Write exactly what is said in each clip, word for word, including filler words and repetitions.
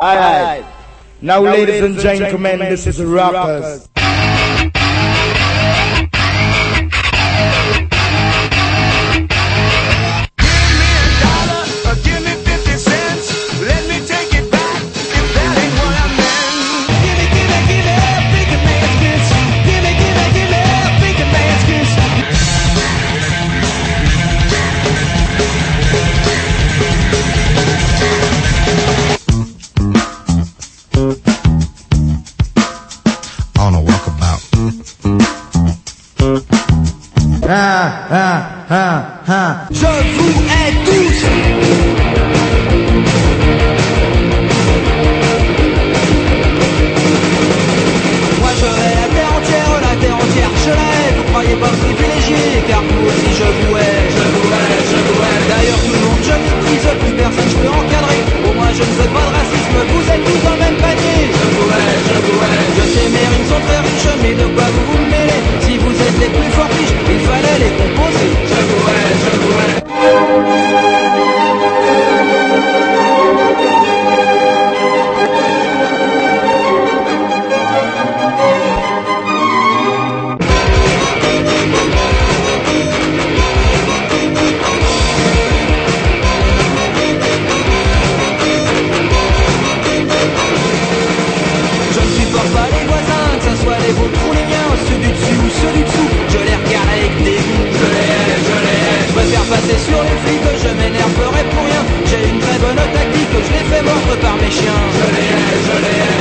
Alright. Now, ladies and gentlemen, this is Rockers. Ah, ah, ah, ah. Je vous hais tous. Moi je hais la terre entière, la terre entière je la hais. Vous croyez pas me privilégier, car vous aussi je vous hais. Je vous hais, je vous hais. D'ailleurs tout le monde je méprise, plus personne je peux encadrer. Au moins je ne fais pas de racisme, vous êtes tous dans le même panier. Je vous hais, je vous hais. Je sais mes rimes sont très riches, mais de quoi vous vous mêlez? Si vous êtes les plus forts riches, il fallait les composer. Je vous hais, je vous hais. Je ne supporte pas les voisins, que ce soit les vôtres ou les miens, ceux du dessus ou ceux du dessous, je les regarde avec dégoût. Je les hais, je les hais. Je préfère passer sur les flics, je m'énerverai pour rien. J'ai une très bonne tactique, je les fais mordre par mes chiens. Je les hais, je les hais.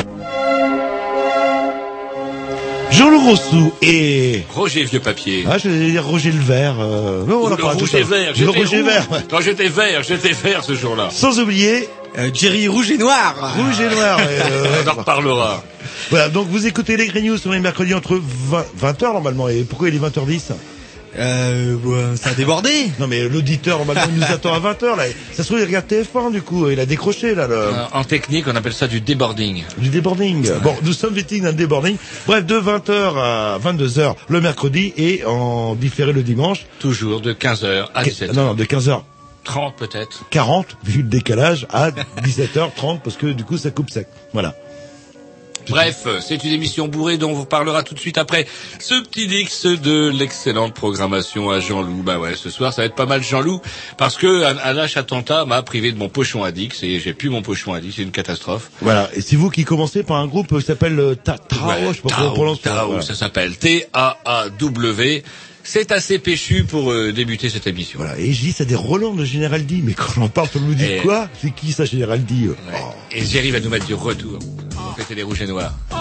Jean-Loup Rossou et Roger Vieux Papier. Ah, je vais dire Roger le Vert. Euh... Non, on le Roger Vert. Le Roger Vert. Ouais. Quand j'étais vert, j'étais vert ce jour-là. Sans oublier euh, Jerry Rouge et Noir. Rouge et Noir. Euh... on en reparlera. Voilà, donc vous écoutez les Green News sur les mercredis entre vingt heures normalement. Et pourquoi il est vingt heures dix? Euh, ouais, ça a débordé. Non mais l'auditeur normalement il nous attend à vingt heures là. Ça se trouve il regarde T F un du coup, il a décroché là. Le... Euh, en technique on appelle ça du débording. Du débording. Ouais. Bon, nous sommes victimes d'un débording. Bref, de vingt heures à vingt-deux heures le mercredi et en différé le dimanche. Toujours de quinze heures à dix-sept heures. Non, non, de quinze heures trente peut-être. quarante, vu le décalage, à dix-sept heures trente parce que du coup ça coupe sec. Voilà. Bref, c'est une émission bourrée dont on vous parlera tout de suite après ce petit dix de l'excellente programmation à Jean-Loup. Bah ouais, ce soir ça va être pas mal Jean-Loup parce que un, un lâche attentat m'a privé de mon pochon à Dix et j'ai plus mon pochon à Dix, c'est une catastrophe. Voilà, et c'est vous qui commencez par un groupe qui s'appelle euh, Ta Tao, ouais, je sais pas comment on prononce. Tao, voilà. Ça s'appelle T A A W. C'est assez péchu pour euh, débuter cette émission. Voilà, et J, c'est des Roland de Général D, mais quand on en parle, on nous dit et... quoi? C'est qui ça, Général D? Ouais. Oh. Et Jerry va nous mettre du retour. On va fêter les rouges et noirs. Oh.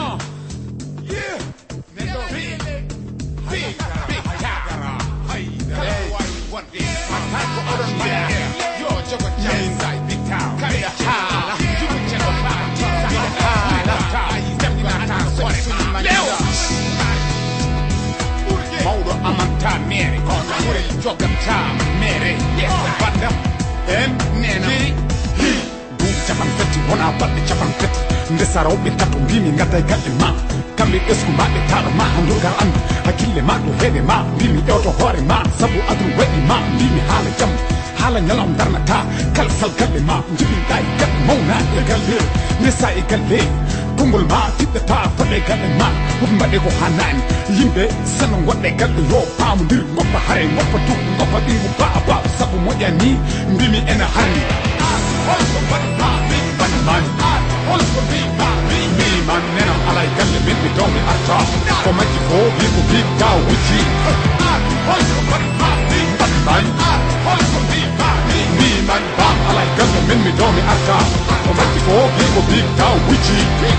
Mauro amanta mere cosa pure gioca chama mere yes banda em nena hi bu chapan feti wona badde chapan feti ndesaro be tapu bimi ngata galle ma kambe esku ma be taro ma handuga an hakille ma do hede ma bimi yoto hore ma sabu adu wedi ma bimi hala jam hala nyalam darnata kal sal galle ma jibi dai gat mona e galle nesa e galle kungul ma tidda ta fade galle ma mbade ko hanan yimbe sanon wadde galle yo pamudir ngoppa hare ngoppa tu ngoppa dingu ba ba sabu mojani mbimi ena hani also what ma mi ban man also be ma mi mi man nena alay galle min mi domi arta ko maji ko bi ko bi ta wuci also what ma mi ban man also be ma mi mi man ba alay galle min mi domi arta ko maji ko bi ko bi ta wuci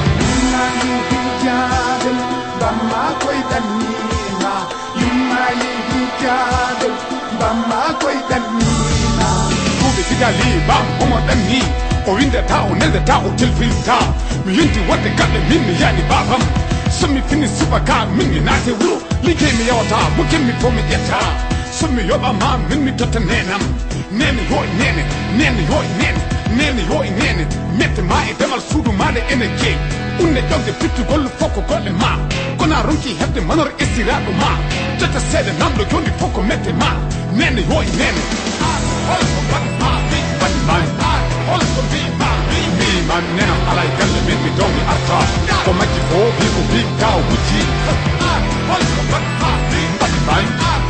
Bama koi danina, yumai hijado. Bama koi danina. Kubi fidali bam homo dani. Oinda tao nenda tao tilfilta. Miyinti wate kale mimi yani babam. Sumi fini supercar mimi nate wuro. Like mi yota muke mi fomi yata. Sumi yoba ma mimi tota nenam. Nene hoi nene, nene hoi nene, nene hoi nene. Mette mai demal sudu mane energie. Unne jogde pittu gollu foko golle ma kona ronki hebde manor estirado ma jetta sede namdo joni foko mette ma nene hoy nene also what ma mi ban man also be ma mi mi man nena alai galle min mi domi arta ko maji fo bi ko bi ka wuti man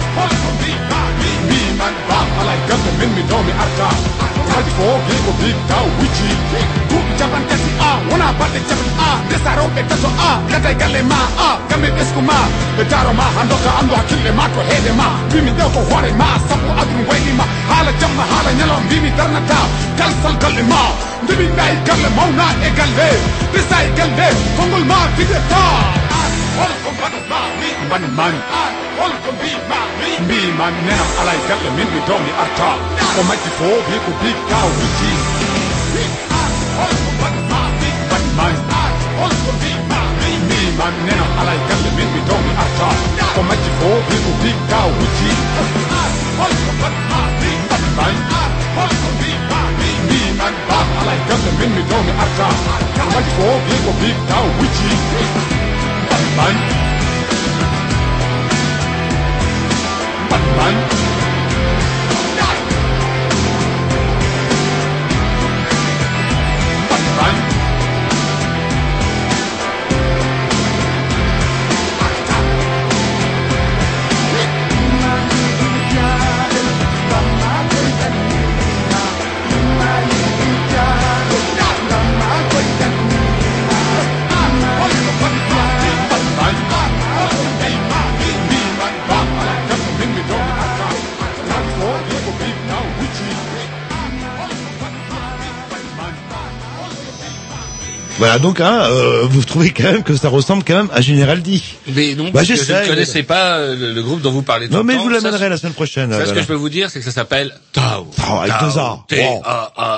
mi man ba alai galle min mi domi arta maji fo bi ko bi ka wuti ku jaban kasi a wana bade jaban a desaro be tato a kata galle ma a kame esku ma be taro ma handoka ando akille ma to hede ma bimi de ko hore ma sabu adun wayli ma hala jamma hala nyalom bimi darnata kalsal galle ma bimi nay galle mauna e galle desai galle kongol ma fideta all from ma mi man man all from bi ma mi man nena alai galle min mi domi arta ko maji fo bi ko bi ka wuti all from ma mi man man all from bi ma mi man nena alai galle min mi domi arta ko maji fo bi ko bi ka wuti all from ma mi man man all from bi ma mi man ba alai galle min mi domi arta ko maji fo bi ko bi ka wuti man man man Voilà, donc hein, euh, vous trouvez quand même que ça ressemble quand même à Général D. Mais non, bah, parce que je ne connaissais mais... pas le, le groupe dont vous parlez tout non, le temps. Non, mais je vous l'amènerai la semaine prochaine. Ça, voilà. Ce que je peux vous dire, c'est que ça s'appelle Tao. Tao, avec deux A. T A A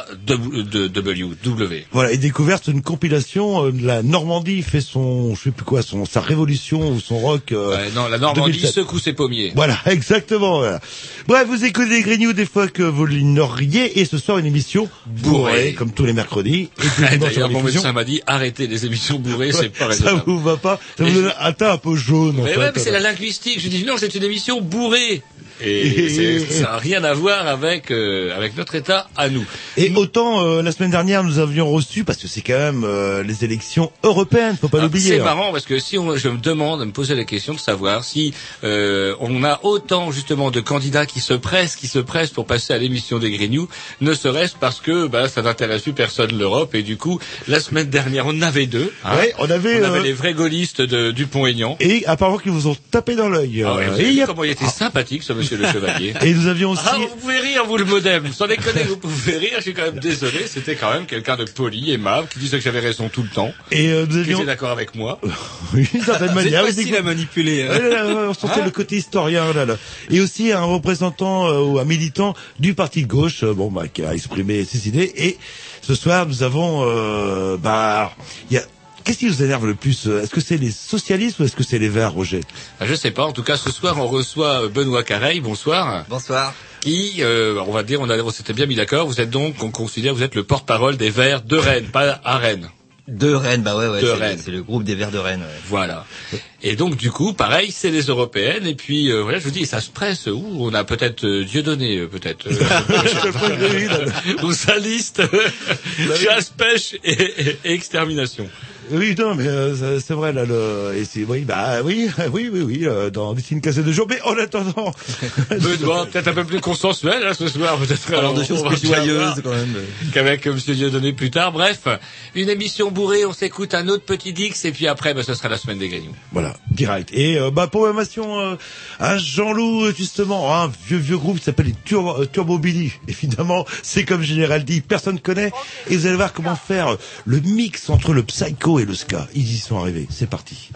W W. Voilà, et découverte une compilation euh, de la Normandie fait son, je sais plus quoi, son sa révolution ou son rock. Euh, ouais, non, la Normandie deux mille sept secoue ses pommiers. Voilà, exactement. Voilà. Bref, vous écoutez les Grignoux des fois que vous l'ignoriez, et ce soir une émission bourrée, bourrée comme tous les mercredis. Et d'ailleurs, mon médecin m'a dit arrêtez les émissions bourrées, c'est pas raisonnable. Ça vous va pas? Ça vous donne un teint un peu jaune. Mais en ouais, fait, mais c'est la linguistique. Je dis non, c'est une émission bourrée. Et c'est, ça n'a rien à voir avec euh, avec notre État à nous. Et autant euh, la semaine dernière nous avions reçu, parce que c'est quand même euh, les élections européennes, faut pas ah, l'oublier. C'est hein. marrant parce que si on, je me demande, me poser la question de savoir si euh, on a autant justement de candidats qui se pressent, qui se pressent pour passer à l'émission des Grignoux, ne serait-ce parce que bah, ça n'intéresse plus personne l'Europe et du coup la semaine dernière on en avait deux. Hein, ouais, on avait, on avait euh... les vrais gaullistes de Dupont-Aignan. Et apparemment qu'ils vous ont tapé dans l'œil. Ah ouais, euh, vous avez et vu a... comment il était sympathique ce monsieur le chevalier. Et nous avions aussi... Ah, vous pouvez rire, vous le modem. Sans déconner, vous pouvez rire. Je suis quand même désolé. C'était quand même quelqu'un de poli, aimable, qui disait que j'avais raison tout le temps. Et euh, nous avions... Qui était d'accord avec moi. Oui, d'une certaine manière. C'est facile à manipuler. Hein. Ouais, là, là, on sentait hein le côté historien, là, là. Et aussi un représentant euh, ou un militant du parti de gauche, euh, bon, bah, qui a exprimé ses idées. Et ce soir, nous avons, euh, bah, il y a... Qu'est-ce qui vous énerve le plus? Est-ce que c'est les socialistes ou est-ce que c'est les Verts, Roger? Je sais pas. En tout cas, ce soir, on reçoit Benoît Careil. Bonsoir. Bonsoir. Qui, euh, on va dire, on, a, on s'était bien mis d'accord. Vous êtes donc, on considère, vous êtes le porte-parole des Verts de Rennes, pas à Rennes. De Rennes, bah ouais, ouais. De c'est, Rennes. C'est le groupe des Verts de Rennes. Ouais. Voilà. Et donc du coup, pareil, c'est les européennes. Et puis euh, voilà, je vous dis, ça se presse. Ouh, on a peut-être euh, Dieudonné, euh, peut-être. Euh, ou sa liste chasse, pêche et, et, et extermination. Oui, non, mais euh, c'est vrai là. Le, et c'est, oui, bah oui, oui, oui, oui. Euh, dans d'ici une cassette de jour. Mais en attendant, Benoît, peut-être un peu plus consensuel là, ce soir, peut-être. Alors de choses plus joyeuses quand même. Qu'avec Monsieur Dieudonné plus tard. Bref, une émission bourrée. On s'écoute un autre petit Dix et puis après, bah, ce sera la semaine des Grignoux. Voilà, direct. Et euh, bah programmation, euh, un Jean-Loup justement, un vieux vieux groupe qui s'appelle les Turbo, euh, Turbo Billy. Évidemment, c'est comme Général D, personne connaît. Et vous allez voir comment faire le mix entre le psycho et le ska. Ils y sont arrivés. C'est parti.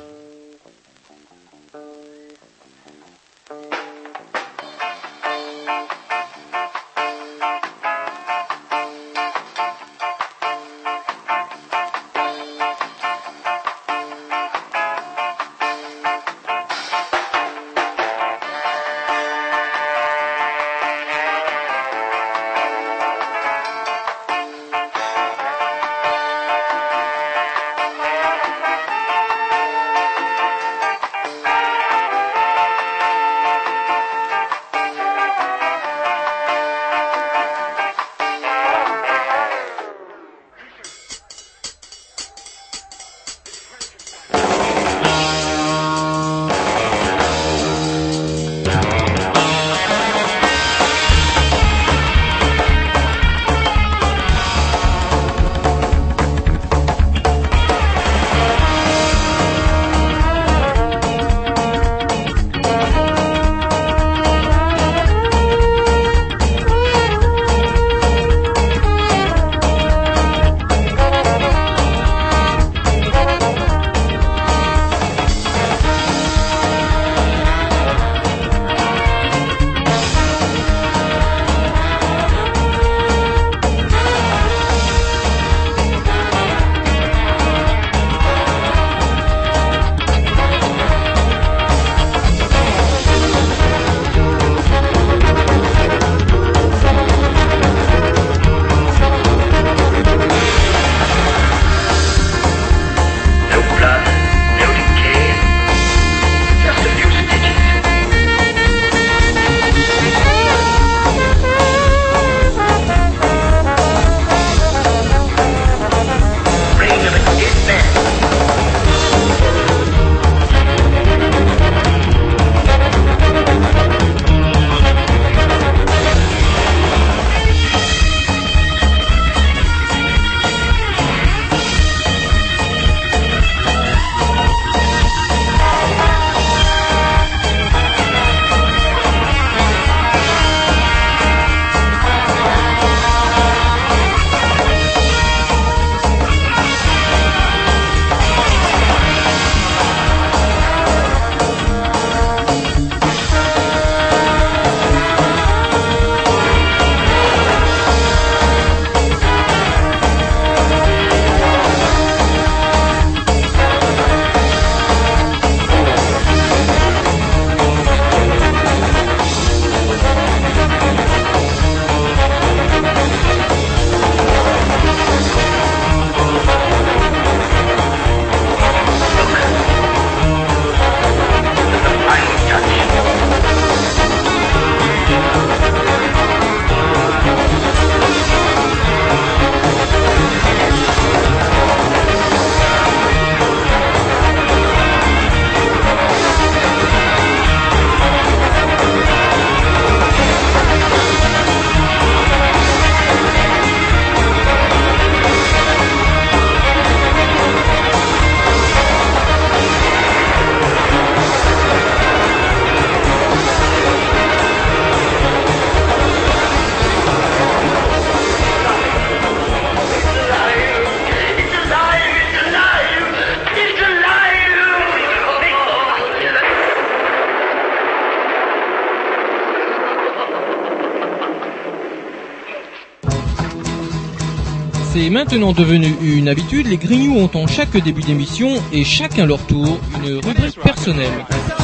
C'est maintenant devenu une habitude, les Grignoux ont en chaque début d'émission et chacun leur tour une rubrique personnelle.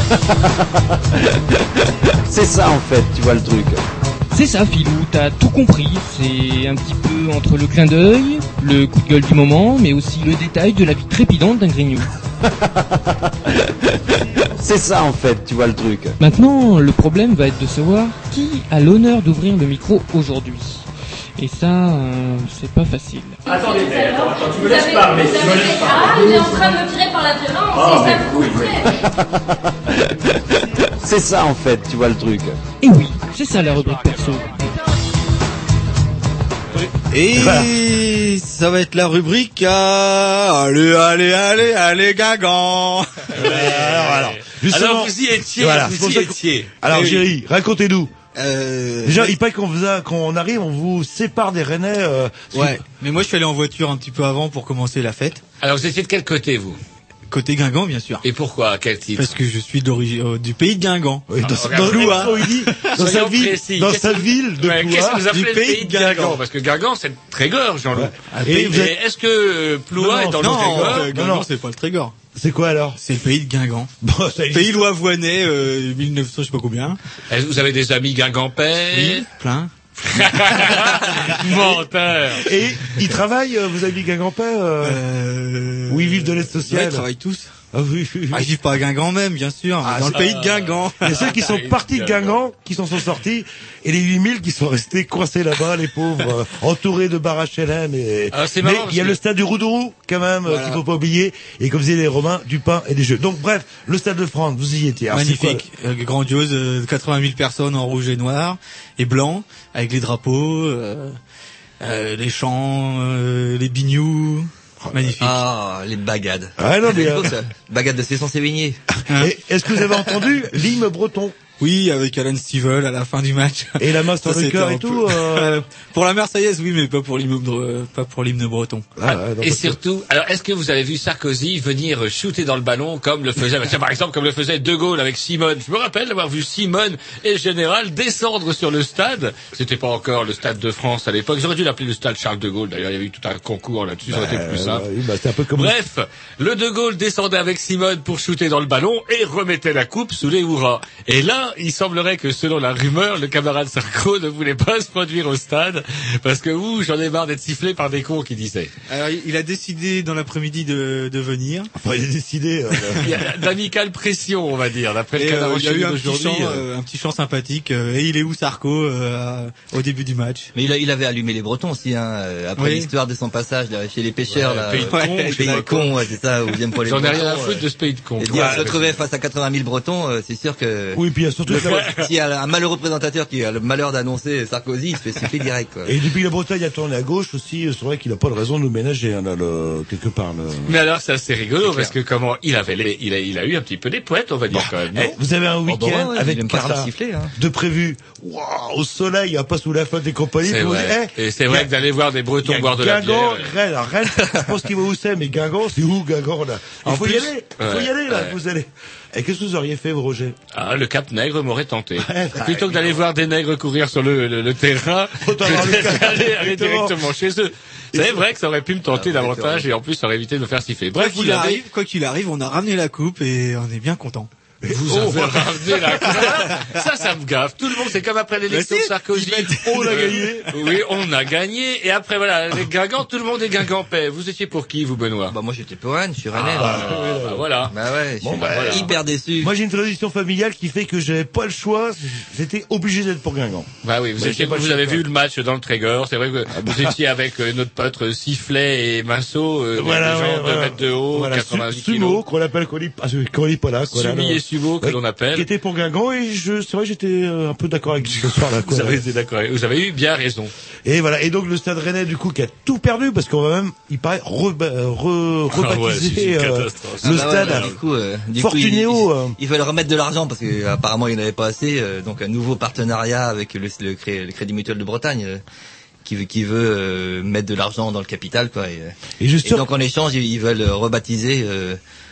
C'est ça en fait, tu vois le truc. C'est ça Philou, t'as tout compris, c'est un petit peu entre le clin d'œil, le coup de gueule du moment, mais aussi le détail de la vie trépidante d'un Grignou. C'est ça en fait, tu vois le truc. Maintenant, le problème va être de savoir qui a l'honneur d'ouvrir le micro aujourd'hui. Et ça, euh, c'est pas facile. Attendez, mais attends, attends, tu me laisses parler, tu me laisses parler. Ah, il est en train de me tirer par la violence, Ah, c'est ça mais que vous oui, C'est ça en fait, tu vois le truc. Et oui, c'est ça la rubrique perso. Et voilà. Ça va être la rubrique à... Allez, allez, allez, allez, Guingamp. Ouais, alors, alors, justement, alors vous y étiez, voilà, vous y étiez. Alors, oui. Géry, racontez-nous. Euh... Déjà, il paraît qu'on vous a, quand on arrive, on vous sépare des Rennais. Euh, ouais, mais moi je suis allé en voiture un petit peu avant pour commencer la fête. Alors vous étiez de quel côté, vous? Côté Guingamp, bien sûr. Et pourquoi? À quel titre? Parce que je suis d'origine euh, du pays de Guingamp. Oui, dans, Ah, dans, Ploua. dans, dans sa ville, précis. dans Qu'est-ce sa que- ville de Ouais, Qu'est-ce que Ploua. vous appelez du le pays pays de de Guingamp? Guingamp. Parce que Guingamp, c'est le Trégor, Jean-Loup. Ouais. Et, Et vous êtes- et est-ce que Ploua Non, est dans le Non, Trégor? euh, Guingamp, non. c'est pas le Trégor. C'est quoi alors? C'est le pays de Guingamp. Bon, ça existe. Pays loavoinais, euh, mille neuf cents, je sais pas combien. Est-ce que vous avez des amis guingampais? Oui, plein. Menteur. Et ils travaillent, euh, vous avez dit Guingampais, euh, Euh... où ils vivent de l'aide Ouais, sociale. ils travaillent tous. Ah oui, oui, oui. Ah, ils vivent pas à Guingamp même, bien sûr, mais Ah, dans le ça- pays de Guingamp. Il y a ceux qui sont partis de Guingamp, qui s'en sont sortis, et les huit mille qui sont restés coincés là-bas, les pauvres, euh, entourés de bars H L M. Et... Ah, c'est Mais marrant, il y a parce le que- stade du Roudourou, quand même, euh, Voilà. qu'il faut pas oublier. Et comme disaient les Romains, du pain et des jeux. Donc bref, le stade de France, vous y étiez. Alors, c'est Magnifique, euh, grandiose, euh, quatre-vingt mille personnes en rouge et noir et blanc, avec les drapeaux, euh, euh, les chants, euh, les bignous, magnifique. Ah, les bagades. quoi Ah non, mais... C'est euh, beau, ça. Bagades de Cesson-Sévigné. et Est-ce que vous avez entendu l'hymne breton Oui, avec Alan Stivell à la fin du match. et la main sur Ça, le c'était cœur un et tout peu- euh... Pour la Marseillaise, oui, mais pas pour l'hymne, euh, pas pour l'hymne breton. Ah, ouais, non, Et parce que- surtout, alors est-ce que vous avez vu Sarkozy venir shooter dans le ballon comme le faisait, tiens, par exemple, comme le faisait De Gaulle avec Simone. Je me rappelle d'avoir vu Simone et le général descendre sur le stade. C'était pas encore le stade de France à l'époque. J'aurais dû l'appeler le stade Charles de Gaulle. D'ailleurs, il y avait eu tout un concours là-dessus. Ça aurait été plus Euh, simple. oui, bah, c'est un peu comme Bref, le De Gaulle descendait avec Simone pour shooter dans le ballon et remettait la coupe sous les hurrahs. Et là, il semblerait que selon la rumeur, le camarade Sarko ne voulait pas se produire au stade parce que ouh, j'en ai marre d'être sifflé par des cons qui disaient. Alors, il a décidé dans l'après-midi de, de venir. Enfin, il a décidé. euh, Il y a d'amicale pression, on va dire, d'après le Et, canard euh, il y a eu un petit, d'aujourd'hui. chant, euh. euh, un petit chant sympathique. euh, et il est où Sarko euh, au début du match? Mais il, a, il avait allumé les Bretons aussi, hein, euh, après Oui. l'histoire de son passage là, chez les pêcheurs. Ouais, là, pays de euh, cons, pays je sais pas de cons, ouais, c'est ça, où ils aiment pour les J'en ai Bretons, rien à euh, foutre de ce pays de cons. Et quoi. dire Ouais, se retrouver face à quatre-vingt mille Bretons, euh, c'est sûr que Oui, puis il y a surtout le que la- s'il y a un malheureux présentateur qui a le malheur d'annoncer Sarkozy, il se fait siffler direct. Quoi. Et depuis la Bretagne a tourné à gauche aussi, c'est vrai qu'il n'a pas de raison de nous ménager, hein, là, le, quelque part. Le... Mais alors, ça c'est rigolo C'est parce que comment il avait, les, il a, il a eu un petit peu des poètes, on va dire quand même. Non Eh, vous avez un Oh, bah week-end ouais, ouais, avec il aime pas se Carla faire siffler, hein. de prévu, Waouh, au soleil, pas sous la flotte et compagnie. c'est puis vous vrai. dites, eh, Et c'est il y vrai a- que d'aller voir des il y Bretons a boire de la Guingamp, bière. Rennes, alors Rennes, je pense qu'il va où c'est, mais Guingamp, c'est où Guingamp là? Il En faut y plus- aller, il faut Ouais, y aller là, ouais. vous allez. Et qu'est-ce que vous auriez fait, vous, Roger? Ah, le Cap Nègre m'aurait tenté. Ouais, bah, Plutôt que d'aller voir des nègres courir sur le, le, le terrain, Autant avoir le peut-être Cap, aller, aller exactement. directement chez eux. C'est vrai que ça aurait pu me tenter Ah, ouais, davantage c'est et en plus ça aurait évité de me faire siffler. Quoi Bref, vous qu'il l'avez. arrive, quoi qu'il arrive, on a ramené la coupe et on est bien content. Vous avez ramené la coupe. Ça, ça me gaffe. Tout le monde, c'est comme après l'élection Mais de si, Sarkozy. ils mettent- On a gagné. Oui, on a gagné. Et après, voilà, les Guingamp, tout le monde est Guingampais. Vous étiez pour qui, vous, Benoît? Bah moi j'étais pour Rennes, je suis Rennais. Ah, là. bah, voilà. Bah ouais, je Bon, suis bah, voilà. hyper déçu. Moi, j'ai une tradition familiale qui fait que j'avais pas le choix, j'étais obligé d'être pour Guingamp. Bah oui, vous, Bah, étiez, j'ai pas vous le avez choix. vu le match dans le Trégor. C'est vrai que vous étiez avec euh, notre pote euh, Sifflet et Masso, euh, Voilà, des gens ouais, de voilà. mètres de haut, Voilà, quatre-vingt-dix Su- kilos. Sumo, qu'on appelle Coli, ah, Coli Pola, quoi, là, Sumi là. et Sumo, que Ouais, l'on qui appelle. était pour Guingamp, et je, c'est vrai que j'étais euh, un peu d'accord avec ce soir-là, quoi. Vous avez été d'accord. Vous avez eu bien raison. Et voilà. Et donc, le Stade Rennais, du coup, qui a tout perdu, parce qu'on va même, il paraît, re, euh, re, Ah ouais, rebaptiser, c'est une euh, catastrophe. le Ah bah ouais, stade. bah, du coup, euh, du Fortunéo, coup, ils, euh. ils, ils veulent remettre de l'argent parce que euh, apparemment il n'y en avait pas assez. euh, donc un nouveau partenariat avec le, le, cré- le Crédit Mutuel de Bretagne euh, qui veut, qui veut euh, mettre de l'argent dans le capital, quoi. Et, euh, Et je suis et sûr donc en échange, ils, ils veulent rebaptiser euh,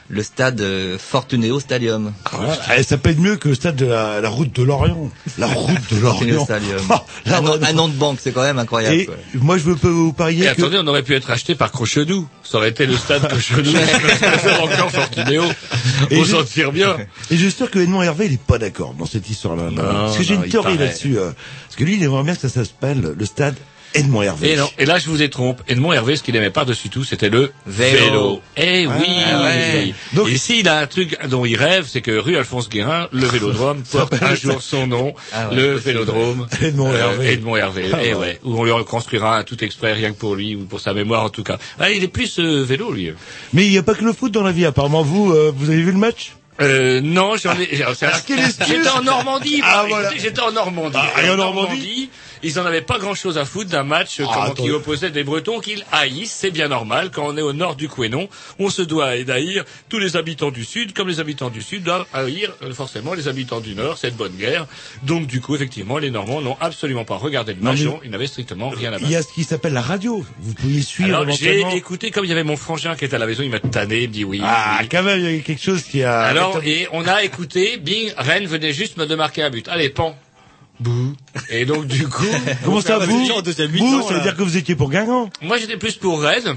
le stade euh, Fortuneo Stadium. Voilà. Elle s'appelle mieux que le stade de la, la route de l'Orient. La route de Fortuneo l'Orient. Stadium. Ah, là, un, nom, voilà. un nom de banque, c'est quand même incroyable. Et quoi. moi, je peux vous parier Et que... attendez, on aurait pu être acheté par Crochenou. Ça aurait été le stade Crochenou. Je préfère encore Fortunéo. Et On je- s'en tire bien. Et je suis sûr que Edmond Hervé, il est pas d'accord dans cette histoire-là. Non, parce que j'ai non, une il théorie paraît. là-dessus. euh, parce que lui, il aimerait bien que ça s'appelle le stade Edmond Hervé. Et non, et là je vous ai trompé. Edmond Hervé, ce qu'il aimait par-dessus tout, c'était le Vélo. vélo. Eh oui. Ah, ouais. Donc- Et s'il a un truc dont il rêve, c'est que rue Alphonse Guérin, le Vélodrome, porte un jour son nom, Ah ouais, le possible. Vélodrome Edmond Hervé. Edmond Hervé. Ah, eh ouais. ouais. Où on lui reconstruira un tout exprès rien que pour lui ou pour sa mémoire en tout cas. Ah, il est plus euh, vélo lui. Mais il n'y a pas que le foot dans la vie. Apparemment, vous, euh, vous avez vu le match? Euh, non, j'en ai. j'ai- c'est un- quelle excuse. J'étais en Normandie. Ah, moi. voilà. Écoutez, J'étais en Normandie. Ah, et en Normandie ils en avaient pas grand-chose à foutre d'un match euh, Ah, comment, attends. qui opposait des Bretons qu'ils haïssent. C'est bien normal. Quand on est au nord du Couesnon, on se doit haïr tous les habitants du sud, comme les habitants du sud doivent haïr euh, forcément les habitants du nord. C'est de bonne guerre. Donc du coup, effectivement, les Normands n'ont absolument pas regardé le Non, match. mais- non, ils n'avaient strictement rien à Il y battre. a ce qui s'appelle la radio. Vous pouvez suivre Alors j'ai éventuellement. écouté, comme il y avait mon frangin qui était à la maison, il m'a tanné, il me dit oui. Ah, oui. quand même, il y a quelque chose qui a... Alors, et on a écouté, bing, Rennes venait juste me de marquer un but. Allez, pan. Bouh. Et donc, du coup. Comment ça, bah, vous? c'est sûr, au deuxième Vous, mi-temps, ça veut là. dire que vous étiez pour Guingamp. Moi, j'étais plus pour Rennes.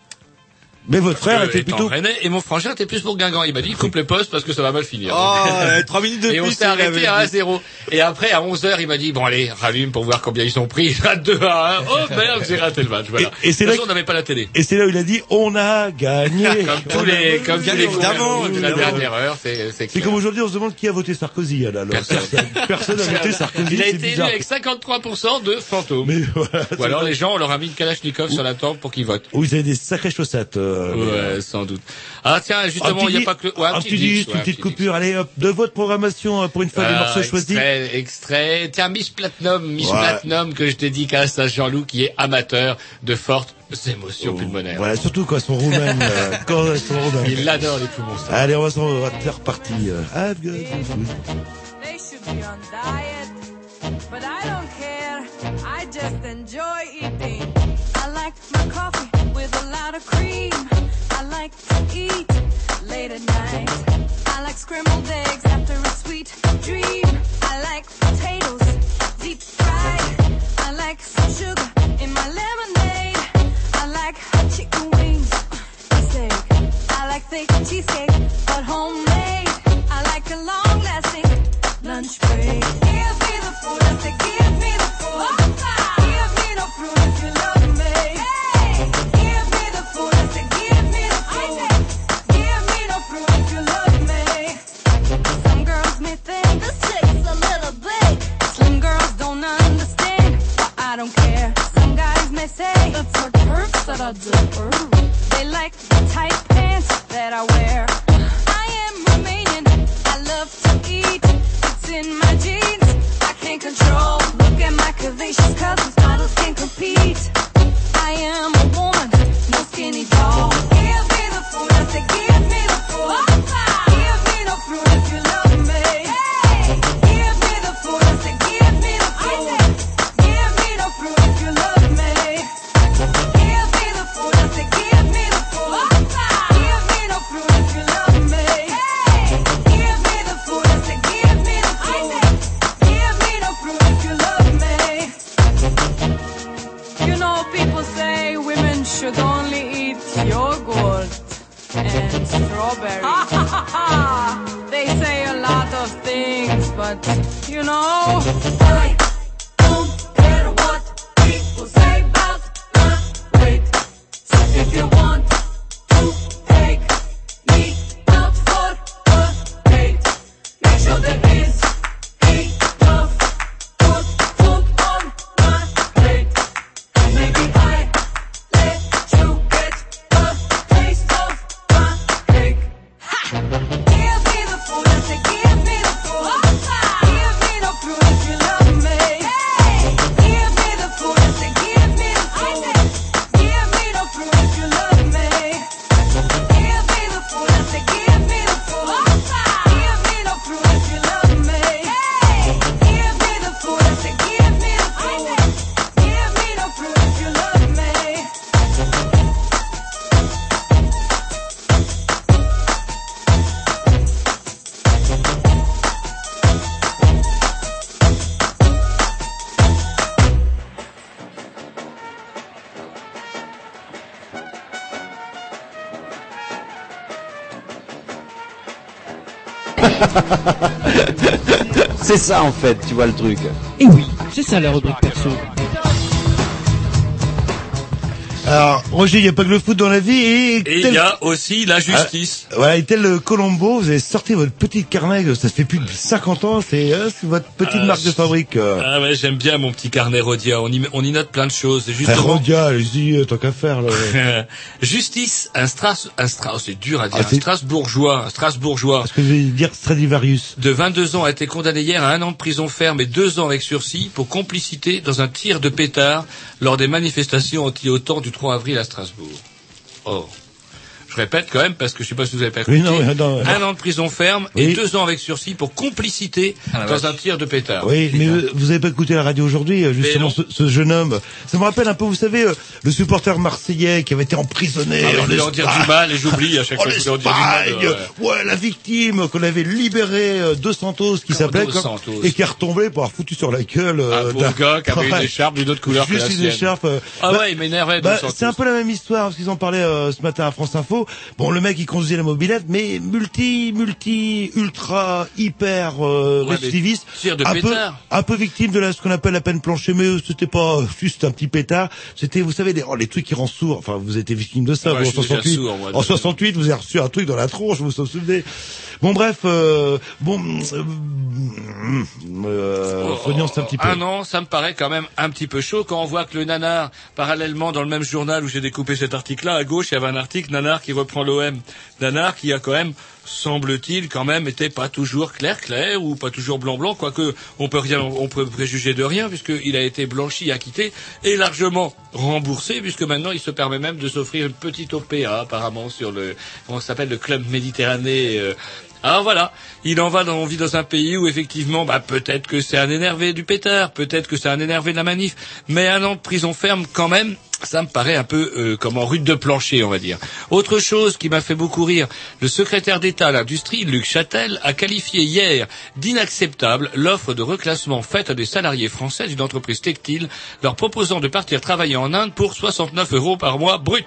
Mais votre frère euh, était étant plutôt... Rennais, et mon frangin était plus pour Guingamp. Il m'a dit, coupe les postes parce que ça va mal finir. Oh, euh, trois minutes de Et plus. on s'est il arrêté avait à un dit. zéro. Et après, à onze heures, il m'a dit, bon, allez, rallume pour voir combien ils sont pris. À deux à un. Oh, merde, j'ai raté le match. Voilà. Et- et c'est de là toute façon, on n'avait pas la télé. Et c'est là où il a dit, on a gagné. Comme tous les, comme tous les Évidemment, gouvernements de la évidemment. dernière heure, c'est, c'est C'est clair. comme aujourd'hui, on se demande qui a voté Sarkozy, là. alors. Personne. Personne n'a voté Sarkozy, Il a c'est été élu bizarre. avec cinquante-trois pour cent de fantômes. Mais voilà. Ou alors les gens, on leur a mis une Kalachnikov sur la tempe pour qu'ils votent. Oui, ils avaient des sacrées chaussettes. euh, Ouais, sans doute. Ah tiens, justement, il n'y a pas que le... Ouais, un petit disque, ouais, une un petite petit coupure. Allez, hop, de votre programmation, euh, pour une fois, des Euh, morceaux choisis. Extrait, extrait. Tiens, Miss Platinum, Miss Ouais. Platinum que je dédicace à Jean-Loup qui est amateur de fortes émotions pulmonaires. Voilà, surtout quand elles sont roumaines. euh, quand elles sont roumaines. Il adore les poumons. ça. Allez, on va s'en, on va faire partie. Euh, have good food. They should be on diet, but I don't care. I just enjoy eating. I like my coffee with a lot of cream. I like to eat late at night. I like scrambled eggs after a sweet dream. I like potatoes deep fried. I like some sugar in my lemonade. I like hot chicken wings, steak. I like thick cheesecake, but homemade. I like a long-lasting lunch break. Give me the food, I say give me the food. Give me no fruit if you love me. Hey, give me the food, I say give me the food. Give me no fruit if you love me. Some girls may think this tastes a little big. Slim girls don't understand, but I don't care. Some guys may say it's the perks that I do. They like the tight pants that I wear. I am Romanian, I love to eat. It's in my genes, I can't control. Look at my curvaceous cousins, models can't compete. I am a woman, no skinny doll. Give me the food, I say give me the food. Give me no fruit if you love me. Hey, give me the food, I say give me the food. Give me no fruit if you love me. Give me the food, I say give me the food. Give me no fruit if you love me. Hey, give me the food, I say give me the food. Give me no fruit if you love me. You know, people say women should only eat yogurt and strawberries. They say a lot of things, but you know, I don't care what people say about my weight. So if you want to take me out for a date, make sure there is enough good food on my plate. And maybe I let you get a taste of my cake. Give me the food, I say give me the food. Give me no fruit if you love me. C'est ça en fait, tu vois le truc. Et oui, c'est ça la rubrique perso. Alors, Roger, il n'y a pas que le foot dans la vie et... Et il tel... y a aussi la justice. Ah, voilà, et tel le Colombo, vous avez sorti votre petit carnet, ça fait plus de cinquante ans, c'est, euh, c'est votre petite ah, marque de fabrique. Euh. Ah ouais, j'aime bien mon petit carnet Rodia, on y, on y note plein de choses. C'est justement... Frère Rodia, allez-y, tant qu'à faire. Là. Justice, un Stras... Un Stras... Oh, c'est dur à dire, ah, un Strasbourgeois, un Strasbourgeois. Parce que je vais dire Stradivarius. De vingt-deux ans a été condamné hier à un an de prison ferme et deux ans avec sursis pour complicité dans un tir de pétard lors des manifestations anti-OTAN du trois avril à Strasbourg. Oh. Je répète quand même, parce que je sais pas si vous avez pas écouté. Oui, non, non, non. Un an de prison ferme oui. et deux ans avec sursis pour complicité ah, dans un tir de pétard. Oui, mais vous, vous avez pas écouté la radio aujourd'hui, justement, ce, ce jeune homme. Ça me rappelle un peu, vous savez, le supporter marseillais qui avait été emprisonné. Ah, je voulais en dire du mal et j'oublie à chaque fois que je voulais en dire du mal. Ouais. ouais, la victime qu'on avait libérée de Santos, qui s'appelait, et qui est retombé pour avoir foutu sur la gueule. Un beau gars qui avait une écharpe d'une autre couleur que la sienne. Juste une écharpe. Ah ouais, il m'énervait. C'est un peu la même histoire, parce qu'ils en parlaient ce matin à France Info. Bon, le mec, il conduisait la mobilette, mais multi, multi, ultra, hyper, euh, ouais, récidiviste. Un peu, un peu victime de la, ce qu'on appelle la peine planchée, mais c'était pas juste un petit pétard. C'était, vous savez, les, oh, les trucs qui rendent sourd. Enfin, vous êtes victime de ça, ouais, vous, en soixante-huit. Sourd, moi, en soixante-huit, vous avez reçu un truc dans la tronche, vous vous en souvenez. Bon, bref, euh, bon, euh, euh, oh, faut nuancer un petit peu. Un an, ça me paraît quand même un petit peu chaud quand on voit que le nanar, parallèlement dans le même journal où j'ai découpé cet article-là, à gauche, il y avait un article nanar qui reprend l'O M. Nanar qui a quand même, semble-t-il, quand même, été pas toujours clair-clair ou pas toujours blanc-blanc, quoique on peut rien, on peut préjuger de rien puisqu'il a été blanchi, acquitté et largement remboursé puisque maintenant il se permet même de s'offrir une petite O P A apparemment sur le, comment ça s'appelle, le club Méditerranée. Euh, Alors voilà, il en va dans, on vit dans un pays où effectivement, bah peut-être que c'est un énervé du pétard, peut-être que c'est un énervé de la manif, mais un an de prison ferme quand même, ça me paraît un peu euh, comme en rude de plancher, on va dire. Autre chose qui m'a fait beaucoup rire, le secrétaire d'État à l'industrie, Luc Châtel, a qualifié hier d'inacceptable l'offre de reclassement faite à des salariés français d'une entreprise textile, leur proposant de partir travailler en Inde pour soixante-neuf euros par mois brut.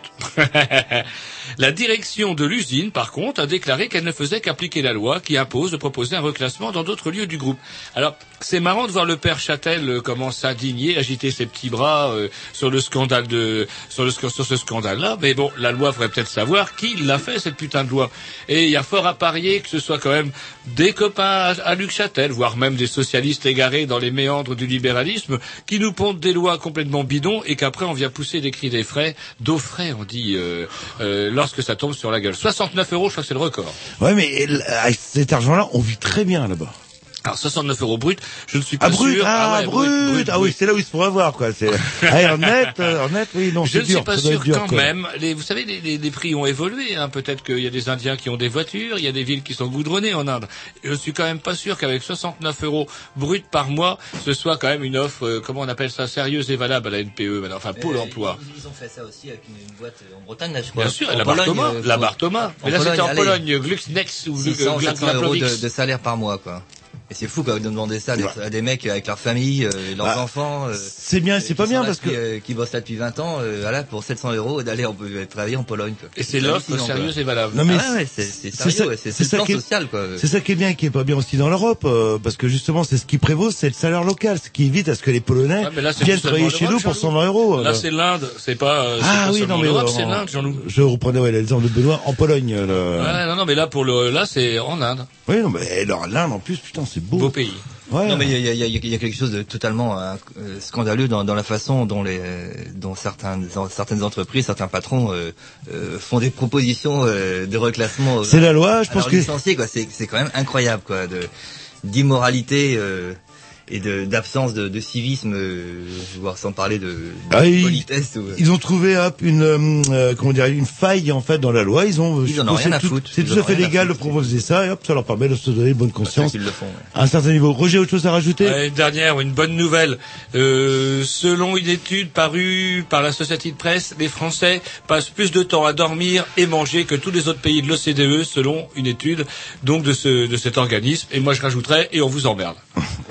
La direction de l'usine, par contre, a déclaré qu'elle ne faisait qu'appliquer la loi qui impose de proposer un reclassement dans d'autres lieux du groupe. Alors, c'est marrant de voir le père Châtel euh, comment s'indigner, agiter ses petits bras euh, sur le scandale de sur le sur ce scandale-là. Mais bon, la loi faudrait peut-être savoir qui l'a fait cette putain de loi. Et il y a fort à parier que ce soit quand même des copains à, à Luc Châtel, voire même des socialistes égarés dans les méandres du libéralisme, qui nous pondent des lois complètement bidons et qu'après on vient pousser des cris des frais, d'eau frais, on dit. Euh, euh, lorsque ça tombe sur la gueule. soixante-neuf euros, je crois que c'est le record. Ouais, mais avec cet argent-là, on vit très bien là-bas. Alors soixante-neuf euros brut, je ne suis pas ah, brut, sûr. Ah, ah ouais, brut, brut, brut, ah oui, c'est là où il se pourrait voir quoi. C'est ah, en net, en net, oui, non, je c'est ne dur, suis pas sûr dur quand quoi. même. Les, vous savez, les, les, les prix ont évolué. Hein. Peut-être qu'il y a des Indiens qui ont des voitures, il y a des villes qui sont goudronnées en Inde. Je suis quand même pas sûr qu'avec soixante-neuf euros brut par mois, ce soit quand même une offre, euh, comment on appelle ça, sérieuse et valable à la N P E, enfin Pôle Emploi. Ils ont fait ça aussi avec une, une boîte en Bretagne, là, je crois. Bien sûr, la Bar Thomas, euh, la Bar Thomas. Mais là, c'était en Pologne, Gluxnex ou six cents euros de, de salaire par mois, quoi. Et c'est fou quand de demander ça à des mecs avec leur famille, euh, leurs bah, enfants. Euh, c'est bien, c'est pas bien parce que qui, euh, qui bossent là depuis vingt ans, euh, voilà, pour sept cents euros d'aller en, travailler en Pologne. Quoi. Et c'est l'offre sérieuse et valable. Non mais ah ouais, c'est, c'est sérieux, ouais, c'est, c'est, c'est le plan social quoi. C'est ça qui est bien et qui est pas bien aussi dans l'Europe, euh, parce que justement c'est ce qui prévaut, c'est le salaire local, ce qui évite à ce que les Polonais ah, là, viennent travailler chez nous pour cent vingt euros. Là c'est l'Inde, c'est pas. Euh, c'est ah pas oui, non mais l'Europe, euh, c'est l'Inde, Jean-Loup. Je reprenais ouais, l'exemple de Benoît en Pologne. Le... Ouais, non non mais là pour le là c'est en Inde. Oui non mais alors l'Inde en plus putain c'est beau. Beau pays. Ouais. Non mais il y a, y, a, y a quelque chose de totalement euh, scandaleux dans, dans la façon dont les dont certaines certaines entreprises, certains patrons euh, euh, font des propositions euh, de reclassement. Euh, c'est la loi, je pense que licenciés quoi. C'est c'est quand même incroyable quoi, de d'immoralité. Euh, et de, d'absence de, de civisme, euh, voire sans parler de, de ah, politesse. Ils, ou, euh... ils ont trouvé hop, une euh, comment dire une faille en fait dans la loi. Ils ont ils en ont rien à tout, foutre. C'est tout à fait légal de proposer ça et hop ça leur permet de se donner bonne conscience. Ils le font, ouais. À un certain niveau. Roger, autre chose à rajouter? euh, Une dernière, une bonne nouvelle. Euh, selon une étude parue par la Société de Presse, les Français passent plus de temps à dormir et manger que tous les autres pays de l'O C D E, selon une étude donc de ce de cet organisme. Et moi je rajouterais et on vous emmerde.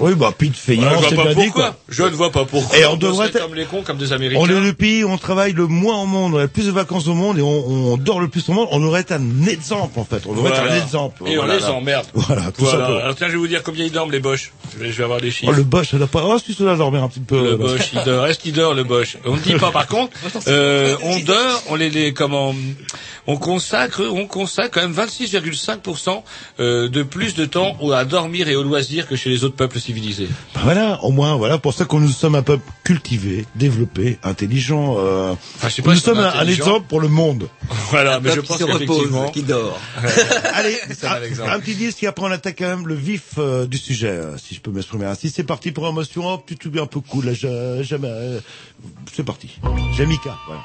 Oui, bah, Pete Feignan, je vois c'est pas bien dit, pourquoi. quoi. Je ne vois pas pourquoi. Et on on devrait devrait être- comme les cons, comme des Américains. On est le pays où on travaille le moins au monde, on a le plus de vacances au monde et on, on dort le plus au monde. On devrait être un exemple, en fait. On devrait Voilà. être un exemple. Et on Voilà. les emmerde. Voilà, tout Voilà. simplement. Alors tiens, je vais vous dire combien ils dorment, les Boches. Je vais, je vais avoir des chiffres. Oh, le Bosch, ça doit pas, oh, si, ça doit dormir un petit peu. Le là. Bosch, il dort. Est-ce qu'il dort, le Bosch? On ne dit pas, par contre, euh, on dort, on les, les, comment, on consacre, on consacre quand même vingt-six virgule cinq pour cent, euh, de plus de temps à dormir et au loisir que chez les autres peuples civilisés. Ben voilà, au moins, voilà, pour ça que nous sommes un peuple cultivé, développé, intelligent, euh, Enfin, je sais pas nous si on sommes est un, un intelligent. exemple pour le monde. Voilà, Un mais je peuple pense qui se qu'effectivement. repose, qui dort. Allez, C'est un exemple. un, un petit disque et après on attaque quand même le vif euh, du sujet, euh, si je peux m'exprimer ainsi. C'est parti pour émotion, hop, tu te souviens un peu cool, là, je- jamais, euh, c'est parti. Jamaica, voilà.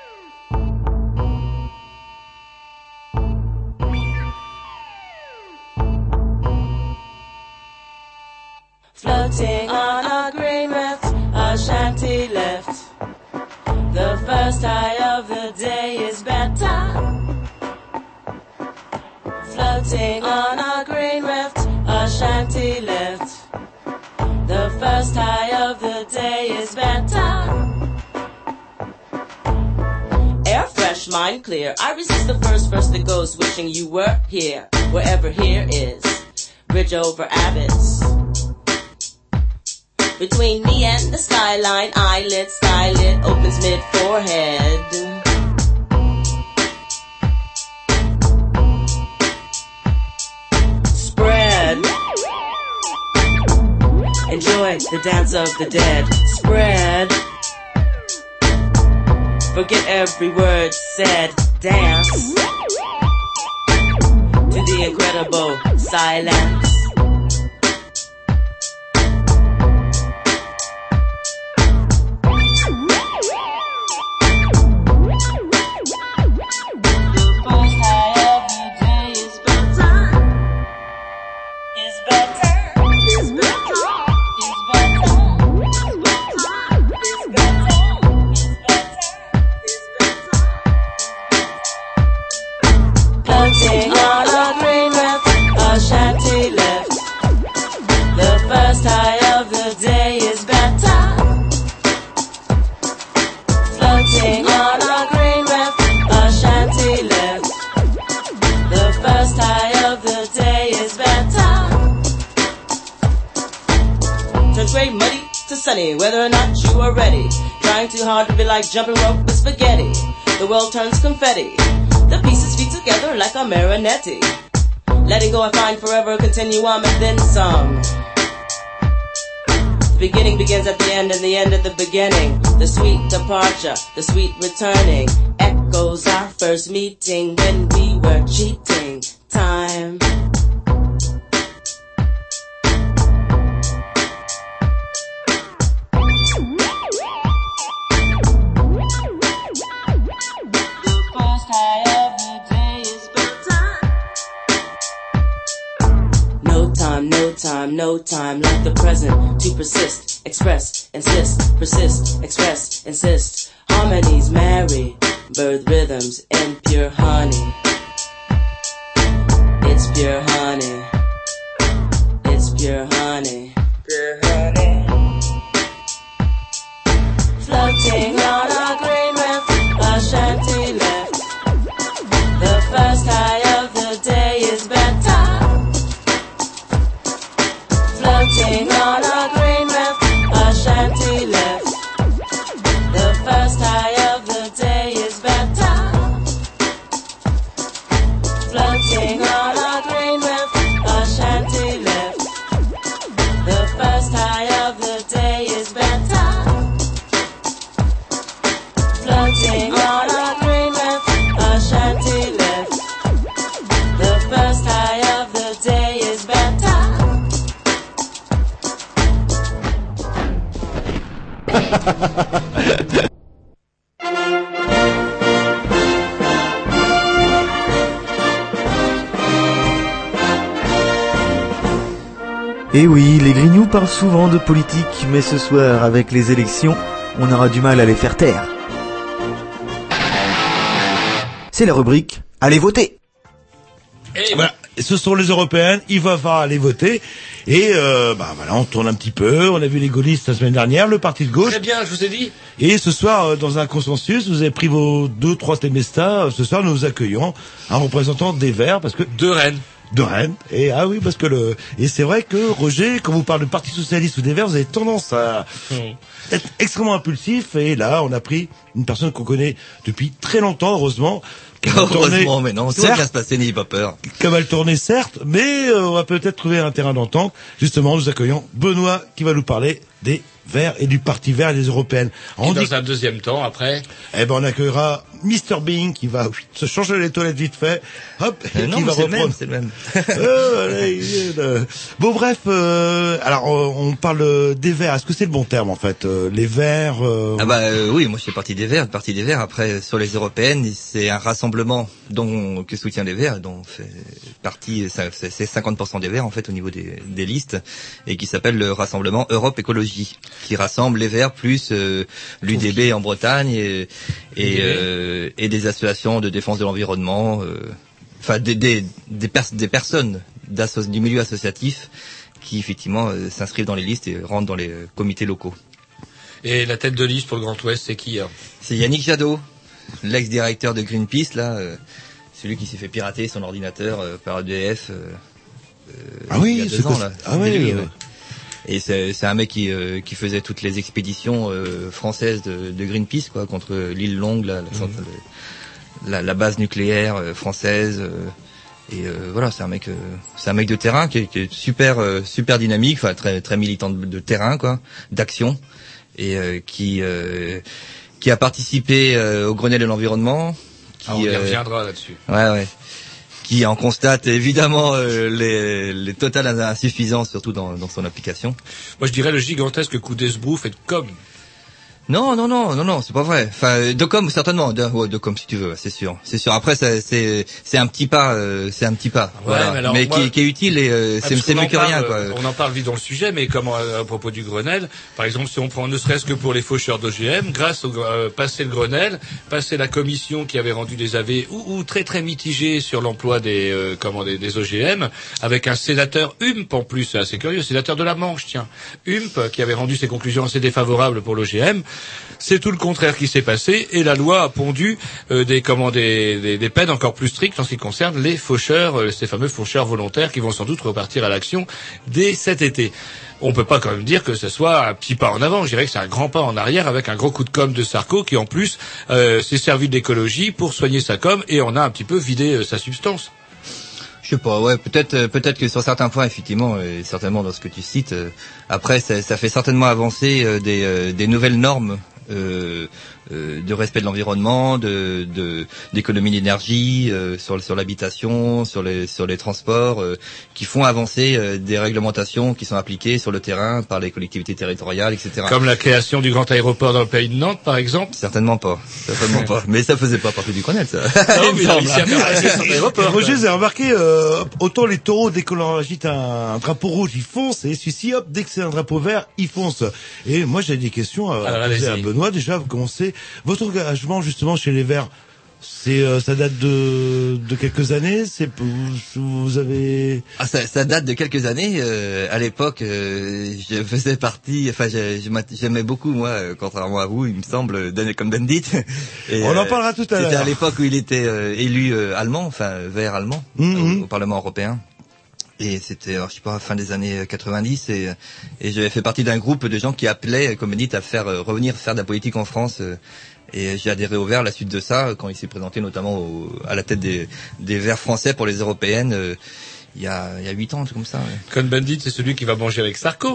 Floating on a green rift, a shanty left. The first high of the day is better. Floating on a green rift, a shanty left. The first high of the day is better. Air fresh, mind clear. I resist the first verse that goes, wishing you were here, wherever here is. Bridge over Abbots. Between me and the skyline, eyelid, skylit, opens mid-forehead. Spread. Enjoy the dance of the dead. Spread. Forget every word said. Dance to the incredible silence. Floating on a green rift, a shanty left. The first high of the day is better. Floating on a green rift, a shanty left. The first high of the day is better. Turn gray, muddy to sunny, whether or not you are ready. Trying too hard to be like jumping rope with spaghetti. The world turns confetti. The pieces fit together like a marionette. Letting go and find forever, continuum and then some. The beginning begins at the end and the end at the beginning. The sweet departure, the sweet returning. Echoes our first meeting when we were cheating. Time. No time, no time, no time like the present to persist, express, insist, persist, express, insist. Harmonies marry, birth rhythms in pure honey. It's pure honey. It's pure honey. Pure honey. Floating on a green rift, a shanty left. The first high of the day is better. Floating on a green rift, a shanty left. The first high of the day is better. Floating on a green rift, a shanty left. The first high of the day is better. Floating on a green rift, a shanty left. The first high of the day is better. Et oui, les Grignoux parlent souvent de politique, mais ce soir, avec les élections, on aura du mal à les faire taire. C'est la rubrique « Allez voter !» Et Voilà. Et ce sont les européennes, il va falloir aller voter. Et euh, bah voilà, on tourne un petit peu. On a vu les gaullistes la semaine dernière, le parti de gauche. Très bien, je vous ai dit. Et ce soir, euh, dans un consensus, vous avez pris vos deux, trois Tempesta. Ce soir, nous accueillons un représentant des Verts, parce que de Rennes. De Rennes. Et ah oui, parce que le et c'est vrai que Roger, quand vous parlez de Parti socialiste ou des Verts, vous avez tendance à mmh. être extrêmement impulsif. Et là, on a pris une personne qu'on connaît depuis très longtemps, heureusement. Heureusement, mais non, ça va bien se passer, n'ayez pas peur. Qui va le tourner, certes, mais euh, on va peut-être trouver un terrain d'entente. Justement, nous accueillons Benoît qui va nous parler des Verts et du Parti Vert et des Européennes. Et on dans dit... un deuxième temps, après eh ben, on accueillera Mister Bean qui va oui, se changer les toilettes vite fait. Hop, euh, et non, qui va c'est reprendre. Le même, c'est le même. euh, allez, euh, bon, bref, euh, alors on parle des Verts. Est-ce que c'est le bon terme en fait, euh, les Verts euh... Ah bah euh, oui, moi je fais partie des Verts, partie des Verts. Après, sur les européennes, c'est un rassemblement dont que soutient les Verts, dont fait partie, c'est cinquante pour cent des Verts en fait au niveau des, des listes, et qui s'appelle le rassemblement Europe Écologie, qui rassemble les Verts plus euh, l'U D B en Bretagne et et, euh, et des associations de défense de l'environnement, enfin euh, des des des, pers des personnes du milieu associatif qui effectivement euh, s'inscrivent dans les listes et rentrent dans les euh, comités locaux. Et la tête de liste pour le Grand Ouest, c'est qui hein? C'est Yannick Jadot, l'ex-directeur de Greenpeace, là, euh, celui qui s'est fait pirater son ordinateur euh, par E D F. Euh, ah oui, il y a deux ans, là. Ah oui, lui, oui. Ouais. Et c'est, c'est un mec qui, euh, qui faisait toutes les expéditions euh, françaises de, de Greenpeace, quoi, contre l'île Longue, là, la, mmh. la, la base nucléaire euh, française. Euh, et euh, voilà, c'est un mec, euh, c'est un mec de terrain qui est, qui est super, euh, super dynamique, enfin très, très militant de, de terrain, quoi, d'action, et euh, qui, euh, qui a participé euh, au Grenelle de l'environnement. Qui, ah, on y euh, reviendra là-dessus. Ouais, ouais. Qui en constate évidemment euh, les, les totales insuffisances, surtout dans, dans son application. Moi, je dirais le gigantesque coup d'esbrouf et de com. Non, non, non, non, non, c'est pas vrai. Enfin, de com certainement, de, ouais, de com si tu veux, c'est sûr, c'est sûr. Après, c'est, c'est, c'est un petit pas, euh, c'est un petit pas, ouais, voilà. Mais, alors, mais moi, qui, qui est utile et euh, c'est, c'est mieux que parle, rien, quoi. On en parle vite dans le sujet, mais comme à, à propos du Grenelle, par exemple, si on prend ne serait-ce que pour les faucheurs d'O G M, grâce au euh, passer le Grenelle, passer la commission qui avait rendu des avis ou, ou très très mitigés sur l'emploi des euh, comment des, des O G M, avec un sénateur U M P en plus, c'est assez curieux, sénateur de la Manche, tiens, U M P qui avait rendu ses conclusions assez défavorables pour l'O G M. C'est tout le contraire qui s'est passé et la loi a pondu euh, des, comment, des, des, des peines encore plus strictes en ce qui concerne les faucheurs, euh, ces fameux faucheurs volontaires qui vont sans doute repartir à l'action dès cet été. On peut pas quand même dire que ce soit un petit pas en avant. Je dirais que c'est un grand pas en arrière avec un gros coup de com' de Sarko qui en plus euh, s'est servi de l'écologie pour soigner sa com' et on a un petit peu vidé euh, sa substance. Je sais pas, ouais, peut-être, euh, peut-être que sur certains points, effectivement, et certainement dans ce que tu cites, euh, après, ça, ça fait certainement avancer euh, des, euh, des nouvelles normes euh, euh, de respect de l'environnement, de, de d'économie d'énergie, euh, sur sur l'habitation, sur les sur les transports, euh, qui font avancer euh, des réglementations qui sont appliquées sur le terrain par les collectivités territoriales, et cetera. Comme la création du grand aéroport dans le pays de Nantes, par exemple. Certainement pas, certainement pas. Mais ça faisait pas partie du Grenelle, ça. Non, mais il s'y a fait Roger, vous avez remarqué, euh, autant les taureaux, dès qu'on leur agite un, un drapeau rouge, ils foncent, et celui-ci, hop, dès que c'est un drapeau vert, ils foncent. Et moi, j'ai des questions à, Alors, à poser à Benoît. Déjà, vous commencez votre engagement justement chez les Verts. C'est euh, ça date de de quelques années. C'est vous avez. Ah, ça, ça date de quelques années. Euh, à l'époque, euh, je faisais partie. Enfin, j'aimais beaucoup moi, euh, contrairement à vous, il me semble, Dan, comme Bandit. Et, on en parlera tout à l'heure. C'était à l'époque où il était euh, élu euh, allemand, enfin vert allemand, mm-hmm. au, au Parlement européen. Et c'était, alors, je sais pas, fin des années quatre-vingt-dix, et, et j'avais fait partie d'un groupe de gens qui appelaient, comme dit, à faire euh, revenir faire de la politique en France. Euh, et j'ai adhéré au Vert à la suite de ça, quand il s'est présenté notamment au, à la tête des, des Verts français pour les européennes, euh, il y a il y a huit ans, comme ça. Ouais. Cohn-Bendit, c'est celui qui va manger avec Sarko.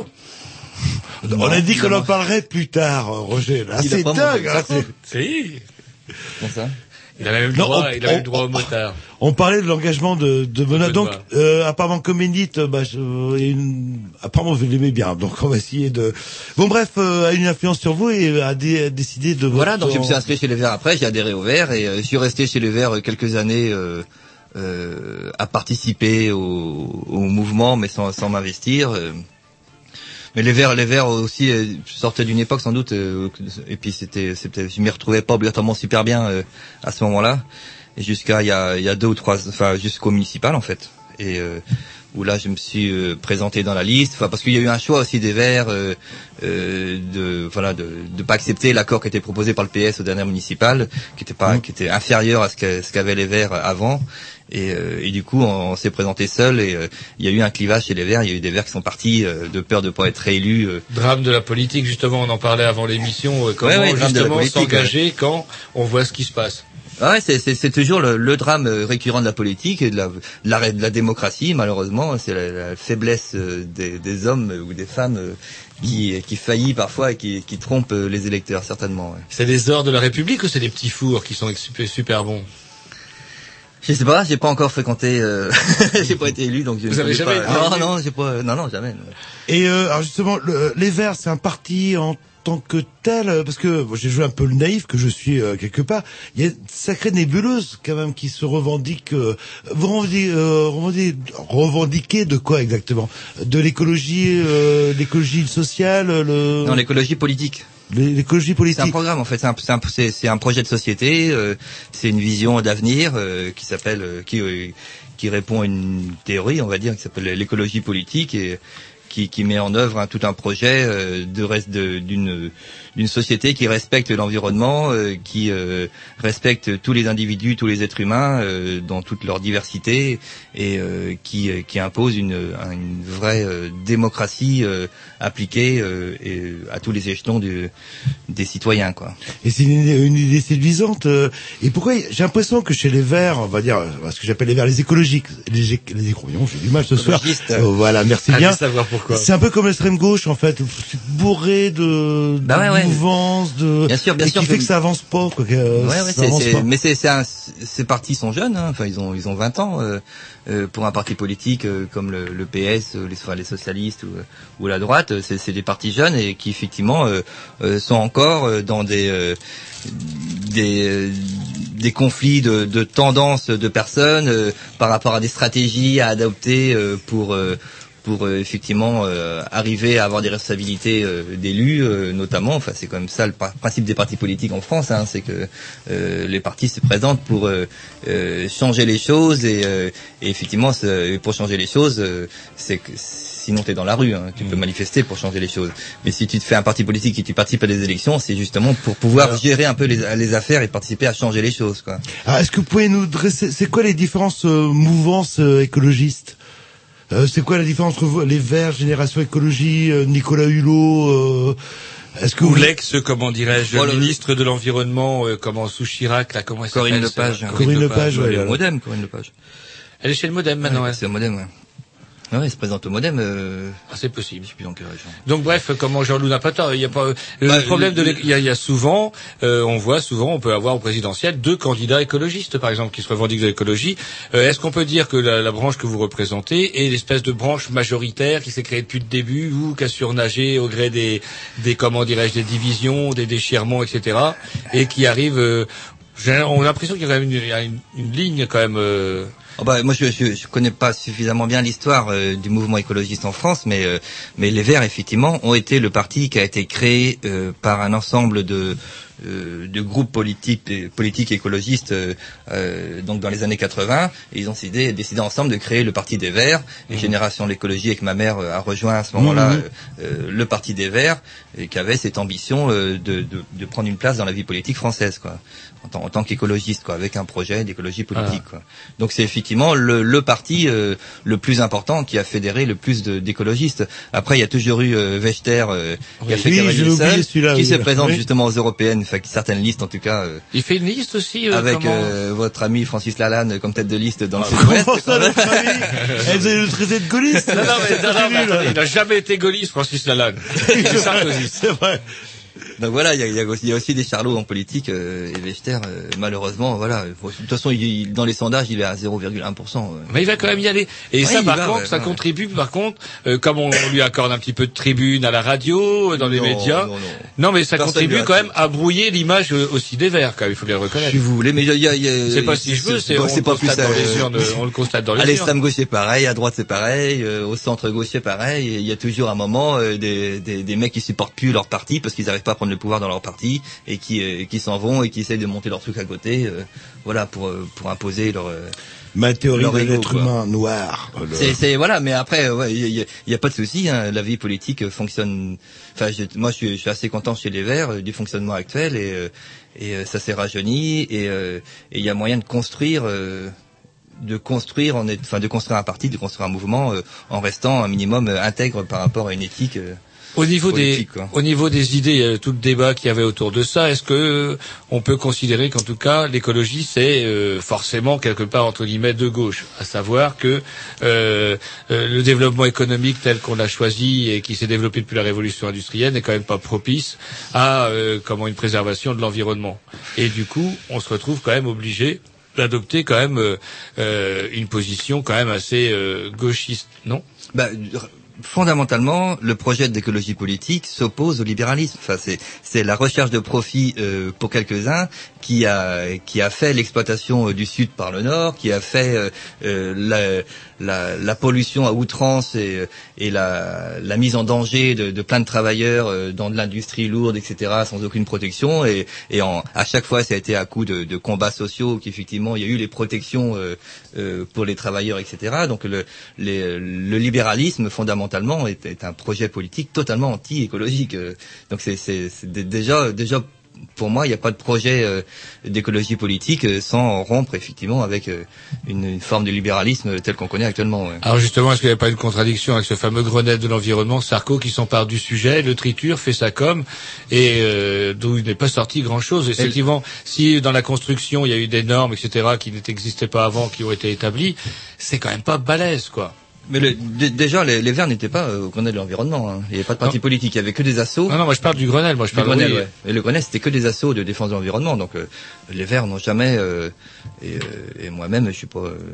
Non, on a dit qu'on en parlerait plus tard, Roger. Là, c'est dingue. Hein, si. Comment ça? Il avait même le droit, il avait le droit au motard. On parlait de l'engagement de, de Benoît. Donc, euh, apparemment, Cohn-Bendit, bah, je, une, apparemment, vous l'aimez bien. Donc, on va essayer de. Bon, bref, euh, a une influence sur vous et a dé, décidé de. Voilà. Donc, je me suis inscrit chez les Verts après. J'ai adhéré aux Verts et euh, je suis resté chez les Verts quelques années euh, euh, à participer au, au mouvement, mais sans, sans m'investir. Euh. Mais les Verts, les Verts aussi euh, sortaient d'une époque sans doute, euh, et puis c'était, c'était, je m'y retrouvais pas obligatoirement super bien euh, à ce moment-là, et jusqu'à il y a, il y a deux ou trois, enfin jusqu'au municipal en fait. et euh, où là je me suis euh, présenté dans la liste, enfin parce qu'il y a eu un choix aussi des Verts euh, euh, de voilà de de pas accepter l'accord qui était proposé par le P S aux dernières municipales, qui était pas mmh. qui était inférieur à ce que ce qu'avaient les Verts avant. Et, euh, et du coup, on, on s'est présenté seul et euh, il y a eu un clivage chez les Verts. Il y a eu des Verts qui sont partis euh, de peur de pas être réélus. Euh. Drame de la politique, justement, on en parlait avant l'émission. Euh, comment ouais, ouais, justement s'engager ouais. quand on voit ce qui se passe. Ah ouais, c'est, c'est, c'est toujours le, le drame récurrent de la politique et de la, de la, de la démocratie. Malheureusement, c'est la, la faiblesse des, des hommes ou des femmes qui, qui faillit parfois et qui, qui trompent les électeurs, certainement. Ouais. C'est les ors de la République ou c'est des petits fours qui sont super, super bons? Je sais pas, j'ai pas encore fréquenté, euh, j'ai pas été élu, donc je Vous ne avez jamais pas. Non, non, j'ai pas, non, non, jamais. Et euh, alors justement, le, les Verts, c'est un parti en tant que tel, parce que bon, j'ai joué un peu le naïf que je suis euh, quelque part. Il y a une sacrée nébuleuse quand même qui se revendique. Euh, vous revendiquez, euh, revendiquez, revendiquez de quoi exactement? De l'écologie, euh, l'écologie sociale, le. Non, l'écologie politique. L'écologie politique. C'est un programme en fait, c'est un, c'est un, c'est, c'est un projet de société, euh, c'est une vision d'avenir euh, qui s'appelle, euh, qui, euh, qui répond à une théorie, on va dire, qui s'appelle l'écologie politique et qui, qui met en œuvre hein, tout un projet euh, de reste de, d'une d'une société qui respecte l'environnement, euh, qui euh, respecte tous les individus, tous les êtres humains euh, dans toute leur diversité et euh, qui euh, qui impose une une vraie euh, démocratie euh, appliquée euh, et à tous les échelons du, des citoyens quoi. Et c'est une, une idée séduisante. Euh, et pourquoi j'ai l'impression que chez les Verts, on va dire ce que j'appelle les Verts, les écologiques, les les écologistes, j'ai du mal ce soir. Euh, voilà, merci bien. Savoir pourquoi. C'est un peu comme l'extrême gauche en fait, bourré de, de bah ouais, ouais. mouvance, de bien sûr, bien et sûr, qui fait que ça avance pas quoi. Que, ouais, ouais, ça c'est, avance c'est, pas. mais c'est, c'est un, ces partis sont jeunes, hein, enfin ils ont ils ont vingt ans euh, euh, pour un parti politique euh, comme le, le P S, euh, les, enfin, les socialistes ou, ou la droite, c'est, c'est des partis jeunes et qui effectivement euh, euh, sont encore euh, dans des euh, des euh, des conflits de, de tendances de personnes euh, par rapport à des stratégies à adopter euh, pour euh, pour euh, effectivement euh, arriver à avoir des responsabilités euh, d'élus euh, notamment. Enfin, c'est quand même ça le par- principe des partis politiques en France, hein, c'est que euh, les partis se présentent pour euh, euh, changer les choses et, euh, et effectivement c'est, pour changer les choses, euh, c'est que sinon t'es dans la rue, hein, tu mmh. peux manifester pour changer les choses. Mais si tu te fais un parti politique et tu participes à des élections, c'est justement pour pouvoir ouais. gérer un peu les, les affaires et participer à changer les choses, quoi. Ah, est-ce que vous pouvez nous dresser, c'est quoi les différentes euh, mouvances euh, écologistes? Euh, c'est quoi la différence entre les Verts, Génération Écologie, euh, Nicolas Hulot euh, est-ce que ou vous... l'ex, comment dirais-je, oh, le le ministre de l'environnement, euh, comment sous Chirac, là, comment elle s'appelle? Corinne Lepage. Corinne Lepage, ouais. Le Modem, Corinne Lepage. Elle est chez le Modem maintenant, ouais. C'est le Modem, ouais. Ah ouais, il se présente au Modem. Euh... Ah, c'est possible. Je sais plus dans quelle région. Donc bref, comment Jean-Loup n'a pas tort. Il y a pas le bah, problème de il y a, il y a souvent, euh, on voit souvent, on peut avoir au présidentiel deux candidats écologistes, par exemple, qui se revendiquent de l'écologie. Euh, est-ce qu'on peut dire que la, la branche que vous représentez est l'espèce de branche majoritaire qui s'est créée depuis le début ou qui a surnagé au gré des, des comment dirais-je, des divisions, des déchirements, et cetera, et qui arrive. Euh, j'ai, on a l'impression qu'il y a quand même une, une, une ligne quand même. Euh, Oh bah, moi, je, je, je connais pas suffisamment bien l'histoire euh, du mouvement écologiste en France, mais euh, mais les Verts, effectivement, ont été le parti qui a été créé euh, par un ensemble de euh, de groupes politiques politiques écologistes euh, euh, donc dans les années quatre-vingts. Et ils ont décidé, décidé ensemble de créer le Parti des Verts. Et mmh. Génération de l'écologie, avec ma mère, euh, a rejoint à ce moment-là mmh. euh, le Parti des Verts, et qui avait cette ambition euh, de, de de prendre une place dans la vie politique française, quoi. En tant, en tant qu'écologiste, quoi, avec un projet d'écologie politique, ah. quoi. Donc c'est effectivement le, le parti euh, le plus important qui a fédéré le plus de, d'écologistes. Après, il y a toujours eu euh, Wechter euh, oui, qui a fait oui, cavalier seul, qui oui. se présente oui. justement aux européennes, enfin certaines listes en tout cas. Euh, il fait une liste aussi euh, avec euh, votre ami Francis Lalanne comme tête de liste dans ah, le Sud-Ouest. Comment ça, notre ami? Elle faisait le traité de gaulliste. Non, non, mais, non, non, mais attendez, il n'a jamais été gaulliste, Francis Lalanne. C'est sarkozyste. C'est vrai. Donc voilà, il y a, y, a aussi, y a aussi des charlots en politique euh, et Wechter, euh, malheureusement, voilà. De toute façon, il, il, dans les sondages, il est à zéro virgule un pour cent. Euh. Mais il va quand même y aller. Et ouais, ça, par va, contre, ouais, ça ouais. contribue, par contre, euh, comme on, on lui accorde un petit peu de tribune à la radio, dans les non, médias. Non, non. non, mais ça Personne contribue quand même à brouiller l'image aussi des Verts, quand même. Il faut bien le reconnaître. Si vous voulez, mais il y a, y a, c'est pas si je veux, c'est, c'est, on, c'est le pas plus constate ça, dans les euh, urnes, on le constate dans les à urnes. l'extrême gauche c'est pareil, à droite c'est pareil, euh, au centre gauche c'est pareil. Il y a toujours un moment euh, des, des, des mecs qui supportent plus leur parti parce qu'ils n'arrivent pas à prendre prendre le pouvoir dans leur parti et qui euh, qui s'en vont et qui essayent de monter leur truc à côté, euh, voilà, pour euh, pour imposer leur euh, ma théorie leur de ego, l'être quoi. humain noir. Le... C'est, c'est voilà, mais après, ouais, il y, y, y a pas de souci. Hein, la vie politique fonctionne. Enfin, je, moi, je suis, je suis assez content chez les Verts euh, du fonctionnement actuel et euh, et euh, ça s'est rajeuni et il euh, y a moyen de construire. Euh, de construire en est, enfin de construire un parti, de construire un mouvement euh, en restant un minimum euh, intègre par rapport à une éthique. Euh, Au niveau politique, des, quoi. au niveau des idées, euh, tout le débat qu'il y avait autour de ça, est-ce que euh, on peut considérer qu'en tout cas l'écologie c'est euh, forcément quelque part entre guillemets de gauche, à savoir que euh, euh, le développement économique tel qu'on l'a choisi et qui s'est développé depuis la révolution industrielle n'est quand même pas propice à euh, comment une préservation de l'environnement. Et du coup, on se retrouve quand même obligé d'adopter quand même euh, euh, une position quand même assez euh, gauchiste, non? Bah, fondamentalement, le projet d'écologie politique s'oppose au libéralisme. Enfin, c'est c'est la recherche de profit euh, pour quelques-uns qui a qui a fait l'exploitation euh, du sud par le nord, qui a fait euh, euh, la, la la pollution à outrance et et la la mise en danger de, de plein de travailleurs euh, dans de l'industrie lourde, et cetera, sans aucune protection. Et et en, à chaque fois, ça a été à coup de, de combats sociaux qu'effectivement il y a eu les protections euh, euh, pour les travailleurs, et cetera. Donc le les, le libéralisme fondamentalement est, est un projet politique totalement anti-écologique. Donc c'est, c'est, c'est déjà, déjà pour moi, il n'y a pas de projet euh, d'écologie politique euh, sans rompre effectivement avec euh, une, une forme de libéralisme tel qu'on connaît actuellement. Ouais. Alors justement, est-ce qu'il n'y a pas une contradiction avec ce fameux Grenelle de l'environnement, Sarko, qui s'empare du sujet, le triture, fait sa com, et euh, d'où il n'est pas sorti grand-chose. Effectivement, si dans la construction il y a eu des normes, et cetera, qui n'existaient pas avant, qui ont été établies, c'est quand même pas balèze, quoi. Mais le, d- déjà, les, les Verts n'étaient pas au Grenelle de l'environnement. Hein. Il n'y avait pas de parti non. politique, il y avait que des assos. Non, non, moi je parle du Grenelle. Moi je parle du Grenelle, oui. ouais. Et le Grenelle, c'était que des assos de défense de l'environnement. Donc euh, les Verts n'ont jamais. Euh, et, euh, et moi-même, je suis pas. Euh,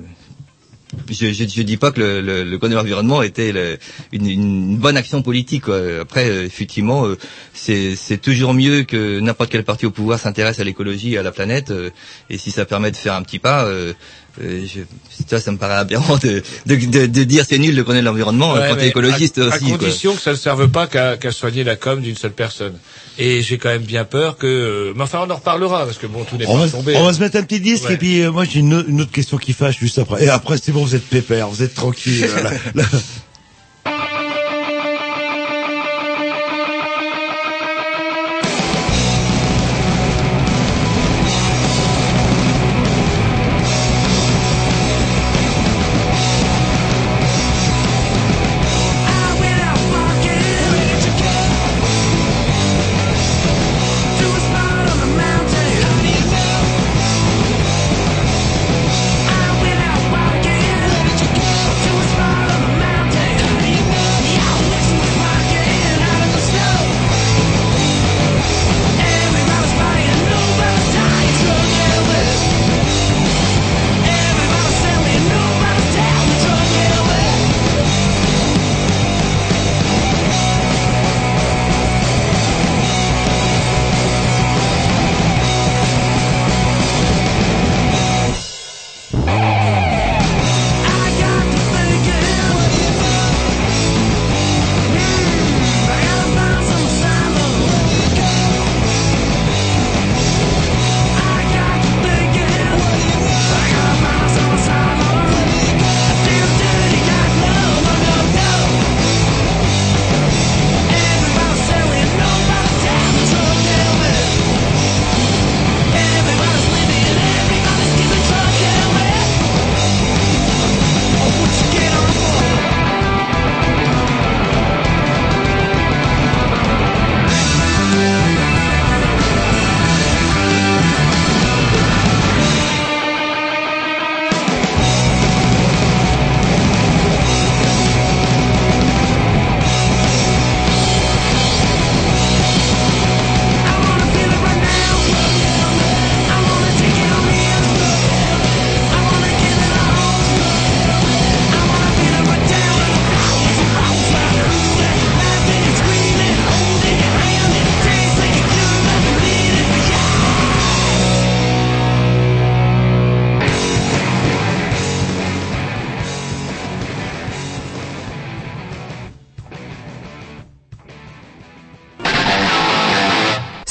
je, je, je dis pas que le, le, le Grenelle de l'environnement était le, une, une bonne action politique. Quoi. Après, euh, effectivement, euh, c'est, c'est toujours mieux que n'importe quel parti au pouvoir s'intéresse à l'écologie et à la planète. Euh, et si ça permet de faire un petit pas. Euh, Euh, je, ça, ça me paraît aberrant de, de, de, de dire c'est nul de connaître l'environnement ouais, quand t'es écologiste à, aussi. À condition quoi. que ça ne serve pas qu'à, qu'à soigner la com d'une seule personne. Et j'ai quand même bien peur que... Euh, mais enfin, on en reparlera, parce que bon, tout n'est on pas va, tombé. On va se mettre un petit disque, ouais. Et puis euh, moi j'ai une, une autre question qui fâche juste après. Et après, c'est bon, vous êtes pépère, vous êtes tranquille. là, là. Mountain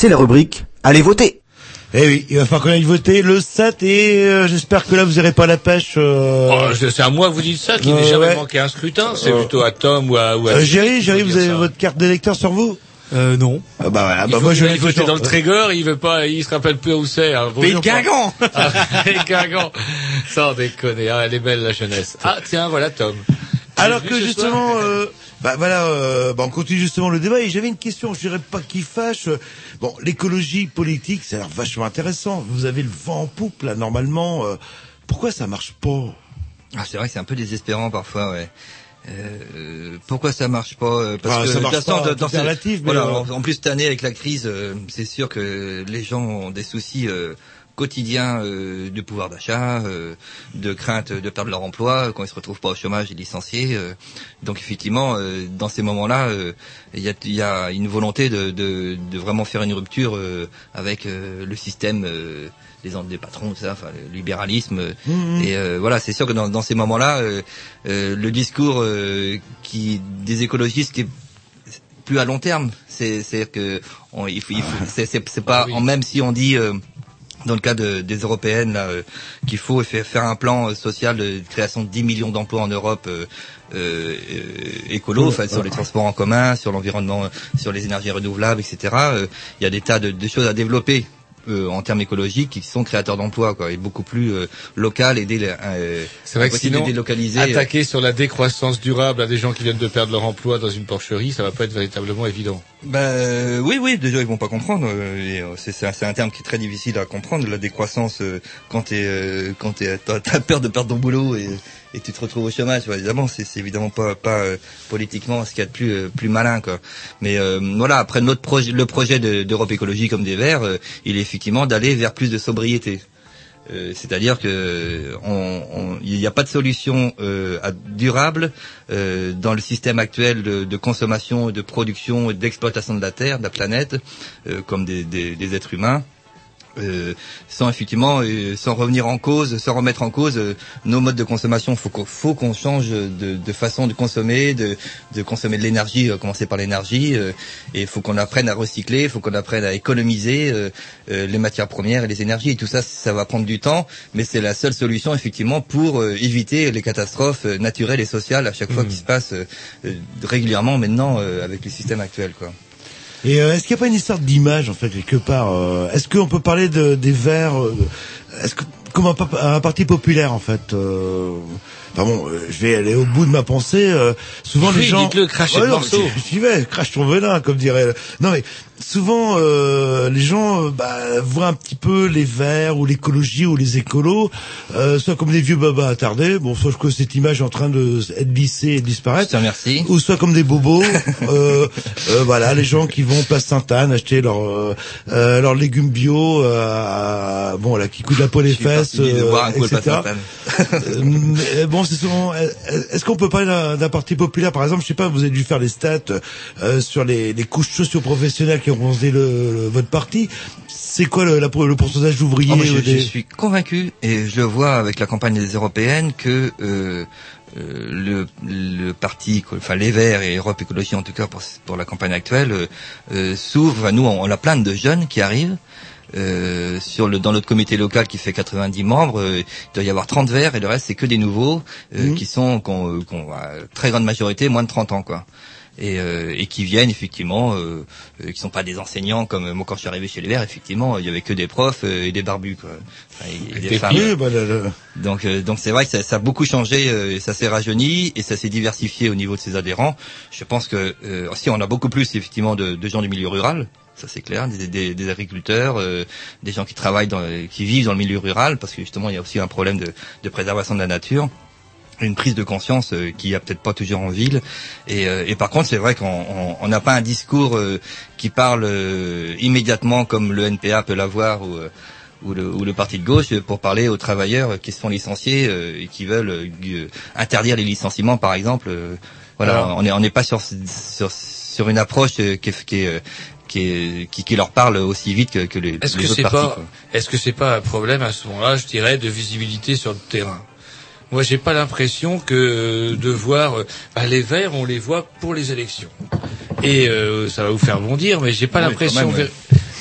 c'est la rubrique Allez voter. Eh oui, il va falloir qu'on aille voter le sept et euh, j'espère que là vous n'aurez pas la pêche. Euh... Oh, c'est à moi que vous dites ça, qu'il euh, n'est jamais ouais. manqué un scrutin. C'est euh... plutôt à Tom ou à... Ou à euh, Géry, Géry, vous avez ça. votre carte d'électeur sur vous? Euh, non. Ah bah voilà, il bah faut moi je qu'il l'ai voter toujours. dans le Trégor, il veut pas, il se rappelle plus où c'est. Hein. Pays de Guingamp. Ah, Pays de Guingamp. Sans déconner, ah, elle est belle la jeunesse. Ah tiens, voilà Tom. Alors que justement, euh, bah voilà, euh, bah on continue justement le débat et j'avais une question, je dirais pas qui fâche. Bon, l'écologie politique, ça a l'air vachement intéressant. Vous avez le vent en poupe là, normalement. Euh, pourquoi ça marche pas? Ah, c'est vrai que c'est un peu désespérant parfois, ouais. Euh, pourquoi ça marche pas? Parce ah, que ça marche de toute façon, pas, dans c'est ces, relatif. voilà, Mais en, en plus cette année avec la crise, euh, c'est sûr que les gens ont des soucis euh, quotidiens euh, de pouvoir d'achat, euh, de crainte de perdre leur emploi quand ils se retrouvent pas au chômage et licenciés. Euh, donc effectivement, euh, dans ces moments-là, euh, il y a, y a une volonté de, de, de vraiment faire une rupture euh, avec euh, le système. Euh, des, des patrons, tout ça, enfin, le libéralisme. Mmh. Et euh, voilà, c'est sûr que dans, dans ces moments-là, euh, euh, le discours euh, qui des écologistes qui est plus à long terme, c'est c'est que on, il faut, il faut c'est c'est, c'est pas, ah oui. Même si on dit euh, dans le cas de, des européennes là, euh, qu'il faut faire un plan social de création de dix millions d'emplois en Europe. Euh, Euh, euh, écolo, enfin, sur les transports en commun, sur l'environnement, sur les énergies renouvelables, et cetera. Il euh, y a des tas de, de choses à développer euh, en termes écologiques qui sont créateurs d'emplois, quoi, et beaucoup plus euh, local et dé, euh, c'est vrai que sinon délocaliser. Attaquer sur la décroissance durable à des gens qui viennent de perdre leur emploi dans une porcherie, ça va pas être véritablement évident. Ben euh, oui, oui, déjà ils vont pas comprendre. Euh, et, euh, c'est, c'est, un, c'est un terme qui est très difficile à comprendre. La décroissance, euh, quand t'es, euh, quand t'es, t'as, t'as peur de perdre ton boulot et, et tu te retrouves au chômage. Ouais, évidemment, c'est, c'est évidemment pas, pas euh, politiquement ce qu'il y a de plus, euh, plus malin, quoi. Mais euh, voilà, après notre projet, le projet de, d'Europe Écologie comme des Verts, euh, il est effectivement d'aller vers plus de sobriété. Euh, c'est-à-dire que il n'y a pas de solution euh, durable euh, dans le système actuel de, de consommation, de production et d'exploitation de la Terre, de la planète, euh, comme des, des, des êtres humains. Euh, sans effectivement, euh, sans revenir en cause, sans remettre en cause euh, nos modes de consommation. Faut qu'on, faut qu'on change de, de façon de consommer, de, de consommer de l'énergie, euh, commencer par l'énergie, euh, et il faut qu'on apprenne à recycler, il faut qu'on apprenne à économiser euh, euh, les matières premières et les énergies. Et tout ça, ça va prendre du temps, mais c'est la seule solution effectivement pour euh, éviter les catastrophes euh, naturelles et sociales à chaque mmh. fois qui se passent euh, euh, régulièrement maintenant euh, avec les systèmes actuels, quoi. Et euh, est-ce qu'il n'y a pas une histoire d'image en fait quelque part euh, Est-ce qu'on peut parler de, des Verts euh, Est-ce que comme un, un parti populaire en fait euh, Enfin bon, euh, je vais aller au bout de ma pensée. Euh, souvent oui, les gens, dites-le, crachez ouais, le morceau. J'y vais, crache ton venin, comme dirait. Non mais souvent euh, les gens euh, bah, voient un petit peu les Verts ou l'écologie ou les écolos, euh, soit comme des vieux babas attardés. Bon, soit que cette image est en train de être lissée et de disparaître. Merci. Ou soit comme des bobos. euh, euh, voilà, les gens qui vont place Sainte-Anne acheter leurs euh, euh, leurs légumes bio, euh, bon là qui coûtent la peau les fesses, euh, et cetera. euh, bon, c'est souvent. Est-ce qu'on peut parler d'un, d'un parti populaire, par exemple, je sais pas, vous avez dû faire les stats euh, sur les, les couches socio-professionnelles qui ont composé le, le, votre parti. C'est quoi le, la, le pourcentage d'ouvriers? Oh, moi, je, des... je suis convaincu, et je le vois avec la campagne des européennes, que euh, euh, le, le parti, enfin les Verts et Europe Écologie en tout cas pour, pour la campagne actuelle, euh, s'ouvre. Nous, on, on a plein de jeunes qui arrivent. Euh, sur le dans notre comité local qui fait quatre-vingt-dix membres, euh, il doit y avoir trente verts et le reste c'est que des nouveaux euh, mmh. qui sont qu'on, qu'on euh, très grande majorité moins de trente ans, quoi. Et, euh, et qui viennent effectivement, euh, euh, qui sont pas des enseignants comme moi quand je suis arrivé chez les Verts. Effectivement, il y avait que des profs euh, et des barbus, quoi. Enfin, et, et des, des femmes. Filles, bah, le, le... Donc, euh, donc c'est vrai que ça, ça a beaucoup changé, euh, ça s'est rajeuni et ça s'est diversifié au niveau de ses adhérents. Je pense que euh, si on a beaucoup plus effectivement de, de gens du milieu rural. Ça c'est clair, des, des, des agriculteurs, euh, des gens qui travaillent, dans, qui vivent dans le milieu rural, parce que justement il y a aussi un problème de, de préservation de la nature, une prise de conscience euh, qui y a peut-être pas toujours en ville. Et, euh, et par contre c'est vrai qu'on n'a pas un discours euh, qui parle euh, immédiatement comme le N P A peut l'avoir ou, euh, ou, le, ou le parti de gauche pour parler aux travailleurs qui se font licencier euh, et qui veulent euh, interdire les licenciements par exemple. Euh, voilà, alors, on n'est on n'est pas sur, sur sur une approche euh, qui est, qui est Qui, qui, qui leur parle aussi vite que, que les, est-ce les que autres c'est partis. Pas, quoi. Est-ce que c'est pas un problème à ce moment-là, je dirais, de visibilité sur le terrain? Moi, j'ai pas l'impression que de voir bah, les Verts, on les voit pour les élections. Et euh, ça va vous faire bondir, mais j'ai pas oui, l'impression. Même, ouais.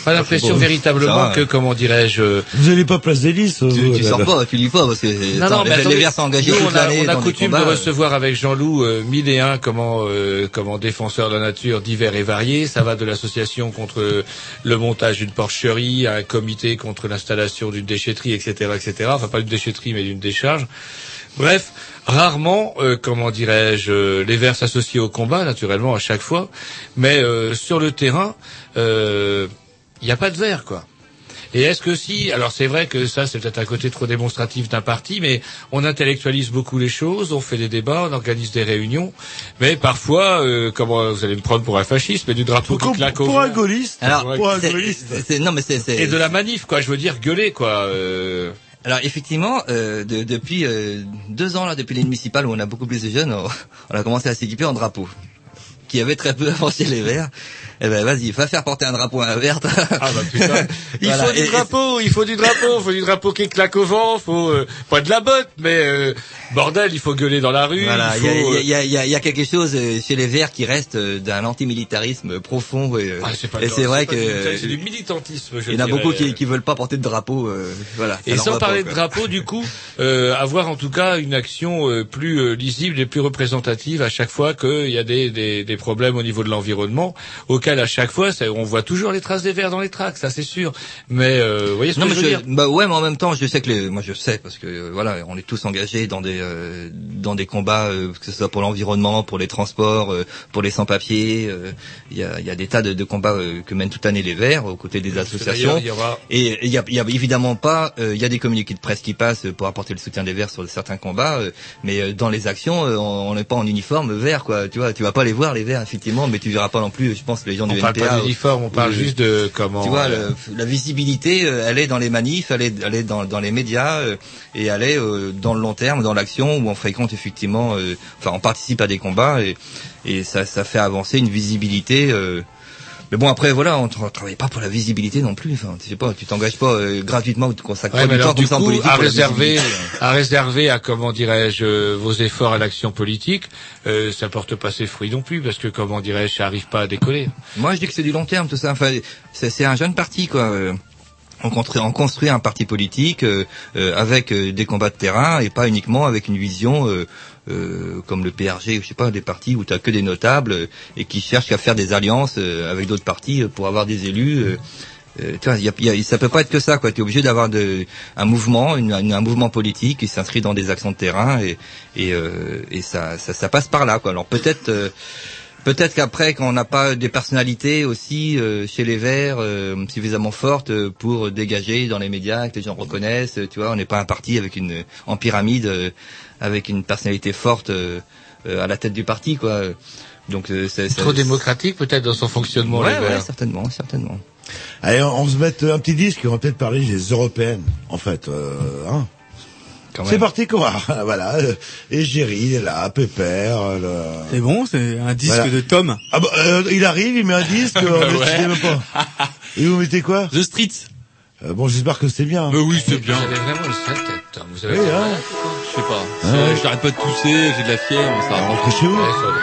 Pas l'impression bon, véritablement que, comment dirais-je... Vous n'allez pas place des Lys. Tu, tu sors pas, tu lis pas, parce que non, attends, non, les, attendez, les Verts sont engagés toute l'année on a dans des coutume combats. de recevoir avec Jean-Loup euh, mille et un comment, euh, comment défenseurs de la nature divers et variés. Ça va de l'association contre le montage d'une porcherie à un comité contre l'installation d'une déchetterie, et cetera, et cetera. Enfin, pas d'une déchetterie, mais d'une décharge. Bref, rarement, euh, comment dirais-je, euh, les Verts s'associent au combat, naturellement, à chaque fois. Mais euh, sur le terrain, il euh, n'y a pas de Verts, quoi. Et est-ce que si, alors c'est vrai que ça c'est peut-être un côté trop démonstratif d'un parti, mais on intellectualise beaucoup les choses, on fait des débats, on organise des réunions, mais parfois, euh, comment vous allez me prendre pour un fasciste, mais du drapeau qui claque au vent. Pour un gaulliste. Alors, pour un c'est, gaulliste. c'est, c'est, non mais c'est, c'est... Et de la manif, quoi, je veux dire gueuler, quoi. Euh... Alors effectivement, euh, de, depuis euh, deux ans là, depuis les municipales où on a beaucoup plus de jeunes, on, on a commencé à s'équiper en drapeau, qui avait très peu avancé les Verts. Eh ben vas-y, va faire porter un drapeau à un Vert. Ah bah putain. Il voilà. faut du et, drapeau, il faut du drapeau, il faut du drapeau qui claque au vent, faut euh, pas de la botte, mais euh, bordel, il faut gueuler dans la rue. Voilà, il faut, y, a, y, a, y a quelque chose chez les Verts qui reste d'un antimilitarisme profond. Et, ah, c'est pas et c'est vrai que c'est du militantisme. Je il y en a dirais. beaucoup qui, qui veulent pas porter de drapeau. Euh, voilà. Et sans parler pas, de drapeau, du coup, euh, avoir en tout cas une action euh, plus euh, lisible et plus représentative à chaque fois qu'il y a des, des, des problèmes au niveau de l'environnement, auquel à chaque fois ça, on voit toujours les traces des Verts dans les tracts, ça c'est sûr. Mais euh, vous voyez ce non, que je veux je, dire bah ouais, mais en même temps, je sais que les, moi je sais parce que euh, voilà, on est tous engagés dans des euh, dans des combats, euh, que ce soit pour l'environnement, pour les transports, euh, pour les sans-papiers. Il euh, y a il y a des tas de, de combats euh, que mènent toute l'année les Verts aux côtés des associations. Il y aura... Et il y a, y a évidemment pas, il euh, y a des communiqués de presse qui passent pour apporter le soutien des Verts sur certains combats, euh, mais euh, dans les actions, euh, on n'est pas en uniforme vert, quoi. Tu vois, tu vas pas les voir les Verts effectivement, mais tu verras pas non plus, je pense, les gens on du parle N P A. Pas d'uniforme, on parle juste de comment. Tu vois, le, la visibilité, euh, elle est dans les manifs, elle est, elle est dans, dans les médias, euh, et elle est euh, dans le long terme, dans l'action où on fréquente effectivement, euh, enfin, on participe à des combats et, et ça, ça fait avancer une visibilité. Euh, mais bon, après, voilà, on ne travaille pas pour la visibilité non plus. Enfin, tu sais pas, tu t'engages pas euh, gratuitement ou tu consacres ouais, pas du temps comme ça en politique. À réserver, à réserver à comment dirais-je euh, vos efforts à l'action politique, euh, ça porte pas ses fruits non plus parce que comment dirais-je, ça arrive pas à décoller. Moi, je dis que c'est du long terme tout ça. Enfin, c'est, c'est un jeune parti, quoi. Euh, on construit, on construit un parti politique euh, euh, avec euh, des combats de terrain et pas uniquement avec une vision. Euh, Euh, comme le P R G, je sais pas, des partis où tu as que des notables euh, et qui cherchent à faire des alliances euh, avec d'autres partis euh, pour avoir des élus. Euh, euh, tu vois, y a, y a, ça peut pas être que ça, quoi. Tu es obligé d'avoir de, un mouvement, une, une, un mouvement politique qui s'inscrit dans des actions de terrain et, et, euh, et ça, ça, ça passe par là, quoi. Alors peut-être. Euh, Peut-être qu'après, quand on n'a pas des personnalités aussi euh, chez les Verts euh, suffisamment fortes euh, pour dégager dans les médias, que les gens reconnaissent, tu vois, on n'est pas un parti avec une en pyramide, euh, avec une personnalité forte euh, euh, à la tête du parti, quoi. Donc euh, c'est, c'est trop démocratique peut-être dans son fonctionnement. Ouais, les Verts. ouais, certainement, certainement. Allez, on, on se met un petit disque, on va peut-être parler des européennes, en fait, euh, hein. C'est parti quoi. Voilà, et Géry il est là, Pépère. Le... C'est bon, c'est un disque voilà. de Tom. Ah bah, euh, il arrive, il met un disque, on ne ouais. même pas. Et vous mettez quoi? The Streets. Euh, bon, j'espère que c'est bien. Mais oui, c'est bien. Vous avez vraiment le sale tête, Tom. Vous avez oui, hein. Je sais pas. Ah, ouais. Je n'arrête pas de tousser, j'ai de la fièvre, ça va rentrer chez vous.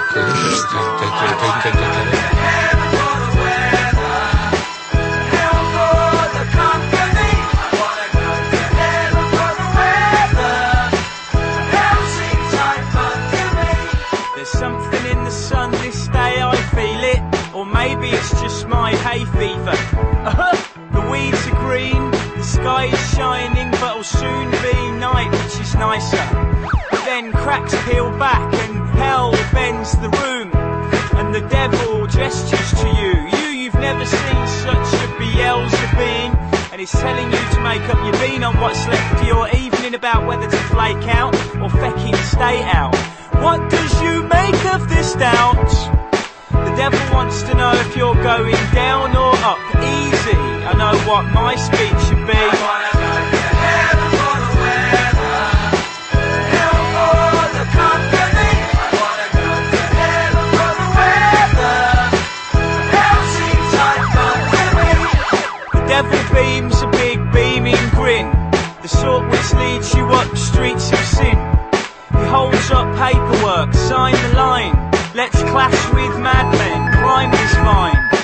Maybe it's just my hay fever. Uh-huh. The weeds are green, the sky is shining, but it'll soon be night, which is nicer. Then cracks peel back and hell bends the room, and the devil gestures to you. You, you've never seen such a Beelzebub, and it's telling you to make up your bean on what's left of your evening about whether to flake out or fecking stay out. What does you make of this doubt? The devil wants to know if you're going down or up. Easy, I know what my speech should be. I wanna go to heaven for the weather, hell for the company. I wanna go to heaven for the weather, hell seems like fun to me. The devil beams a big beaming grin, the sort which leads you up streets of sin. He holds up paperwork, sign the line. Let's clash with madmen, crime is fine. It's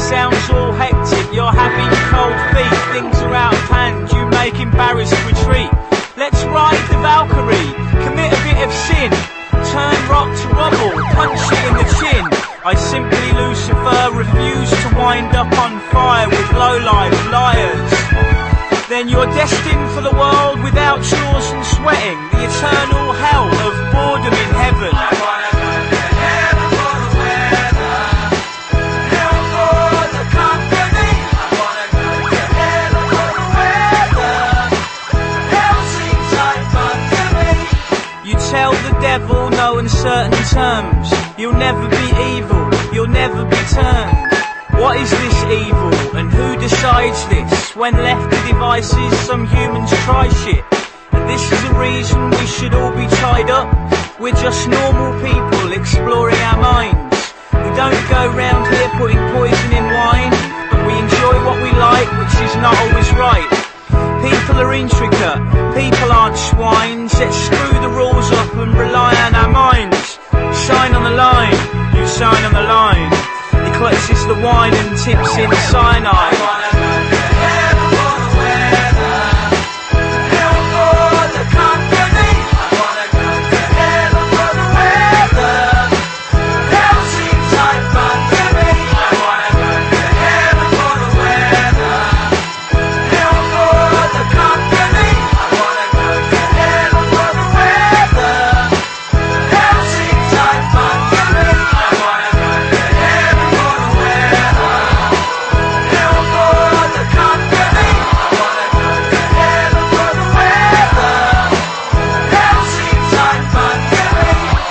sounds all hectic. You're having cold feet, things are out of hand. You make embarrassed retreat. Let's ride the Valkyrie, commit a bit of sin, turn rock to rubble, punch it in the chin. I simply, Lucifer, refuse to wind up on fire with low-life liars. Then you're destined for the world without chores and sweating, the eternal hell of boredom in heaven. I wanna go to heaven for the weather, hell for the company. I wanna go to heaven for the weather, hell seems like fun to me. You tell the devil no uncertain terms, you'll never be evil, you'll never be turned. What is this evil, and who decides this? When left to devices, some humans try shit. And this is the reason we should all be tied up. We're just normal people exploring our minds. We don't go round here putting poison in wine, but we enjoy what we like, which is not always right. People are intricate, people aren't swines. Let's screw the rules up and rely on our minds. Shine on the line, you shine on the line. He clutches the wine and tips in cyanide. I wanna go to heaven for the weather, hell for the company. I wanna go to heaven for the weather, hell seems like fun to me. I wanna go to heaven for the weather, hell for the company. I wanna go to heaven for the weather, hell seems like fun to me. I wanna go to heaven for the weather, hell for the company. I wanna go to heaven for the weather, hell seems like fun to me.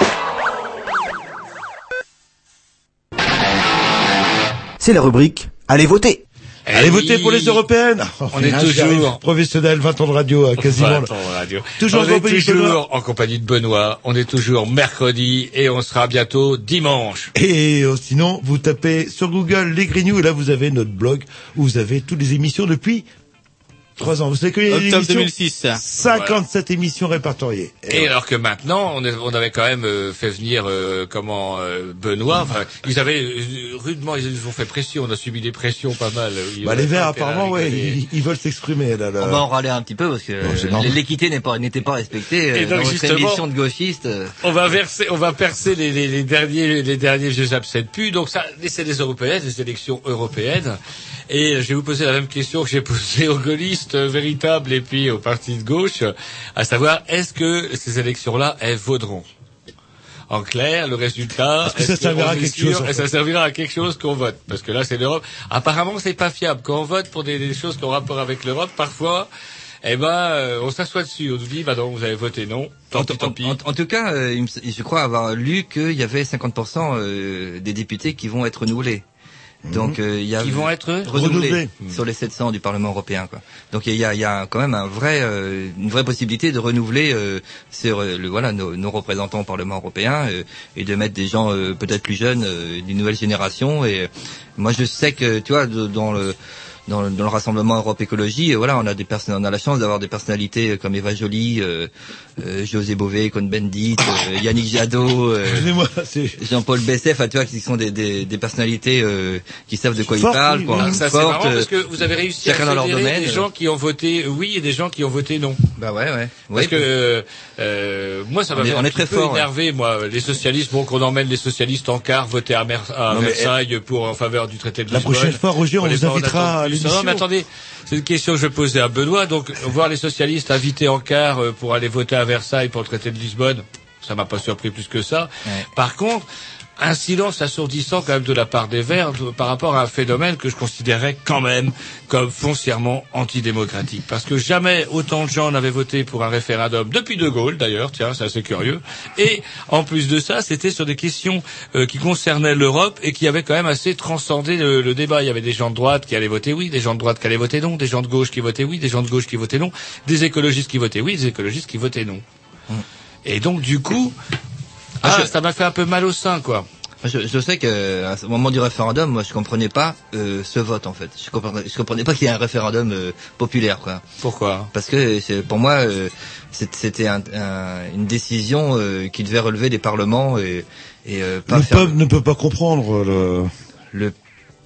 C'est la rubrique Allez voter. Allez voter pour les européennes. On est toujours professionnel, vingt ans de radio, quasiment. vingt ans de radio. Toujours, on en, est compagnie toujours de Benoît. en compagnie de Benoît. On est toujours mercredi et on sera bientôt dimanche. Et euh, sinon, vous tapez sur Google les Grignoux et là vous avez notre blog où vous avez toutes les émissions depuis trois ans. Vous savez qu'il y a des Octobre émissions deux mille six. cinquante-sept émissions répertoriées. Et, et alors que maintenant, on, est, on avait quand même euh, fait venir euh, comment euh, Benoît. Enfin, ils avaient euh, rudement, ils nous ont fait pression. On a subi des pressions pas mal. Ils Bah, les Verts, intérêt à apparemment, ouais, rigoler. ils, ils veulent s'exprimer. Là, là. On va en râler un petit peu parce que Bon, c'est euh, normal. l'équité n'est pas, n'était pas respectée euh, Et donc, dans votre justement, émission de gauchistes. euh. On va verser, on va percer les, les, les derniers, les derniers vieux abcès de pu. Donc ça, c'est des européennes, des élections européennes. Et je vais vous poser la même question que j'ai posée aux gaullistes euh, véritables et puis aux partis de gauche, à savoir, est-ce que ces élections-là, elles vaudront? En clair, le résultat, Est-ce que ça servira à quelque chose, en fait? Ça servira à quelque chose qu'on vote. Parce que là, c'est l'Europe. Apparemment, c'est pas fiable. Quand on vote pour des, des choses qui ont rapport avec l'Europe, parfois, eh ben, euh, on s'assoit dessus. On nous dit, bah non, vous avez voté non. Tant En, pis, tant pis. en- en tout cas, euh, il me s- je crois avoir lu qu'il y avait cinquante pour cent euh, des députés qui vont être renouvelés. Donc euh, il y a Qui vont être renouvelés renouvelés. sur les sept cents du Parlement européen, quoi. Donc il y a, il y a quand même un vrai, euh, une vraie possibilité de renouveler euh, sur, euh, le, voilà, nos, nos représentants au Parlement européen euh, et de mettre des gens euh, peut-être plus jeunes, euh, d'une nouvelle génération. Et euh, moi je sais que tu vois de- dans le dans le, dans le rassemblement Europe Écologie, euh, voilà, on a des personnes, on a la chance d'avoir des personnalités comme Eva Joly, euh, euh, José Bové, Cohn-Bendit, euh, Yannick Jadot, euh, Excusez-moi, c'est... Jean-Paul Bessef, tu vois, qui sont des, des, des personnalités euh, qui savent de quoi Fortes, ils parlent, oui, quoi. oui. Ça, c'est Fortes, marrant euh, parce que vous avez réussi chacun à dans leur fédérer domaine, des euh. gens qui ont voté oui et des gens qui ont voté non. Bah ouais, ouais. Parce Ouais, que euh, moi, ça On m'a est- fait on un est petit très peu fort, ouais. énervé, moi. Les socialistes, bon, qu'on emmène les socialistes en quart voter à, Mer- à Non, mais, Versailles pour en faveur du traité de La Lisbonne. prochaine fois, Roger, on Pour les vous faire en invitera attendre à plus. l'émission. Non, mais attendez, c'est une question que je posais à Benoît. Donc, voir les socialistes invités en quart euh, pour aller voter à Versailles pour le traité de Lisbonne, ça m'a pas surpris plus que ça. Ouais. Par contre, un silence assourdissant quand même de la part des Verts de- par rapport à un phénomène que je considérais quand même comme foncièrement antidémocratique. Parce que jamais autant de gens n'avaient voté pour un référendum, depuis De Gaulle d'ailleurs, tiens, c'est assez curieux. Et en plus de ça, c'était sur des questions euh, qui concernaient l'Europe et qui avaient quand même assez transcendé le, le débat. Il y avait des gens de droite qui allaient voter oui, des gens de droite qui allaient voter non, des gens de gauche qui votaient oui, des gens de gauche qui votaient non, des écologistes qui votaient oui, des écologistes qui votaient non. Et donc du coup, ah, je- ça m'a fait un peu mal au sein, quoi. Je, je sais que à ce moment du référendum, moi je comprenais pas euh, ce vote en fait. Je comprenais, je comprenais pas qu'il y ait un référendum euh, populaire, quoi. Pourquoi? Parce que c'est, pour moi, euh, c'est- c'était un, un- une décision euh, qui devait relever des parlements et, et euh, pas Le faire peuple ne peut pas comprendre le... le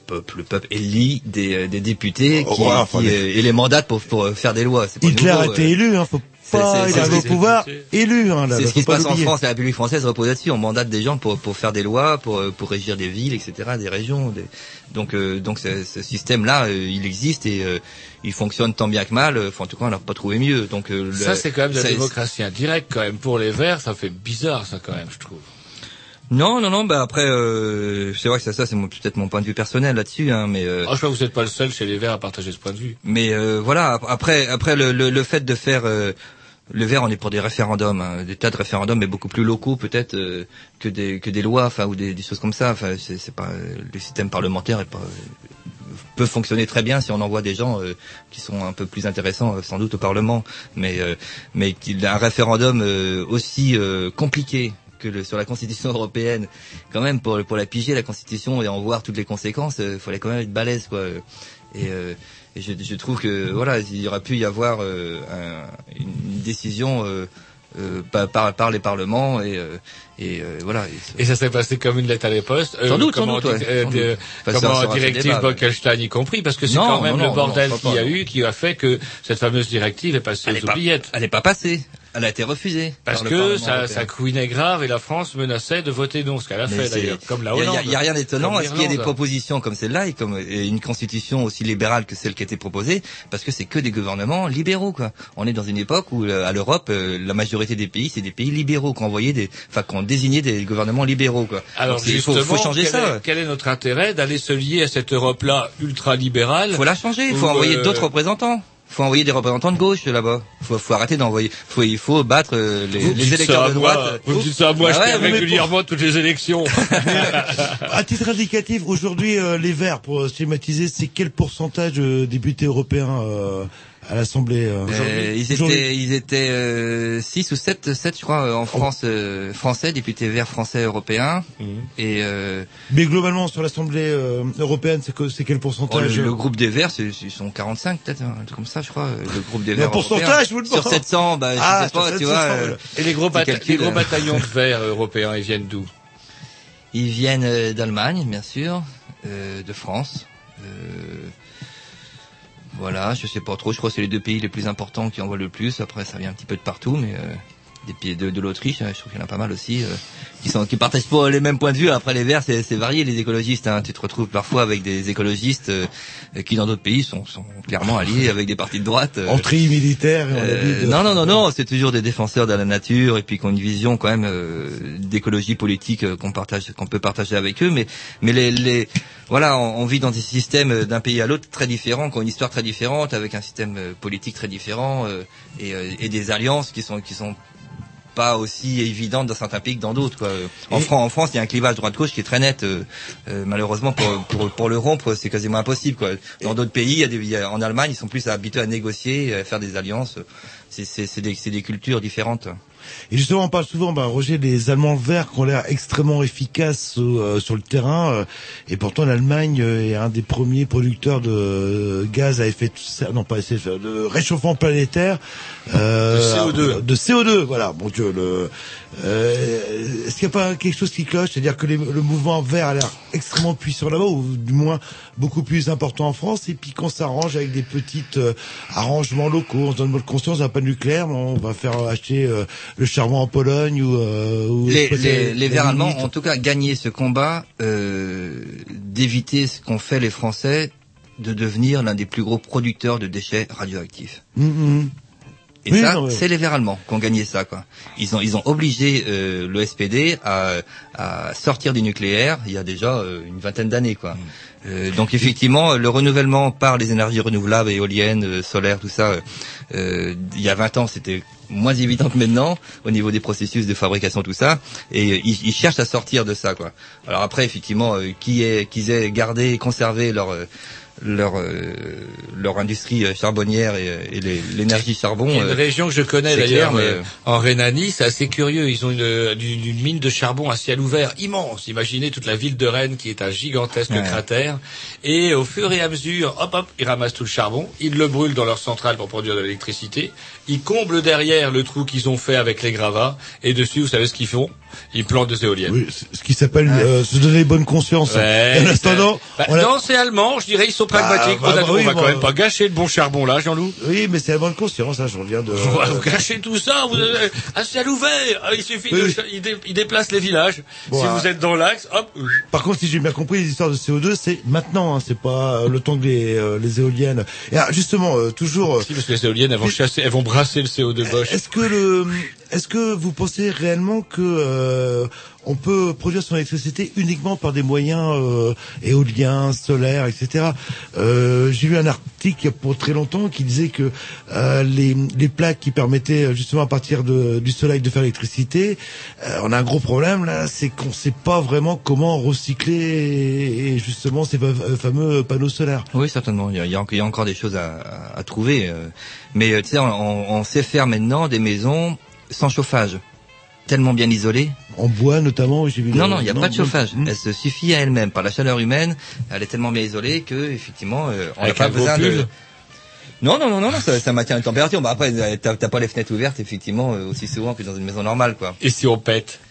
peuple, le peuple élit des, des députés Oh, qui, ouais, enfin, qui, les- euh, et les mandatent pour, pour faire des lois. C'est pas Hitler nouveau, a été euh. élu, hein, faut C'est- pas, c'est- il c'est- avait le c'est- pouvoir élu, hein, là, C'est ce faut qui se pas passe en l'oublier. France. La République française repose là-dessus. On mandate des gens pour pour faire des lois, pour pour régir des villes, et cetera, des régions. Des... Donc euh, donc ce, ce système-là, euh, il existe et euh, il fonctionne tant bien que mal. Enfin, en tout cas, on n'a pas trouvé mieux. Donc euh, Ça, le- c'est quand même de la ça- démocratie indirecte, quand même. Pour les Verts, ça fait bizarre, ça, quand même, je trouve. Non, non, non. Bah après, euh, c'est vrai que ça, ça c'est mon- peut-être mon point de vue personnel là-dessus, hein, mais. Euh, Ah, je crois que vous n'êtes pas le seul chez les Verts à partager ce point de vue. Mais euh, voilà. Après, après le, le, le fait de faire euh, le Vert, on est pour des référendums, hein, des tas de référendums, mais beaucoup plus locaux peut-être euh, que des que des lois, enfin ou des, des choses comme ça. Enfin, c'est, c'est pas le système parlementaire est pas peut fonctionner très bien si on envoie des gens euh, qui sont un peu plus intéressants euh, sans doute au Parlement, mais euh, mais qu'il un référendum euh, aussi euh, compliqué que le, sur la Constitution européenne, quand même pour pour la piger la Constitution et en voir toutes les conséquences, il euh, fallait quand même être balèze quoi. Et, euh, et je, je trouve que voilà, il y aurait pu y avoir euh, un, une décision euh, euh, par, par par les parlements et euh, et euh, voilà. Et ça s'est passé comme une lettre à la poste. Sans doute, sans comment doute, dit- ouais, euh, sans de- doute. Enfin, ça, comment ça aura fait directive débat, ouais. Bolkestein y compris, parce que c'est Non, quand même non, le non, bordel non, qu'il y a pas, eu qui a fait que cette fameuse directive est passée Elle aux est pas- oubliettes. Elle n'est pas passée. Elle a été refusée. Parce par le que Parlement ça, européen. ça couinait grave et la France menaçait de voter non, ce qu'elle a Mais fait c'est- d'ailleurs, comme la Il y a- Hollande. Il y, a rien d'étonnant Comme à ce qu'il y ait des l'Irlande. propositions comme celle-là et comme et une constitution aussi libérale que celle qui a été proposée, parce que c'est que des gouvernements libéraux quoi. On est dans une époque où euh, à l'Europe, euh, la majorité des pays c'est des pays libéraux qui ont envoyé des, enfin qui ont désigné des gouvernements libéraux quoi. Alors Donc, c'est- il faut, justement, faut changer quel, ça. est, quel est notre intérêt d'aller se lier à cette Europe-là ultra-libérale? Il faut la changer. Il faut où, envoyer euh, d'autres représentants. Il faut envoyer des représentants de gauche là-bas. Faut, faut arrêter d'envoyer. Faut, il faut battre euh, les, Vous me les dites électeurs ça à de moi, droite. Vous me dites ça à moi, Ah je ouais, perds mais pour- régulièrement toutes les élections. À titre indicatif, aujourd'hui, euh, les Verts, pour schématiser, c'est quel pourcentage de députés européens euh, à l'Assemblée euh, Euh, ils aujourd'hui étaient, ils étaient euh, six ou sept, sept je crois, en France, euh, français, députés verts français européens. Et euh, Mais globalement, sur l'Assemblée euh, européenne, c'est que c'est quel oh, pourcentage le, le groupe des Verts, c'est- ils sont quarante-cinq peut-être, un truc comme ça, je crois. Le groupe des Le Verts pourcentage, européens. vous le Sur demandez. sept cents, bah je Ah, sais pas, sur tu sept cents, vois. voilà. euh, Et les gros, tu bata- calcules, les gros euh, bataillons de verts européens, ils viennent d'où? Ils viennent euh, d'Allemagne, bien sûr, euh, de France. Euh, voilà, je sais pas trop. Je crois que c'est les deux pays les plus importants qui envoient le plus. Après, ça vient un petit peu de partout, mais euh, des pays de, de l'Autriche, hein, je trouve qu'il y en a pas mal aussi, euh, qui sont qui partagent pas les mêmes points de vue. Après, les Verts, c'est c'est varié. Les écologistes, hein, tu te retrouves parfois avec des écologistes euh, qui, dans d'autres pays, sont, sont clairement alliés avec des partis de droite. euh, En tri militaire et on l'a euh, dit, de- non, non, non, non, c'est toujours des défenseurs de la nature et puis qui ont une vision quand même euh, d'écologie politique euh, qu'on partage, qu'on peut partager avec eux. Mais, mais les, les, voilà, on, on vit dans des systèmes d'un pays à l'autre très différents, qui ont une histoire très différente, avec un système euh, politique très différent euh, et, euh, et des alliances qui sont, qui sont pas aussi évidentes dans certains pays que dans d'autres. Quoi. En, Et- France, en France, il y a un clivage droite-gauche qui est très net. Euh, euh, malheureusement, pour, pour, pour le rompre, c'est quasiment impossible. Quoi. Dans d'autres pays, il y a des, il y a- en Allemagne, ils sont plus habitués à négocier, à faire des alliances. C'est, c'est, c'est, des, c'est des cultures différentes. Et justement, on parle souvent, bah, Roger, des Allemands verts qui ont l'air extrêmement efficaces euh, sur le terrain. euh, et pourtant, l'Allemagne euh, est un des premiers producteurs de euh, gaz à effet de serre, non pas effet de serre, de réchauffement planétaire. Euh, De C O deux. De C O deux, voilà. Bon Dieu, le, euh, est-ce qu'il n'y a pas quelque chose qui cloche? C'est-à-dire que les- le mouvement vert a l'air extrêmement puissant là-bas, ou du moins beaucoup plus important en France, et puis qu'on s'arrange avec des petits euh, arrangements locaux, on se donne bonne conscience, on n'a pas de nucléaire, mais on va faire acheter euh, le charbon en Pologne ou, euh, ou Les, exploiter les, la les Verts allemands lignite. ont en tout cas gagné ce combat euh, d'éviter ce qu'ont fait les Français, de devenir l'un des plus gros producteurs de déchets radioactifs. Mhm. Et Oui, ça, non, ouais. c'est les Verts allemands qui ont gagné ça, quoi. Ils ont, ils ont obligé euh, le S P D à, à sortir du nucléaire il y a déjà euh, une vingtaine d'années, quoi. Euh, donc effectivement, le renouvellement par les énergies renouvelables, éoliennes, euh, solaires, tout ça, euh, euh, il y a vingt ans, c'était moins évident que maintenant au niveau des processus de fabrication, tout ça. Et euh, ils, ils cherchent à sortir de ça, quoi. Alors après, effectivement, euh, qui est, qu'ils aient gardé et conservé leur euh, leur euh, leur industrie euh, charbonnière et, et les- l'énergie charbon. Il y a une euh, région que je connais c'est d'ailleurs, clair, mais- euh, en Rhénanie, c'est assez curieux. Ils ont une, une, une mine de charbon à ciel ouvert immense. Imaginez toute la ville de Rennes qui est un gigantesque Ouais. cratère. Et au fur et à mesure, hop hop, ils ramassent tout le charbon, ils le brûlent dans leur centrale pour produire de l'électricité. Ils comblent derrière le trou qu'ils ont fait avec les gravats. Et dessus, vous savez ce qu'ils font? Ils plantent des éoliennes. Oui, ce qui s'appelle euh, se donner bonne conscience. Ouais, et en attendant, bah, on a... non, c'est allemand. Je dirais ils sont pragmatiques. Bah, bah, on, a, bah, oui, on va bah, quand même pas gâcher le bon charbon là, Jean-Loup. Oui, mais c'est la bonne conscience. Hein, je reviens de. On va vous gâcher tout ça. Vous avez un ciel ouvert. Il suffit oui, de, oui. il, dé, il déplace les villages. Bon, si ah. vous êtes dans l'axe, hop. Par contre, si j'ai bien compris, les histoires de C O deux, c'est maintenant. Hein, c'est pas le temps que les, euh, les éoliennes. Et ah, justement, euh, toujours. Si, parce que les éoliennes, elles vont chasser, elles vont brasser le C O deux Bosch. Est-ce que le, est-ce que vous pensez réellement que euh, on peut produire son électricité uniquement par des moyens euh, éoliens, solaires, et cetera. Euh, j'ai lu un article il y a pour très longtemps qui disait que euh, les, les plaques qui permettaient justement à partir de, du soleil de faire l'électricité, euh, on a un gros problème là, c'est qu'on sait pas vraiment comment recycler et justement ces fameux panneaux solaires. Oui, certainement. Il y a, il y a, il y a encore des choses à, à, à trouver, euh, mais tu sais, on, on sait faire maintenant des maisons sans chauffage, tellement bien isolées. En bois notamment, j'ai vu. Non, non, il n'y a non, pas de chauffage. Non. Elle se suffit à elle-même par la chaleur humaine. Elle est tellement bien isolée que, effectivement, euh, on n'a Avec pas un gros besoin pull. de. Non, non, non, non, non, ça, ça maintient la température. Bah après, t'as, t'as pas les fenêtres ouvertes, effectivement, euh, aussi souvent que dans une maison normale, quoi. Et si on pète?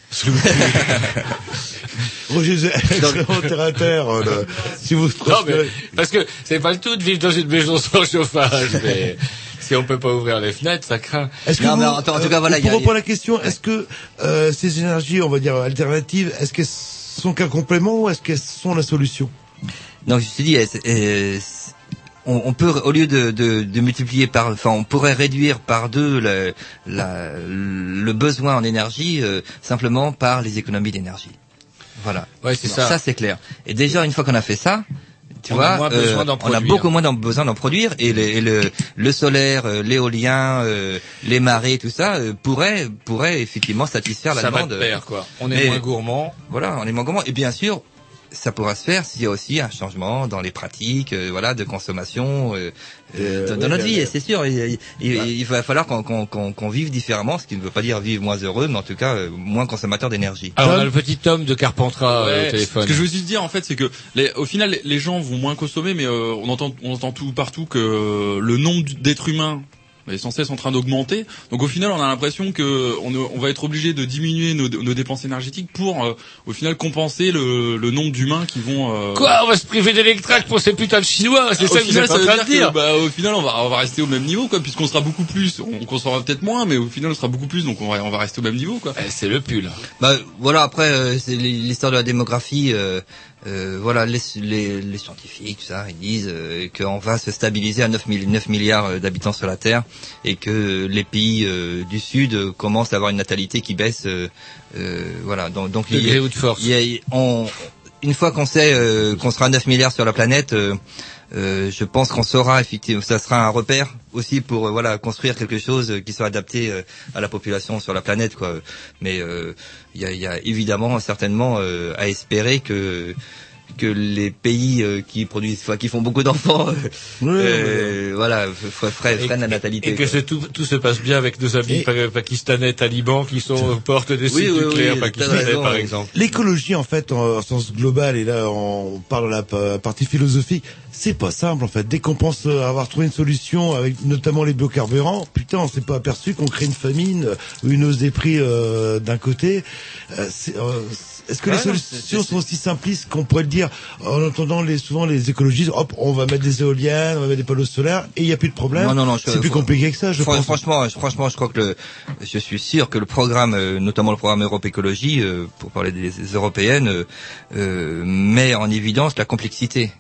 Roger, excellent terre à terre, euh, le, si vous Non, mais, parce que c'est pas le tout de vivre dans une maison sans chauffage, mais si on peut pas ouvrir les fenêtres, ça craint. Est-ce que non, vous, mais en, en tout cas, voilà, pour y a, répondre à la question, est-ce que euh, ces énergies, on va dire alternatives, est-ce qu'elles sont qu'un complément ou est-ce qu'elles sont la solution? Donc, je te dis, euh, on, on peut, au lieu de, de, de multiplier par, enfin, on pourrait réduire par deux le, la, le besoin en énergie euh, simplement par les économies d'énergie. Voilà. Ouais, c'est ça. Ça, c'est clair. Et déjà, une fois qu'on a fait ça, tu on vois, a moins euh, besoin d'en on a produire. beaucoup moins d'en, besoin d'en produire, et, le, et le, le solaire, euh, l'éolien, euh, les marées, tout ça euh, pourrait, pourrait effectivement satisfaire la ça demande. va de pair, quoi. On est Mais, moins gourmand. Voilà, on est moins gourmand. Et bien sûr, ça pourra se faire s'il y a aussi un changement dans les pratiques, euh, voilà, de consommation euh, euh, dans, ouais, dans notre ouais, vie. ouais. Et c'est sûr, il, il, il, il va falloir qu'on, qu'on, qu'on, qu'on vive différemment, ce qui ne veut pas dire vivre moins heureux, mais en tout cas euh, moins consommateur d'énergie. Alors, on a le petit homme de Carpentras euh, Ouais, au téléphone. Ce que je veux juste dire, en fait, c'est que, les, au final, les, les gens vont moins consommer, mais euh, on entend, on entend tout partout que le nombre d'êtres humains est sans cesse en train d'augmenter. Donc au final, on a l'impression que on, on va être obligé de diminuer nos, nos dépenses énergétiques pour, euh, au final, compenser le, le nombre d'humains qui vont. Euh... Quoi? On va se priver d'électrac pour ces putains de Chinois? C'est au ça que vous final, êtes en ça veut train de dire dire? que, bah, au final, on va, on va rester au même niveau, quoi, puisqu'on sera beaucoup plus. On consommera peut-être moins, mais au final, on sera beaucoup plus, donc on va, on va rester au même niveau, quoi. Eh, c'est le pull. Bah voilà, après euh, c'est l'histoire de la démographie. Euh, euh, voilà, les, les, les scientifiques, tout ça, ils disent euh, qu'on va se stabiliser à neuf milliards d'habitants sur la Terre et que les pays euh, du Sud euh, commencent à avoir une natalité qui baisse. Euh, euh, voilà, donc, donc de il y a, gré ou de force. il y a, on, une fois qu'on sait euh, qu'on sera à neuf milliards sur la planète. Euh, Euh, je pense qu'on saura effectivement, ça sera un repère aussi pour euh, voilà construire quelque chose qui soit adapté euh, à la population sur la planète, quoi. Mais il euh, y, a, y a évidemment certainement euh, à espérer que que les pays euh, qui produisent, enfin, qui font beaucoup d'enfants, euh, oui, euh, oui. voilà, freinent freinent la natalité. Et que ce, tout, tout se passe bien avec nos amis Et... pakistanais, talibans, qui sont aux portes des oui, sites oui, nucléaires oui, pakistanais, raison, par oui. exemple. L'écologie, en fait, en, en sens global, et là, on parle de la p- partie philosophique, c'est pas simple, en fait. Dès qu'on pense avoir trouvé une solution, avec notamment les biocarburants, putain, on s'est pas aperçu qu'on crée une famine, une hausse des prix euh, d'un côté. Euh, c'est, euh, est-ce que ouais, les solutions sont aussi simplistes qu'on pourrait le dire en entendant les, souvent les écologistes, hop, on va mettre des éoliennes, on va mettre des panneaux solaires, et il n'y a plus de problème. Non, non, non, je, c'est plus compliqué que ça, je fr- pense. Franchement, je, franchement, je crois que le, je suis sûr que le programme, euh, notamment le programme Europe Écologie, euh, pour parler des, des européennes, euh, euh, met en évidence la complexité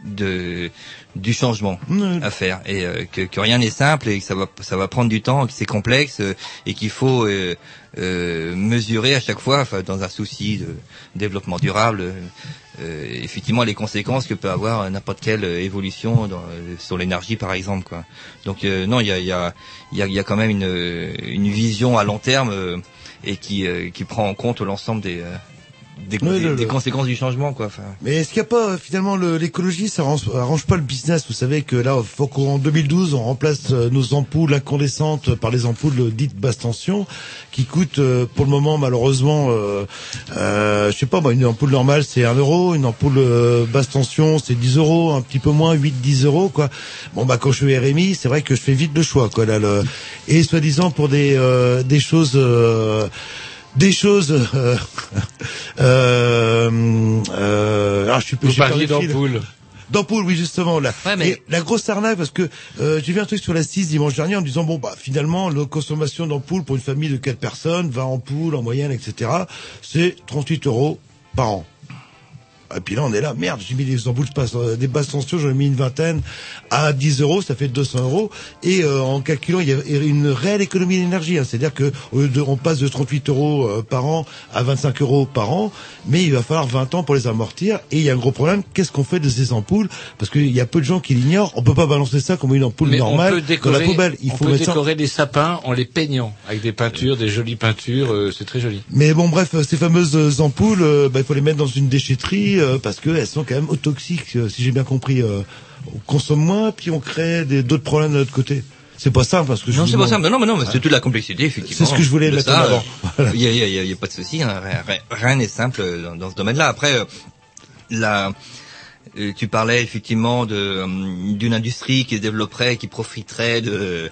de du changement mmh. à faire et euh, que, que rien n'est simple et que ça va ça va prendre du temps, que c'est complexe euh, et qu'il faut euh, euh, mesurer à chaque fois, enfin, dans un souci de développement durable, euh, euh, effectivement les conséquences que peut avoir n'importe quelle évolution dans, euh, sur l'énergie par exemple, quoi. Donc euh, non, il y a il y a il y a, y a quand même une une vision à long terme euh, et qui euh, qui prend en compte l'ensemble des euh, Des, oui, des, le, des le... conséquences du changement, quoi. Enfin... Mais est-ce qu'il n'y a pas finalement le, l'écologie, ça arrange, arrange pas le business? Vous savez que là, faut qu'en deux mille douze, on remplace nos ampoules incandescentes par les ampoules dites basse tension, qui coûtent euh, pour le moment malheureusement, euh, euh, je sais pas, bah, une ampoule normale c'est un euro, une ampoule euh, basse tension c'est dix euros, un petit peu moins, huit dix euros, quoi. Bon bah quand je suis R M I, c'est vrai que je fais vite le choix, quoi. Là, le... Et soi-disant pour des euh, des choses. Euh, des choses. Euh, euh, euh, alors je suis. Vous j'ai perdu parliez le fil. d'ampoule. D'ampoule, oui, justement, là. Ouais, mais- Et la grosse arnaque, parce que euh, j'ai vu un truc sur la six dimanche dernier en disant, bon, bah, finalement, la consommation d'ampoules pour une famille de quatre personnes, vingt ampoules en moyenne, et cetera, c'est trente-huit euros par an. Et puis là, on est là, merde, j'ai mis des ampoules des basses tensions, j'en ai mis une vingtaine à dix euros, ça fait deux cents euros. Et euh, en calculant, il y a une réelle économie d'énergie. Hein, c'est-à-dire que au lieu de, on passe de trente-huit euros euh, par an à vingt-cinq euros par an, mais il va falloir vingt ans pour les amortir. Et il y a un gros problème, qu'est-ce qu'on fait de ces ampoules? Parce qu'il y a peu de gens qui l'ignorent. On peut pas balancer ça comme une ampoule Mais normale on peut décorer, dans la poubelle. Il on faut peut mettre ça. décorer des sapins en les peignant avec des peintures, des jolies peintures. Euh, c'est très joli. Mais bon, bref, ces fameuses ampoules, euh, bah, il faut les mettre dans une déchetterie euh, parce que elles sont quand même toxiques, euh, si j'ai bien compris. Euh, on consomme moins, puis on crée des, d'autres problèmes de l'autre côté. C'est pas simple parce que je Non, vous c'est pas demande- simple. Non, mais non, mais c'est toute la complexité, effectivement. C'est ce que je voulais de mettre ça, en avant. euh, Il y a, il y a, il y a- il y a pas de souci. Hein, rien- rien- rien n'est simple dans, dans ce domaine-là. Après, euh, la, euh, tu parlais effectivement de euh, d'une industrie qui se développerait, qui profiterait de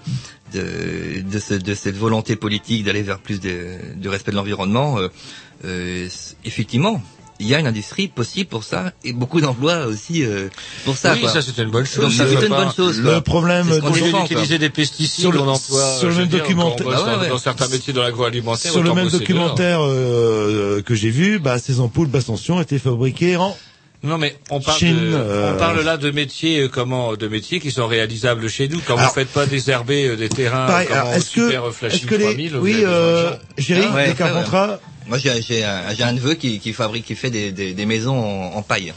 de de, ce- de cette volonté politique d'aller vers plus de, de respect de l'environnement. Euh, euh, c- effectivement. Il y a une industrie possible pour ça et beaucoup d'emplois aussi euh, pour ça. Oui, quoi. ça, c'est une bonne chose. Donc c'est Ça, plutôt c'est une pas- bonne chose. Le quoi. problème, C'est ce qu'on au lieu défend, d'utiliser quoi. des pesticides, Sur le- on emploie. sur le je veux même dire, documentaire- quand on bosse Ah ouais, dans, ouais. dans certains métiers de l'agroalimentaire. Sur le autant même bosser documentaire euh, que j'ai vu, bah, ces ampoules basse tension étaient fabriquées en dehors. Non, mais on parle, Chine, de, euh, on parle là de métiers, euh, comment, de métiers qui sont réalisables chez nous. Quand Alors, vous faites pas désherber euh, des terrains, pareil, comment, alors, est-ce super que, flashing est-ce que les, trois mille, vous oui, avez besoin de euh, gens. Géry, Ah ouais, les ouais, Carpentras, Moi, j'ai, j'ai, un, j'ai un neveu qui, qui fabrique, qui fait des, des, des maisons en, en paille.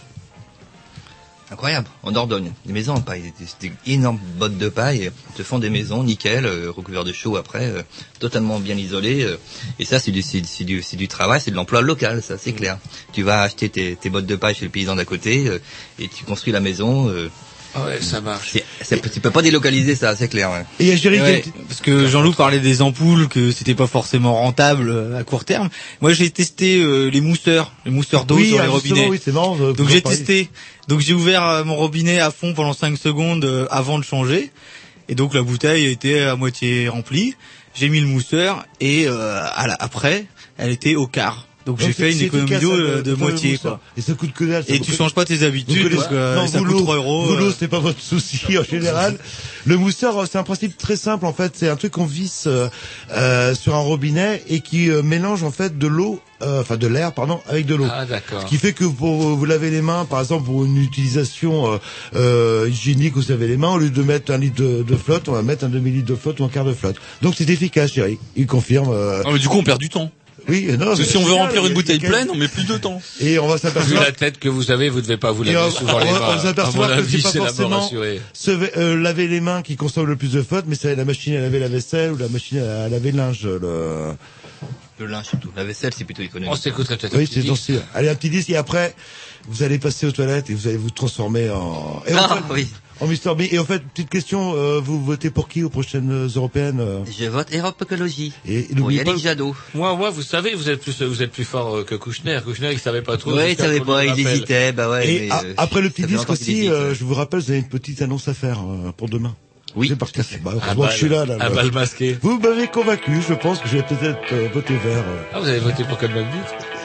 Incroyable, en Dordogne, des maisons en paille, des, des énormes bottes de paille, te font des maisons nickel, euh, recouverts de chaux après, euh, totalement bien isolées. Euh, et ça, c'est du, c'est, c'est du, c'est du travail, c'est de l'emploi local, ça, c'est clair. Tu vas acheter tes, tes bottes de paille chez le paysan d'à côté euh, et tu construis la maison. Euh, Ah ouais, ça marche. c'est, c'est, tu peux pas délocaliser ça, c'est clair. Ouais. et il y a Géry Ouais, qui- parce que Jean-Loup parlait des ampoules, que c'était pas forcément rentable euh, à court terme. Moi, j'ai testé euh, les mousseurs, les mousseurs d'eau oui, sur ah, les justement, robinets. oui, c'est marrant. euh, Donc vous j'ai en parlez. testé. Donc j'ai ouvert euh, mon robinet à fond pendant cinq secondes euh, avant de changer. Et donc la bouteille était à moitié remplie. J'ai mis le mousseur et euh, à la- après, elle était au quart. Donc Donc, j'ai fait c'est- une c'est économie efficace, d'eau ça, euh, le- de le moitié, mousseur. quoi. Et ça coûte que dalle. ça Et coûte tu que- changes pas tes Vous habitudes connaissez- parce que euh, non, ça vous, coûte l'eau- trois euros. vous, l'eau, euh. c'est pas votre souci en général. Le mousseur, c'est un principe très simple en fait. C'est un truc qu'on visse euh, euh, sur un robinet et qui euh, mélange en fait de l'eau, euh, enfin de l'air, pardon, avec de l'eau. Ah, d'accord. Ce qui fait que pour vous laver les mains, par exemple pour une utilisation euh, euh, hygiénique, vous savez les mains, au lieu de mettre un litre de, de flotte, on va mettre un demi-litre de flotte ou un quart de flotte. Donc c'est efficace, chérie. Il confirme. euh, Non, mais du coup, on perd du temps. Oui, non. Parce que mais si on veut c'est remplir bien, une bouteille il y a- pleine, on met plus de temps. Et on va Vu s'apercevoir. la tête que vous avez, vous devez pas vous Et laver on, souvent on les va- mains. on va À s'apercevoir mon que avis, c'est pas c'est la mort forcément assurée. se, euh, laver les mains qui consomme le plus de flotte, mais c'est la machine à laver la vaisselle ou la machine à, à laver le linge. Le... Le linge surtout, la vaisselle c'est plutôt économique. On s'écouterait peut-être un Oui, petit c'est disque. dans ce- Allez, un petit disque et après, vous allez passer aux toilettes et vous allez vous transformer en... Et en Ah, fait, oui. En Mister B. Et en fait, petite question, euh, vous votez pour qui aux prochaines euh, européennes euh Je vote Europe Écologie. Et Pour n'oubliez Yannick pas- Jadot. Moi, moi, vous savez, vous êtes plus, vous êtes plus fort euh, que Kouchner. Kouchner, il savait pas trop. Ouais, il jusqu'à savait qu'on pas, lui il rappelle. hésitait, bah ouais. Et mais, a- euh, après le petit ça fait disque longtemps qu'il aussi, hésite, euh, ouais. je vous rappelle, vous avez une petite annonce à faire euh, pour demain. Oui, C'est parti. Bah, Un heureusement que je suis là. là, Un là. bal masqué. Vous m'avez convaincu, je pense que je vais peut-être euh, voter vert. euh. Ah, vous avez voté pour quel Magnitte?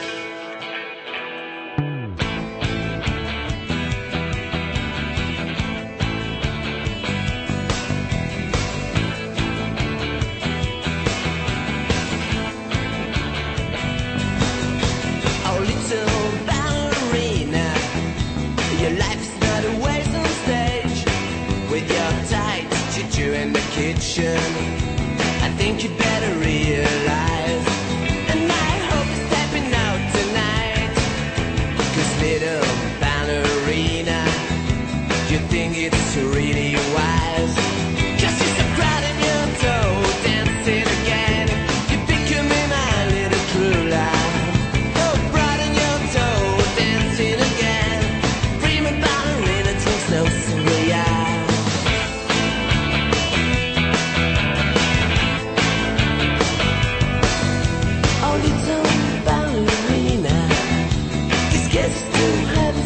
Oh, little ballerina, your life's not a wasted stage. With your tight juju in the kitchen, I think you'd better realize. And I hope you're stepping out tonight. 'Cause little ballerina, you think it's really wise. 'Cause you're so proud of your toe, dancing again. You're becoming my little true love. Oh, proud of your toe, dancing again. Prima ballerina, drinks no sangria. Oh, little ballerina, this gets too heavy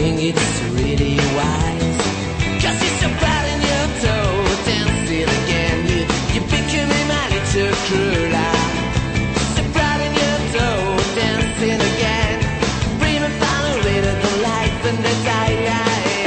think it's really wise. Cause you're so proud in your toe, dancing again. You, you're becoming my little cruella. So proud in your toe, dancing again. Dreaming about a little life and the die.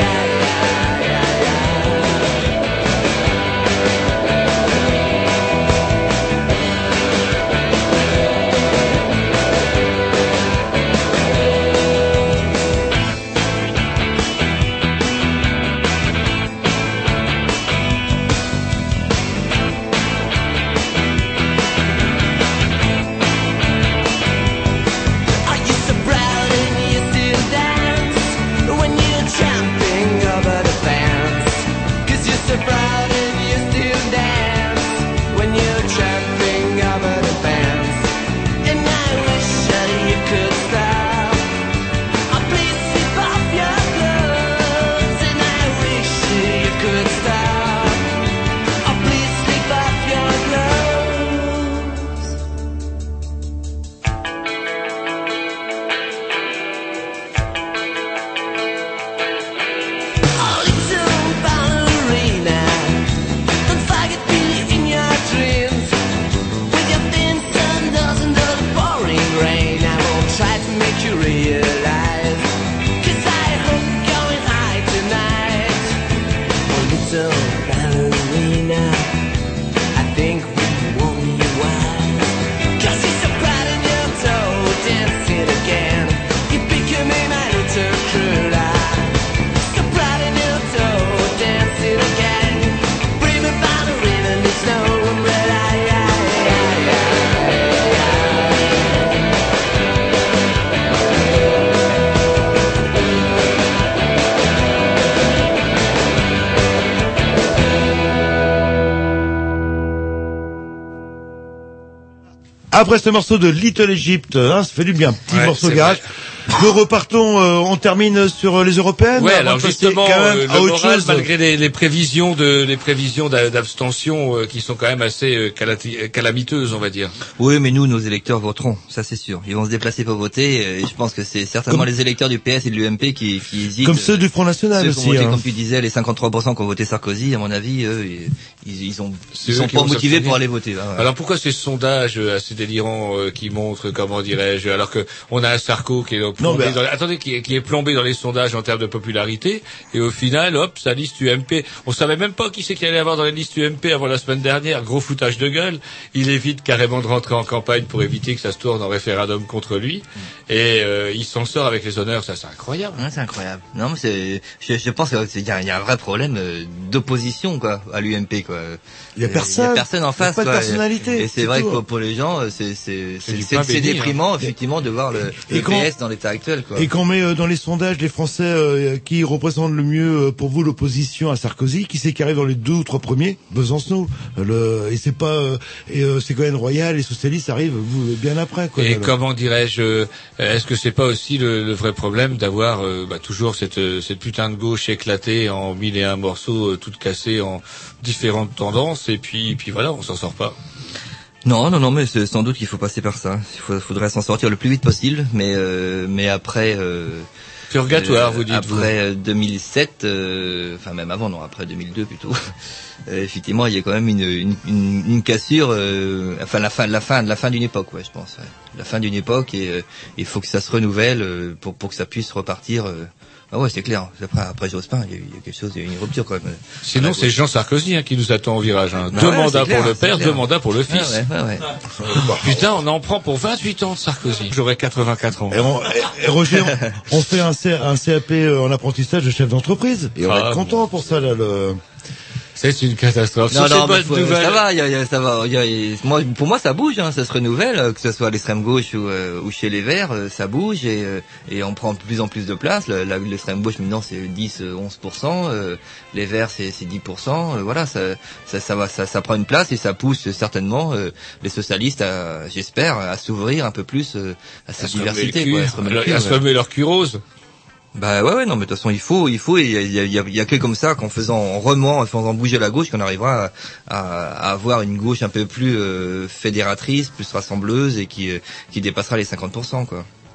Après ce morceau de Little Egypt, hein, ça fait du bien, petit ouais, morceau de garage. Nous repartons, euh, on termine sur les européennes. Ouais, alors justement, euh, le moral, chose. malgré les, les prévisions de, les prévisions d'abstention euh, qui sont quand même assez euh, calati- calamiteuses, on va dire. Oui, mais nous, nos électeurs voteront, ça c'est sûr. Ils vont se déplacer pour voter. Et je pense que c'est certainement comme, les électeurs du P S et de l'U M P qui, qui hésitent. Comme ceux du Front National ceux aussi. Qui ont voté, hein. Comme tu disais, les cinquante-trois pour cent qui ont voté Sarkozy, à mon avis, eux, ils, ils, ont, ils sont pas motivés pour aller voter. Hein, ouais. Alors pourquoi ces sondages assez délirants euh, qui montrent, comment dirais-je, alors que on a un Sarko qui est donc non, ben, dans, attendez, qui est, qui est plombé dans les sondages en termes de popularité, et au final, hop, sa liste U M P. On savait même pas qui c'est qu'il allait avoir dans les listes U M P avant la semaine dernière. Gros foutage de gueule. Il évite carrément de rentrer en campagne pour éviter que ça se tourne en référendum contre lui. Mmh. Et euh, il s'en sort avec les honneurs. Ça, c'est incroyable. Ouais, c'est incroyable. Non, mais c'est, je, je pense qu'il y a, il y a un vrai problème d'opposition, quoi, à l'U M P, quoi. Il y a personne. Il y a personne en face. Il y a pas de quoi, personnalité. Et, et c'est vrai tout. que pour les gens, c'est, c'est, c'est, c'est, c'est déprimant, hein. effectivement, de voir le, le quand, P S dans l'état actuel, quoi. Et qu'on met euh, dans les sondages les Français euh, qui représentent le mieux euh, pour vous l'opposition à Sarkozy, qui c'est qui arrive dans les deux ou trois premiers? Besancenot. Le, et c'est pas, euh, et euh, Ségolène Royal, les socialistes arrivent vous, bien après, quoi. Et alors. Comment dirais-je, est-ce que c'est pas aussi le, le vrai problème d'avoir euh, bah, toujours cette, cette putain de gauche éclatée en mille et un morceaux, euh, toutes cassées en différentes tendances, et puis, puis voilà, on s'en sort pas. Non, non, non, mais c'est sans doute qu'il faut passer par ça. Il faut, faudrait s'en sortir le plus vite possible, mais euh, mais après. Euh, Purgatoire, euh, vous dites. Après deux mille sept, euh, enfin même avant, non, après deux mille deux plutôt. euh, effectivement, il y a quand même une une, une, une cassure. Euh, enfin, la fin, la fin, la fin d'une époque, ouais, je pense. Ouais. La fin d'une époque, et euh, il faut que ça se renouvelle euh, pour pour que ça puisse repartir. Euh, Ah ouais, c'est clair. Après, après Jospin, il y, a eu, il y a quelque chose, il y a eu une rupture quand même. Sinon, c'est Jean Sarkozy hein, qui nous attend au virage. Hein. Deux ouais, mandats clair, pour le père, clair. deux mandats pour le fils. Ah ouais, ouais, ouais. Putain, on en prend pour vingt-huit ans de Sarkozy. J'aurais quatre-vingt-quatre ans. Et, on, et, et Roger, on, on fait un, C, un C A P en apprentissage de chef d'entreprise. Et on ah, va être content pour ça, là, le... C'est une catastrophe. Non, non, mais faut, ça va, y a, y a, ça va. Y a, y a, moi, pour moi, ça bouge, hein, ça se renouvelle, que ce soit à l'extrême gauche ou, euh, ou chez les Verts, ça bouge et, euh, et on prend de plus en plus de place. La, la, l'extrême gauche maintenant c'est dix, onze pour cent, euh, les Verts c'est, c'est dix pour cent. Euh, voilà, ça, ça, ça va, ça, ça prend une place et ça pousse certainement euh, les socialistes, à, j'espère, à s'ouvrir un peu plus euh, à cette à diversité, quoi, à se remettre, à se remettre leur cul rose. Bah ouais ouais non mais de toute façon il faut il faut il y a il y a, il y a que comme ça qu'en faisant en remuant en faisant bouger la gauche qu'on arrivera à, à, à avoir une gauche un peu plus euh, fédératrice, plus rassembleuse et qui euh, qui dépassera les cinquante pour cent quoi.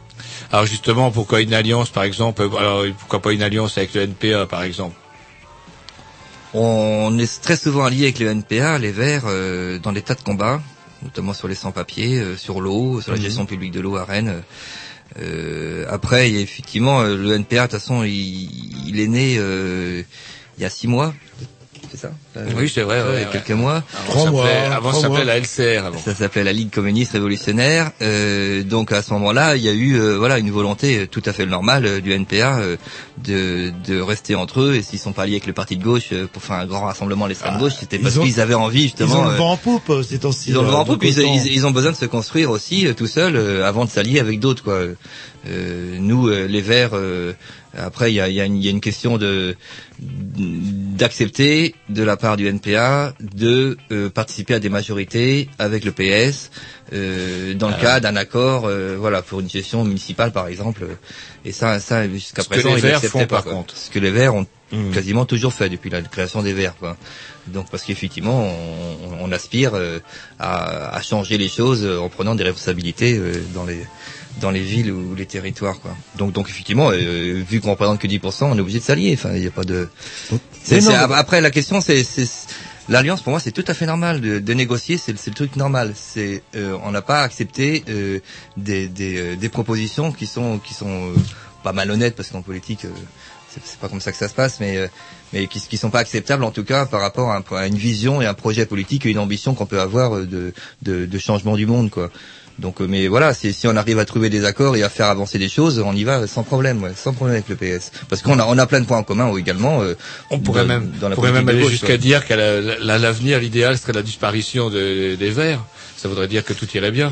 Alors justement, pourquoi une alliance, par exemple, alors pourquoi pas une alliance avec le N P A, par exemple? On est très souvent allié avec le N P A, les Verts, euh, dans des tas de combats, notamment sur les sans-papiers, euh, sur l'eau, sur la gestion mmh. publique de l'eau à Rennes. Euh, après, il y a effectivement, euh, le N P A, de toute façon, il, il est né euh, il y a six mois. C'est ça euh, Oui, c'est vrai. euh, Ouais, il y a ouais. quelques mois. Avant, mois, avant ça s'appelait la L C R. Avant. Ça s'appelait la Ligue communiste révolutionnaire. Euh, donc à ce moment-là, il y a eu euh, voilà une volonté tout à fait normale euh, du N P A euh, de, de rester entre eux. Et s'ils sont pas alliés avec le parti de gauche euh, pour faire un grand rassemblement à l'extrême ah, gauche, c'était parce ont, qu'ils avaient envie justement. Ils ont le vent en poupe euh, ces temps-ci. Ils ont le vent en poupe. Ils, ils, ils ont besoin de se construire aussi euh, tout seuls euh, avant de s'allier avec d'autres quoi. Euh, nous, euh, les Verts. Euh, Après, il y a, y, a y a une question de d'accepter de la part du N P A de euh, participer à des majorités avec le P S euh, dans le ah. cas d'un accord, euh, voilà, pour une gestion municipale par exemple. Et ça, ça jusqu'à ce présent, que les ils Verts n'acceptaient font, pas. Par quoi. contre. Ce que les Verts ont mmh. quasiment toujours fait depuis la création des Verts. Quoi. Donc, parce qu'effectivement, on, on aspire euh, à, à changer les choses en prenant des responsabilités euh, dans les dans les villes ou les territoires quoi. Donc donc effectivement euh, vu qu'on représente que dix pour cent, on est obligé de s'allier. Enfin, il y a pas de c'est, c'est, après la question c'est, c'est l'alliance pour moi c'est tout à fait normal de, de négocier, c'est, c'est le truc normal. C'est euh, on n'a pas accepté euh, des des euh, des propositions qui sont qui sont euh, pas malhonnêtes parce qu'en politique euh, c'est, c'est pas comme ça que ça se passe mais euh, mais qui qui sont pas acceptables en tout cas par rapport à, un, à une vision et un projet politique et une ambition qu'on peut avoir de de, de changement du monde quoi. Donc, mais voilà, si, si on arrive à trouver des accords et à faire avancer des choses, on y va sans problème, ouais, sans problème avec le P S. Parce qu'on a, on a plein de points en commun également. Euh, on pourrait dans, même, dans la pourrait même aller gauche, jusqu'à quoi. dire qu'à la, la, l'avenir, l'idéal serait la disparition de, des Verts. Ça voudrait dire que tout irait bien.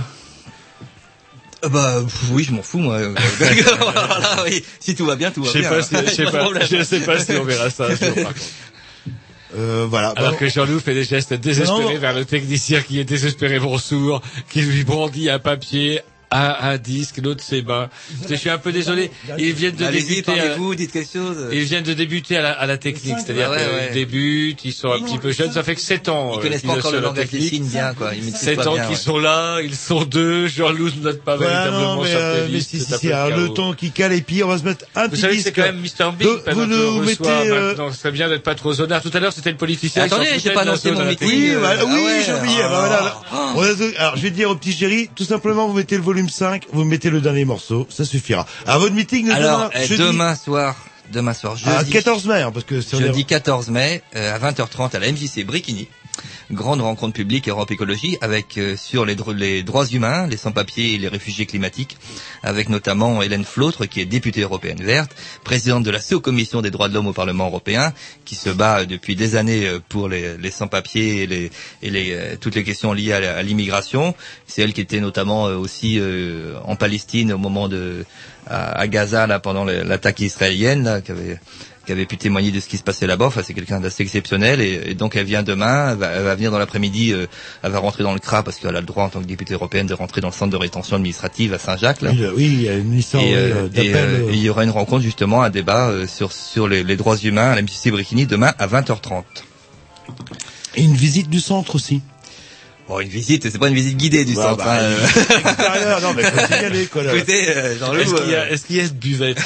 Euh, bah oui, je m'en fous moi. Voilà, oui. Si tout va bien, tout va je sais bien. Pas si, je sais pas, je sais pas si on verra ça un jour, par contre. Euh, voilà. Alors bon. que Jean-Loup fait des gestes désespérés non. vers le technicien qui est désespérément sourd, qui lui brandit un papier, un, un disque, l'autre ses mains. Je suis un peu désolé. Ils viennent de Allez-y, débuter. parlez-vous, à... dites quelque chose. Ils viennent de débuter à la, à la technique, c'est-à-dire ouais, qu'ils ouais. débutent, ils sont un petit peu jeunes. Ça fait que sept ans. Ils connaissent pas encore le langage des signes bien, quoi. Sept ans qu'ils ouais. sont là, ils sont deux. Jean-Loup ne note pas voilà, véritablement non, mais, sa euh, playlist. mais si, si, si, alors le temps qui cale et puis on va se mettre un vous petit savez disque. Que c'est quand même mister Big. Vous nous mettez. Euh... Ce serait bien d'être pas trop zonard. Tout à l'heure, c'était le politicien. Attendez, j'ai pas annoncé mon meeting. Oui, oui, j'ai oublié. Alors, je vais dire au petit chéri, tout simplement, vous mettez le volume cinq, vous mettez le dernier morceau, ça suffira. À votre meeting, alors demain, euh, demain soir, demain soir, jeudi, à quatorze mai, hein, parce que c'est jeudi quatorze mai euh, à vingt heures trente à la M J C Bricquigny. Grande rencontre publique Europe Écologie avec euh, sur les, dro- les droits humains, les sans-papiers et les réfugiés climatiques, avec notamment Hélène Flautre qui est députée européenne verte, présidente de la sous-commission des droits de l'homme au Parlement européen, qui se bat depuis des années pour les, les sans-papiers et, les, et les, euh, toutes les questions liées à, à l'immigration. C'est elle qui était notamment euh, aussi euh, en Palestine au moment de à, à Gaza là pendant le, l'attaque israélienne là, qui avait qui avait pu témoigner de ce qui se passait là-bas. Enfin, c'est quelqu'un d'assez exceptionnel et, et donc elle vient demain, elle va, elle va venir dans l'après-midi, euh, elle va rentrer dans le C R A parce qu'elle a le droit en tant que députée européenne de rentrer dans le centre de rétention administrative à Saint-Jacques. Là. Oui, oui, il y a une licence et, euh, d'appel. Et, euh, et il y aura une rencontre justement, un débat euh, sur sur les, les droits humains à la M J C Bricquigny demain à vingt heures trente. Et une visite du centre aussi. Bon, une visite, c'est pas une visite guidée du bah, centre. Bah, hein. Extérieur, non, mais faut y aller, quoi, là. Écoutez, euh, Jean-Loup, est-ce qu'il y a, euh... est-ce qu'il y a une buvette?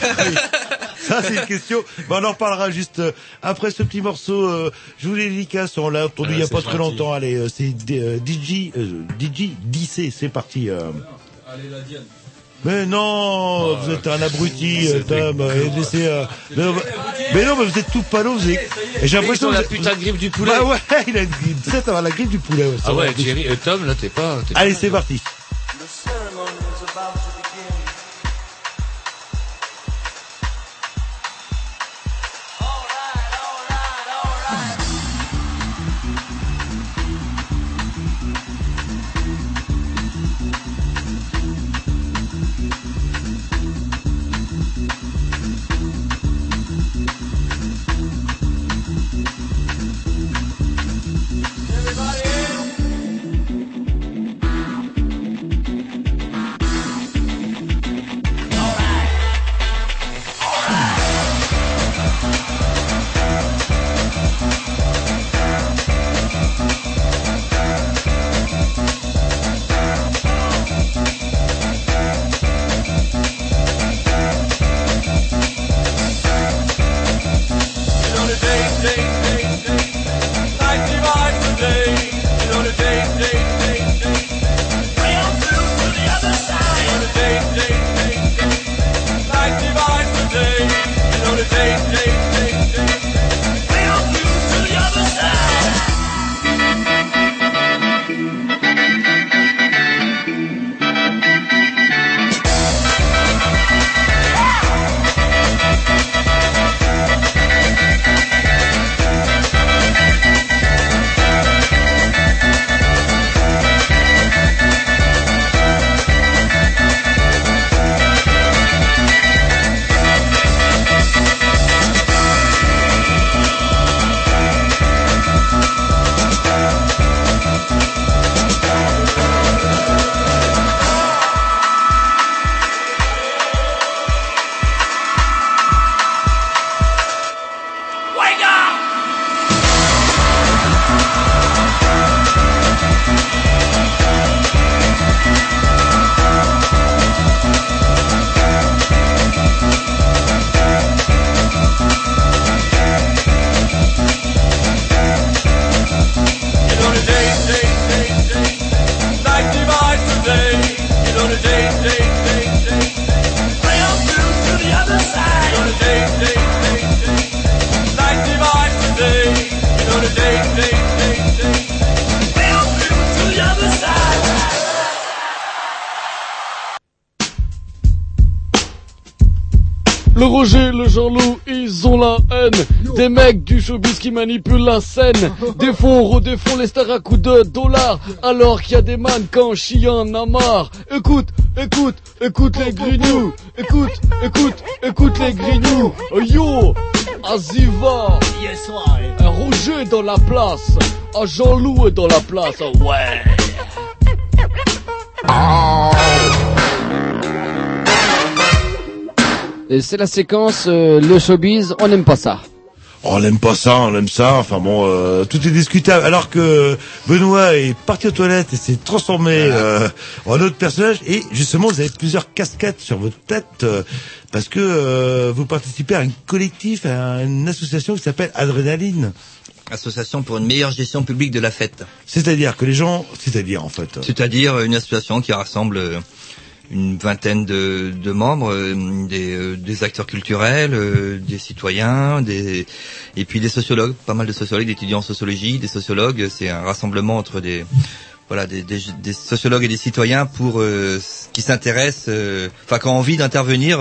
Ça, c'est une question. Ben, on en reparlera juste euh, après ce petit morceau. Euh, je vous les dédicace. On l'a entendu euh, il y a pas gentil. Très longtemps. Allez, euh, c'est euh, D J, euh, D J D C, c'est parti. Euh. Allez, la Diane. Mais non, oh, vous êtes un abruti, euh, Tom. Euh, laissez, euh, mais, non, mais non, mais vous êtes tout panneau. Vous êtes... Et j'ai l'impression que la putain de grippe du poulet. Bah ouais, il a une tête à la grippe du poulet. Ouais, ah ouais, Thierry, euh, Tom, là, t'es pas. T'es Allez, pas c'est parti. Le Roger, le Jean-Loup, ils ont la haine. Des mecs du showbiz qui manipulent la scène. Des fonds, redéfont les stars à coups de dollars. Alors qu'il y a des mannequins chiens en a marre. Écoute, écoute, écoute les grignoux. Écoute, écoute, écoute les grignoux. Oh, yo, Aziva. Un Roger est dans la place. Un Jean-Loup est dans la place. Oh, ouais. Et c'est la séquence, euh, le showbiz, on n'aime pas ça. On n'aime pas ça, on aime ça. Enfin bon, euh, tout est discutable. Alors que Benoît est parti aux toilettes et s'est transformé euh, en autre personnage. Et justement, vous avez plusieurs casquettes sur votre tête euh, parce que euh, vous participez à un collectif, à une association qui s'appelle Adrénaline. Association pour une meilleure gestion publique de la fête. C'est-à-dire que les gens, c'est-à-dire en fait. C'est-à-dire une association qui rassemble une vingtaine de, de membres, des, des acteurs culturels, des citoyens, des et puis des sociologues, pas mal de sociologues, d'étudiants en sociologie, des sociologues. C'est un rassemblement entre des voilà des, des, des sociologues et des citoyens pour euh, qui s'intéressent, euh, enfin qui ont envie d'intervenir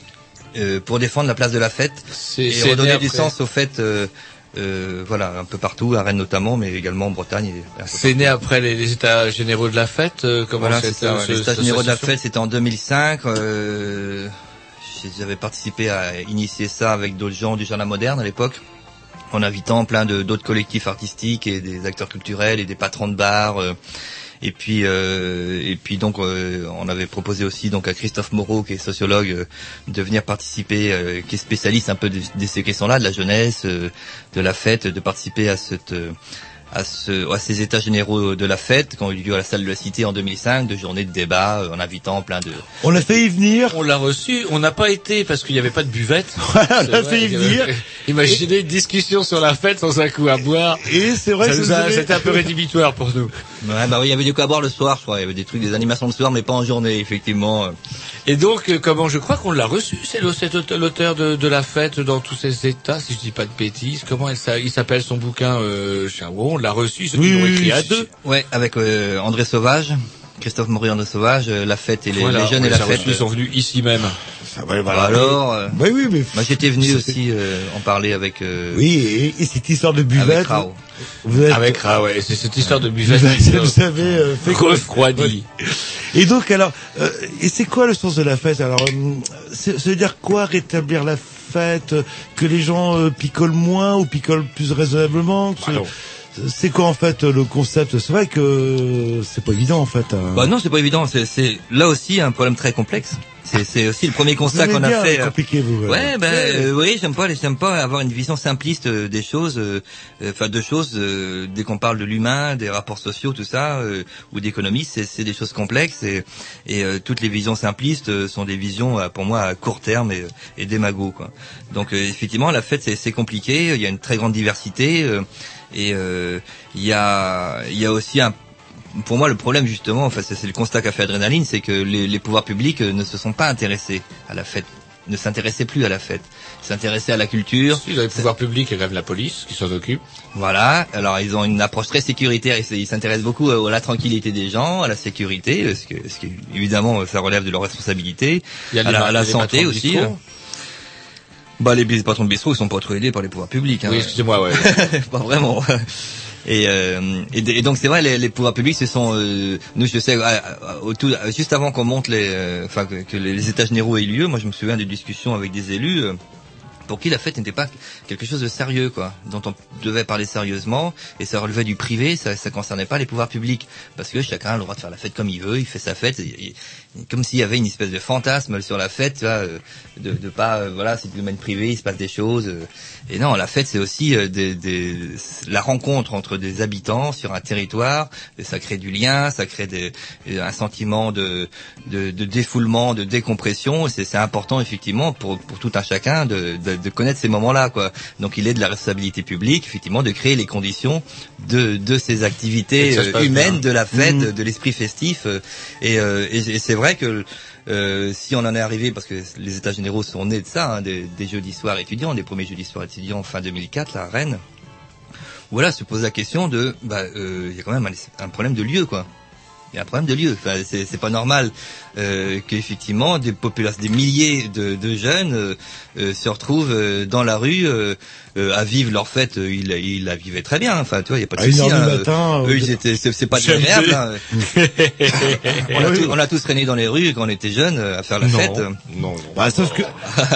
euh, pour défendre la place de la fête c'est, et c'est redonner du sens au fait. Euh, Euh, voilà, un peu partout, à Rennes notamment, mais également en Bretagne. Et c'est né après les, les États généraux de la fête. Euh, comment voilà, c'est ça, ce, les États généraux de la association fête, c'était en deux mille cinq. Euh, j'avais participé à initier ça avec d'autres gens du Jardin Moderne à l'époque, en invitant plein de d'autres collectifs artistiques et des acteurs culturels et des patrons de bars. Euh, Et puis, euh, et puis donc, euh, on avait proposé aussi donc à Christophe Moreau, qui est sociologue, euh, de venir participer, euh, qui est spécialiste un peu de, de ces questions-là, de la jeunesse, euh, de la fête, de participer à cette, euh, à, ce, à ces états généraux de la fête, qui ont eu lieu à la salle de la Cité en deux mille cinq, de journées de débat, euh, en invitant plein de. On a fait y venir. On l'a reçu. On n'a pas été parce qu'il n'y avait pas de buvette. on a fait y venir. Imaginez une discussion sur la fête sans un coup à boire. Et c'est vrai ça que nous a, avez... c'était un peu rédhibitoire pour nous. Ouais, bah oui, il y avait du quoi à boire le soir, je crois. Il y avait des trucs, des animations le soir, mais pas en journée, effectivement. Et donc, euh, comment je crois qu'on l'a reçu, c'est l'auteur de, de la fête dans tous ces états, si je dis pas de bêtises. Comment elle, il s'appelle son bouquin, euh, on l'a reçu, ceux qui l'ont écrit à deux. Ouais, avec euh, André Sauvage. Christophe Moreau, André Sauvage, euh, la fête et les, voilà, les jeunes et la fête. Ils sont venus ici même. Ça, ouais, voilà. Alors, euh, oui, oui, mais moi j'étais venu aussi euh, en parler avec. Euh, oui, et, et cette histoire de buvette. Avec Rao. Vous êtes... Avec Rao, ouais, c'est cette histoire de buvette. Vous avez euh, fait refroidi. Et donc, alors, euh, et c'est quoi le sens de la fête? Alors, euh, c'est, ça veut dire quoi rétablir la fête? Que les gens euh, picolent moins ou picolent plus raisonnablement? Ah non. C'est quoi en fait le concept? C'est vrai que c'est pas évident en fait. Hein. Bah non, c'est pas évident. C'est, c'est là aussi un problème très complexe. C'est, c'est aussi le premier constat qu'on a bien fait. Compliqué, vous. Ouais, ben euh, oui, j'aime pas, j'aime pas avoir une vision simpliste euh, des choses, enfin euh, de choses. Euh, dès qu'on parle de l'humain, des rapports sociaux, tout ça, euh, ou d'économie, c'est, c'est des choses complexes et, et euh, toutes les visions simplistes euh, sont des visions, euh, pour moi, à court terme et, et démago, quoi. Donc euh, effectivement, la fête, c'est, c'est compliqué. Il y a une très grande diversité. Euh, Et il euh, y a il y a aussi un pour moi le problème justement, enfin c'est, c'est le constat qu'a fait Adrénaline, c'est que les, les pouvoirs publics ne se sont pas intéressés à la fête, ne s'intéressaient plus à la fête, s'intéressaient à la culture. Si, les pouvoirs publics et même la police qui s'en occupe. Voilà, alors ils ont une approche très sécuritaire, ils s'intéressent beaucoup à la tranquillité des gens, à la sécurité, parce que, parce que évidemment ça relève de leur responsabilité, il y a à les, la, à la les santé aussi. Bah les patrons de bistrot ils sont pas trop aidés par les pouvoirs publics. Hein. Oui, excusez-moi, ouais. Pas vraiment. Et, euh, et, et donc c'est vrai, les, les pouvoirs publics se sont, euh, nous je sais, au tout, juste avant qu'on monte les, euh, enfin que, que les états généraux aient lieu, moi je me souviens des discussions avec des élus. Euh, pour qui la fête n'était pas quelque chose de sérieux, quoi, dont on devait parler sérieusement, et ça relevait du privé, ça, ça concernait pas les pouvoirs publics, parce que chacun a le droit de faire la fête comme il veut, il fait sa fête, et, et, comme s'il y avait une espèce de fantasme sur la fête, tu vois, de, de pas, euh, voilà, c'est du domaine privé, il se passe des choses, euh, et non, la fête c'est aussi euh, des, des, la rencontre entre des habitants sur un territoire, et ça crée du lien, ça crée des, un sentiment de, de, de défoulement, de décompression, et c'est, c'est important effectivement pour, pour tout un chacun de, de de connaître ces moments-là, quoi. Donc il est de la responsabilité publique, effectivement, de créer les conditions de de ces activités euh, humaines, bien. De la fête, mmh. de l'esprit festif. Euh, et, euh, et, et c'est vrai que euh, si on en est arrivé, parce que les États généraux sont nés de ça, hein, des, des jeudis soirs étudiants, des premiers jeudis soirs étudiants fin deux mille quatre, là, à Rennes. Voilà, se pose la question de, bah, il euh, y a quand même un, un problème de lieu, quoi. il y a un problème de lieu. Enfin, c'est, c'est pas normal euh, qu'effectivement des populations, des milliers de, de jeunes euh, euh, se retrouvent euh, dans la rue euh, euh, à vivre leur fête. Euh, ils, ils la vivaient très bien. Enfin, tu vois, il y a pas de souci. Hein. Matin, eux, ils étaient, c'est, c'est pas désagréable. Hein. on, a tous, on a tous traîné dans les rues quand on était jeunes à faire la non, fête. Non, non. Bah, sauf que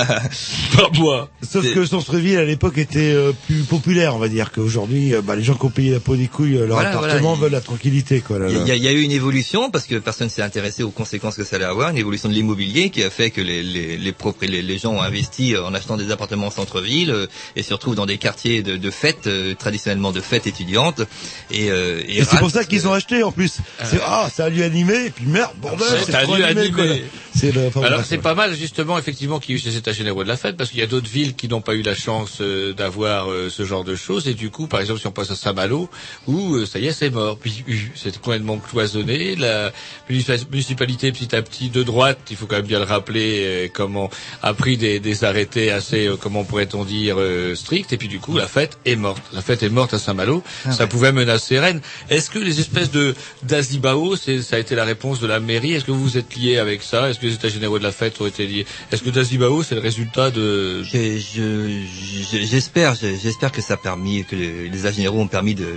pas moi. Sauf c'est... que Centreville à l'époque était euh, plus populaire, on va dire qu'aujourd'hui, euh, bah, les gens qui ont payé la peau des couilles, leur voilà, appartement voilà, veulent il... la tranquillité, quoi. Il y, y, y a eu une évolution parce que personne s'est intéressé aux conséquences que ça allait avoir, une évolution de l'immobilier qui a fait que les les les, propres, les, les gens ont investi en achetant des appartements en centre-ville euh, et se retrouvent dans des quartiers de, de fêtes, euh, traditionnellement de fêtes étudiantes. Et, euh, et, et c'est pour ça qu'ils ont acheté en plus. C'est, ah, c'est un lieu animé, et puis merde, bordel, c'est, c'est un lieu animé. animé. C'est le, enfin, Alors bref, c'est ouais. pas mal justement effectivement qu'il y ait eu ces états généraux de la fête parce qu'il y a d'autres villes qui n'ont pas eu la chance euh, d'avoir euh, ce genre de choses et du coup par exemple si on passe à Saint-Malo où euh, ça y est c'est mort puis euh, c'est complètement cloisonné, la municipalité petit à petit de droite, il faut quand même bien le rappeler, euh, comment a pris des, des arrêtés assez euh, comment pourrait-on dire euh, stricts et puis du coup la fête est morte. La fête est morte à Saint-Malo, ah, ça ouais. pouvait menacer Rennes. Est-ce que les espèces de d'Azibao, c'est ça a été la réponse de la mairie, est-ce que vous vous êtes lié avec ça? Est-ce que les états généraux de la fête ont été liés? Est-ce que Dazibao, c'est le résultat de... Je, je, j'espère, j'espère que ça a permis, que les états généraux ont permis de,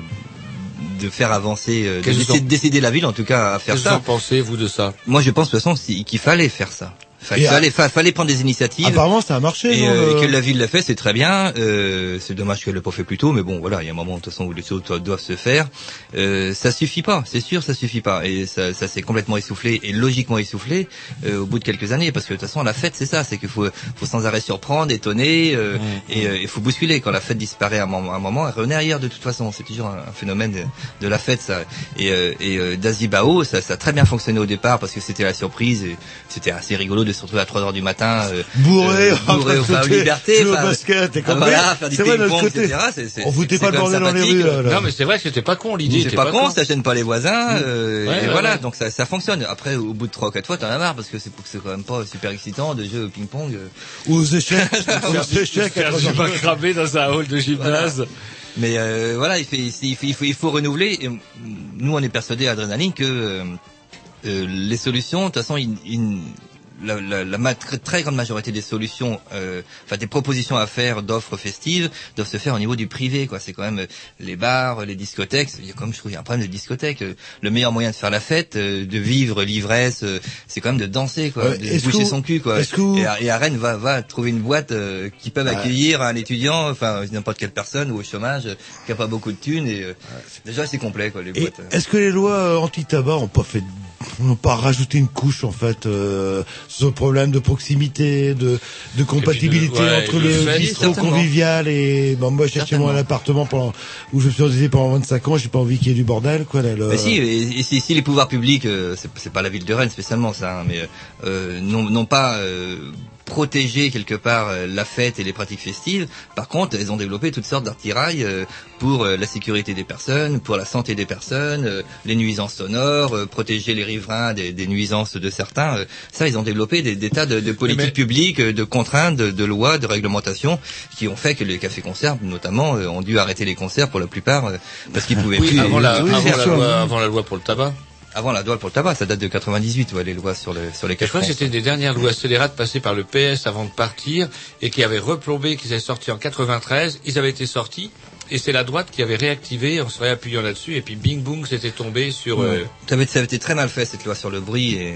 de faire avancer, de décider, en... décider la ville, en tout cas, à faire Qu'est-ce ça. Qu'est-ce que vous en pensez, vous, de ça? Moi, je pense, de toute façon, qu'il fallait faire ça. Il fallait, fa- fallait prendre des initiatives. Apparemment, ça a marché. Et, non, euh, le... et que la ville l'a fait, c'est très bien. Euh, c'est dommage qu'elle l'ait pas fait plus tôt, mais bon, voilà, il y a un moment de toute façon où les choses doivent se faire. Euh, ça suffit pas, c'est sûr, ça suffit pas. Et ça, ça s'est complètement essoufflé et logiquement essoufflé euh, au bout de quelques années, parce que de toute façon, la fête, c'est ça, c'est qu'il faut, faut sans arrêt surprendre, étonner, euh, mmh. et il euh, faut bousculer. Quand la fête disparaît à un moment, à un moment elle revenait ailleurs de toute façon. C'est toujours un, un phénomène de, de la fête, ça. Et, euh, et euh, Dazibao, ça, ça a très bien fonctionné au départ parce que c'était la surprise. Et c'était assez rigolo de se retrouver à trois heures du matin. Matin, euh, bourré, euh, bourré au enfin, liberté, jouer au basket, et comme ah, voilà, faire du c'est vrai, ping-pong, côté. et cetera. C'est, c'est, on foutait pas le bordel dans les rues, là, là. Non, mais c'est vrai que c'était pas con, l'idée. C'est pas, pas con, con, ça gêne pas les voisins, mmh. euh, ouais, et ouais, voilà, ouais. donc ça, ça fonctionne. Après, au bout de trois ou quatre fois, t'en as marre, parce que c'est, c'est quand même pas super excitant de jouer au ping-pong. Euh. Ou aux échecs. aux échecs, faire du pas cramer dans un hall de gymnase. Voilà. Mais, euh, voilà, il, fait, il, faut, il, faut, il faut renouveler, et nous, on est persuadés à Adrénaline que, euh, euh, les solutions, de toute façon, ils, ils La, la, la très, très grande majorité des solutions, euh, enfin des propositions à faire d'offres festives doivent se faire au niveau du privé, quoi. C'est quand même euh, les bars, les discothèques. Il y a comme je trouve il y a un problème de discothèque. Euh, le meilleur moyen de faire la fête, euh, de vivre l'ivresse, euh, c'est quand même de danser, quoi, euh, de boucher son cul, quoi. Vous... Et, à, et à Rennes, va, va trouver une boîte euh, qui peut ouais. accueillir un étudiant, enfin n'importe quelle personne ou au chômage euh, qui a pas beaucoup de thunes. Et euh, ouais. déjà c'est complet, quoi, les et boîtes. Euh. Est-ce que les lois euh, anti-tabac ont pas fait on pas rajouté une couche en fait euh, sur le problème de proximité, de, de compatibilité de, ouais, entre le bistrot convivial et bon, moi j'ai chez moi un appartement pendant, où je me suis réalisé pendant vingt-cinq ans, j'ai pas envie qu'il y ait du bordel, quoi. Là, le... Mais si, et, et si, si les pouvoirs publics, euh, c'est, c'est pas la ville de Rennes spécialement ça, hein, mais euh, non, non pas euh, protéger quelque part euh, la fête et les pratiques festives. Par contre, elles ont développé toutes sortes d'artirailles euh, pour euh, la sécurité des personnes, pour la santé des personnes, euh, les nuisances sonores, euh, protéger les riverains des, des nuisances de certains. Euh, ça, ils ont développé des, des tas de, de politiques mais... publiques, de contraintes, de, de lois, de réglementations qui ont fait que les cafés-concerts, notamment, euh, ont dû arrêter les concerts pour la plupart euh, parce qu'ils pouvaient oui, plus. Avant, la, oui, avant, la loi, avant la loi pour le tabac. Avant la loi pour le tabac, ça date de quatre-vingt-dix-huit, ouais, les lois sur, le, sur les cafés. Je crois que c'était des dernières lois scélérates passées par le P S avant de partir et qui avaient replombé, qui avaient sorti en quatre-vingt-treize. Ils avaient été sortis et c'est la droite qui avait réactivé en se réappuyant là-dessus et puis bing boum, c'était tombé sur. Ouais. Euh... Ça avait, ça avait été très mal fait cette loi sur le bruit et, et,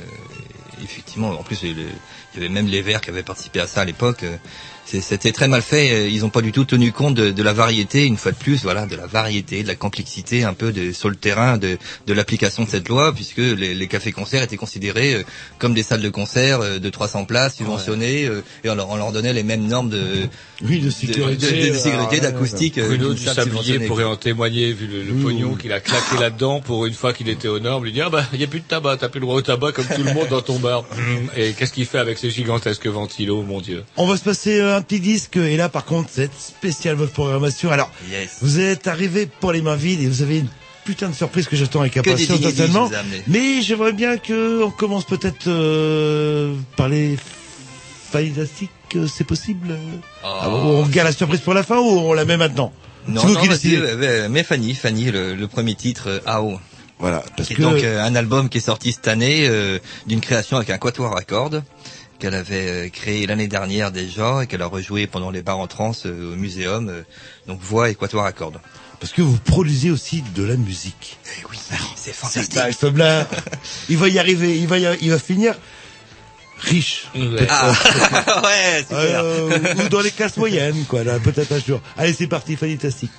euh, effectivement, en plus, il y avait même les Verts qui avaient participé à ça à l'époque. C'était très mal fait. Ils n'ont pas du tout tenu compte de, de la variété, une fois de plus, voilà, de la variété, de la complexité un peu de, sur le terrain de, de l'application de cette loi, puisque les, les cafés-concerts étaient considérés euh, comme des salles de concert euh, de trois cents places subventionnées, ouais. euh, et on leur, on leur donnait les mêmes normes de, oui, de sécurité, de, de, de sécurité, d'acoustique. Bruno du Sablier pourrait en témoigner, vu le, le mmh. pognon qu'il a claqué là-dedans pour une fois qu'il était aux normes, lui dire ah bah il y a plus de tabac, t'as plus le droit au tabac comme tout le monde dans ton bar. Et qu'est-ce qu'il fait avec ces gigantesques ventilos, mon Dieu. On va se passer euh, un petit disque et là par contre c'est spécial votre programmation. Alors yes. vous êtes arrivé pour les mains vides et vous avez une putain de surprise que j'attends avec impatience totalement. Mais j'aimerais bien que on commence peut-être euh, par les fantastiques, c'est possible. Oh. Ah, on garde la surprise pour la fin ou on la met maintenant? Non, non, vas-y, mais Fanny, Fanny, le, le premier titre, A O. Voilà, parce C'est que donc euh, un album qui est sorti cette année euh, d'une création avec un quatuor à cordes qu'elle avait euh, créé l'année dernière déjà et qu'elle a rejoué pendant les bars en trance euh, au muséum. Euh, donc voix et quatuor à cordes. parce que vous produisez aussi de la musique. Eh oui, c'est fantastique. C'est un là, il va y arriver, il va y, il va finir riche. Ouais. Ah, ouais, c'est euh, ou dans les classes moyennes, quoi, là, peut-être un jour. Allez, c'est parti, fantastique.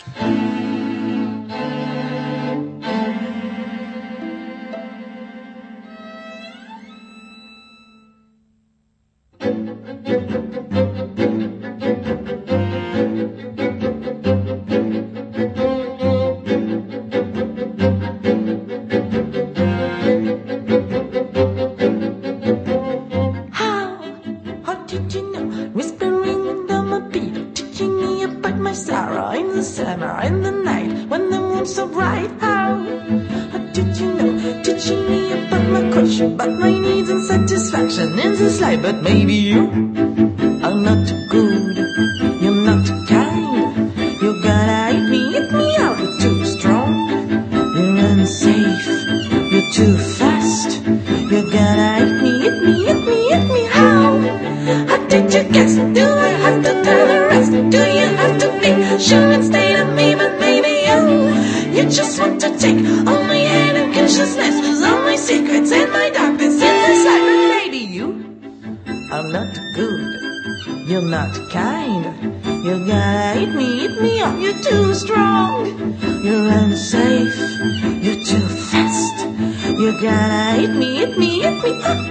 But maybe you are not good, you're not kind. You gotta hit me, hit me out, you're too strong. You're unsafe, you're too fast. You gotta hit me, hit me, hit me, hit me. How? How did you guess? Do I have to tell the rest? Do you have to be sure and stay to me? But maybe you, you just want to take all my head and consciousness with all my secrets and my darkness in this life. But maybe you I'm not good, you're not kind. You gotta hit me, hit me up, you're too strong. You're unsafe, you're too fast. You gotta hit me, hit me, hit me up.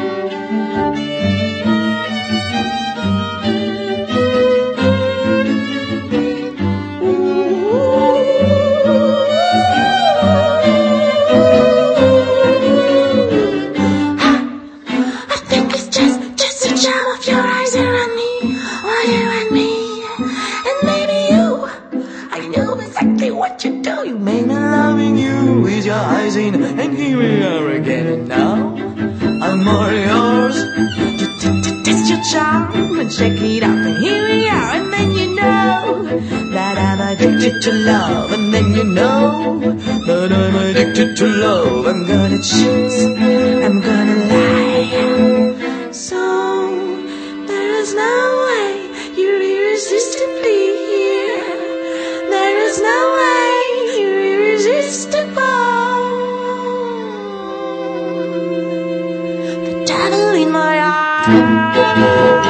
And here we are again, and now I'm all yours. Test your charm and check it out, and here we are, and then you know that I'm addicted to love, and then you know that I'm addicted to love. I'm gonna choose, I'm gonna lie. So there is no way you're irresistibly here. There is no way you're irresistible. In my arms.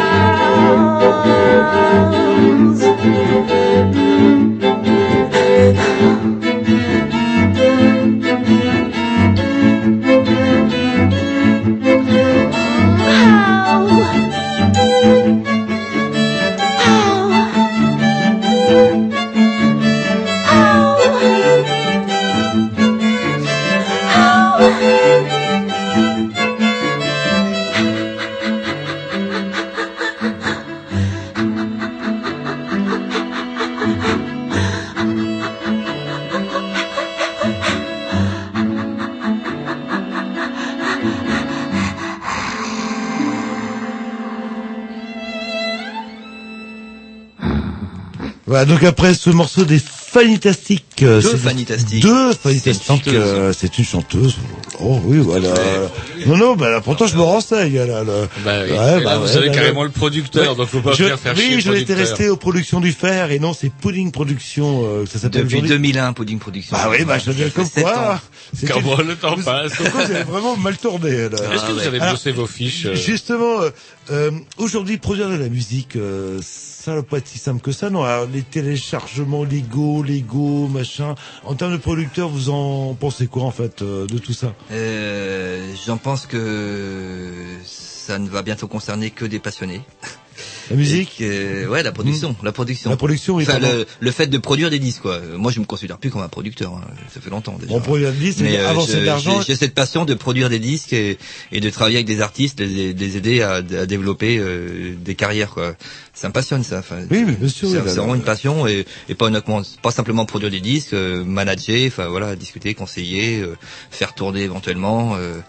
Voilà, donc après ce morceau des Fantastiques, deux Fantastiques, deux Fantastiques, euh, c'est une chanteuse. Oh oui, voilà. Ouais. Non, non, bah là, pourtant je me renseigne. Là, là. Bah oui. Ouais, bah, là, vous ouais, avez là, carrément là. le producteur, ouais. donc faut pas je, bien faire oui, chier le Oui, je producteur. étais resté aux Productions du Fer, et non, c'est Pudding Production, euh, ça s'appelle. Depuis deux mille un, Pudding Production. Ah oui, bah je veux comme quoi. Comment le temps passe. Donc vous avez vraiment mal tourné. Là. Est-ce que vous avez bossé vos fiches euh... Justement, euh, euh, aujourd'hui, produire de la musique, euh, ça va pas être si simple que ça, non. Alors, les téléchargements légaux, légaux, machin. En termes de producteurs, vous en pensez quoi, en fait, euh, de tout ça? euh, J'en pense que ça ne va bientôt concerner que des passionnés. La musique, que, ouais, la production, mmh. la production. La production, oui. Enfin, le, le fait de produire des disques, quoi. Moi, je me considère plus comme un producteur. Hein. Ça fait longtemps déjà. On produit des disques, mais euh, avancer de l'argent. J'ai cette passion de produire des disques et, et de travailler avec des artistes, les, les aider à, à développer euh, des carrières, quoi. Ça me passionne, ça. Enfin, oui, mais bien sûr. C'est oui, vraiment là, une passion et, et pas uniquement, pas simplement produire des disques, euh, manager, enfin voilà, discuter, conseiller, euh, faire tourner éventuellement. Euh,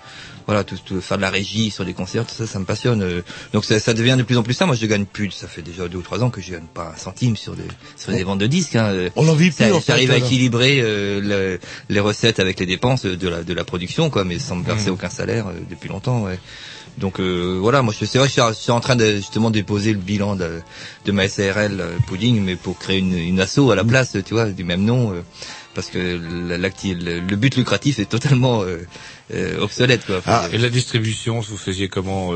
voilà, tout, tout, faire de la régie sur des concerts, tout ça, ça me passionne. Euh, donc ça, ça devient de plus en plus ça. Moi, je gagne plus. Ça fait déjà deux ou trois ans que je gagne pas un centime sur des sur des ventes de disques. Hein. On en vit plus. Ça, en fait, j'arrive à alors. équilibrer euh, le, les recettes avec les dépenses de la de la production, quoi, mais sans me verser Mmh. aucun salaire euh, depuis longtemps. Ouais. Donc euh, voilà, moi je c'est vrai que je suis, je suis en train de justement déposer le bilan de, de ma S A R L euh, Pudding, mais pour créer une, une asso à la place, tu vois, du même nom, euh, parce que la- l'acti- le, le but lucratif est totalement euh, euh, obsolète, quoi. Enfin, Et la distribution, vous faisiez comment euh...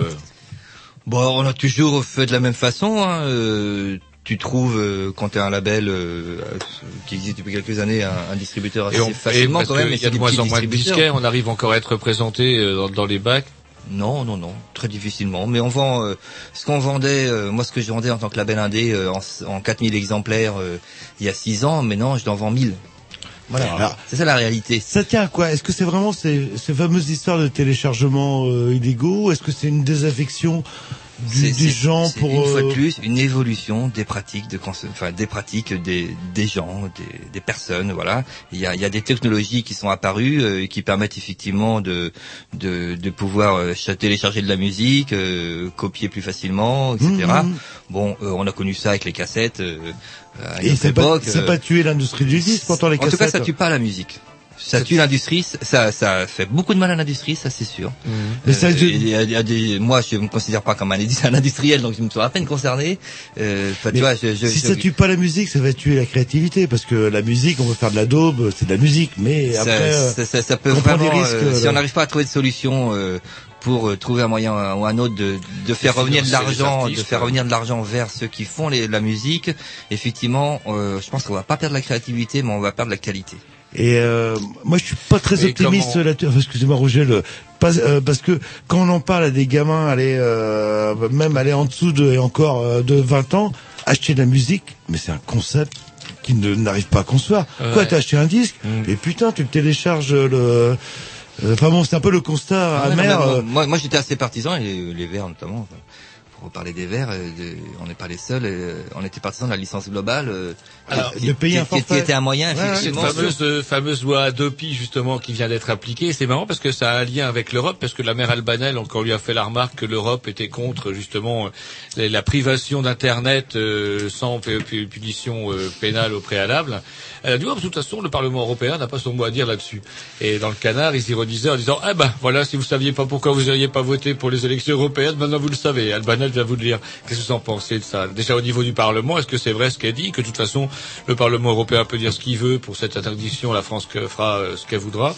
Bon, on a toujours fait de la même façon. Hein, euh, tu trouves euh, quand tu as un label euh, qui existe depuis quelques années, un, un distributeur assez Et on, facilement et parce quand même. qu'il mais y a c'est de des moins petits en moins de distributeurs. disquaires, on arrive encore à être présenté euh, dans, dans les bacs. Non, non, non, très difficilement. Mais on vend euh, ce qu'on vendait, euh, moi ce que je vendais en tant que label indé euh, en, en quatre mille exemplaires euh, il y a six ans, maintenant je t'en vends mille. Voilà, Alors, c'est ça la réalité. Ça tient à quoi? Est-ce que c'est vraiment ces, ces fameuses histoires de téléchargements euh, illégaux? Est-ce que c'est une désaffection du, C'est- des c'est- gens c'est pour une fois de euh, plus une évolution des pratiques de consom- enfin des pratiques des des gens, des, des personnes, voilà. Il y a il y a des technologies qui sont apparues euh, et qui permettent effectivement de de de pouvoir euh, ch- télécharger de la musique, euh, copier plus facilement, et cetera. Mhm. Bon, euh, on a connu ça avec les cassettes euh, à une Et autre ça n'a pas, époque. ça a euh, pas tué l'industrie du disque pourtant les en tout cas, cassettes. ça tue pas la musique. Ça tue l'industrie, ça, ça fait beaucoup de mal à l'industrie, ça c'est sûr. Mais ça- Euh, il y a- il y a des, moi, je me considère pas comme un, un industriel, donc je me sens à peine concerné. Euh, enfin, tu Mais vois, je, je, si je- ça tue pas la musique, ça va tuer la créativité parce que la musique, on peut faire de la daube, c'est de la musique, mais ça, après, euh, ça, ça, ça peut on prend vraiment, des risques. euh, si là. on n'arrive pas à trouver de solution euh, pour euh, trouver un moyen ou un autre de, de faire De revenir de financer les l'argent, de artistes, faire ouais. revenir de l'argent vers ceux qui font les, la musique, effectivement, euh, je pense qu'on va pas perdre la créativité, mais on va perdre la qualité. Et euh, moi, je suis pas très Mais optimiste comment- là-dessus. Enfin, excusez-moi, Roger, le, pas, euh, parce que quand on en parle à des gamins, aller euh, même aller en dessous de et encore euh, de vingt ans, acheter de la musique, mais c'est un concept qui ne n'arrive pas à concevoir. Ouais. Quoi, t'as acheté un disque Mm. et putain, tu télécharges le. euh, Enfin bon, c'est un peu le constat Ah, non, amer. mais moi, euh, moi, moi, j'étais assez partisan, et les, les Verts notamment. Enfin, pour parler des Verts, euh, de- on n'est pas les seuls. euh, on était partisans de la licence globale. euh, Alors, qui, de payer qui- un qui- qui forfait. était un moyen, Ouais, ouais, Cette effectivement. fameuse, euh, fameuse loi Adopi, justement, qui vient d'être appliquée, c'est marrant parce que ça a un lien avec l'Europe, parce que la mère Albanel, quand on lui a fait la remarque que l'Europe était contre, justement, euh, la, la privation d'Internet euh, sans pu- pu- punition euh, pénale au préalable, elle a dit, oh, de toute façon, le Parlement européen n'a pas son mot à dire là-dessus. Et dans le Canard, ils ironisaient en disant, ah ben, voilà, si vous saviez pas pourquoi vous n'auriez pas voté pour les élections européennes, maintenant vous le savez. Albanel vient vous le dire. Qu'est-ce que vous en pensez de ça? Déjà, au niveau du Parlement, est-ce que c'est vrai ce qu'elle dit, que de toute façon, le Parlement européen peut dire ce qu'il veut pour cette interdiction, la France que fera euh, ce qu'elle voudra?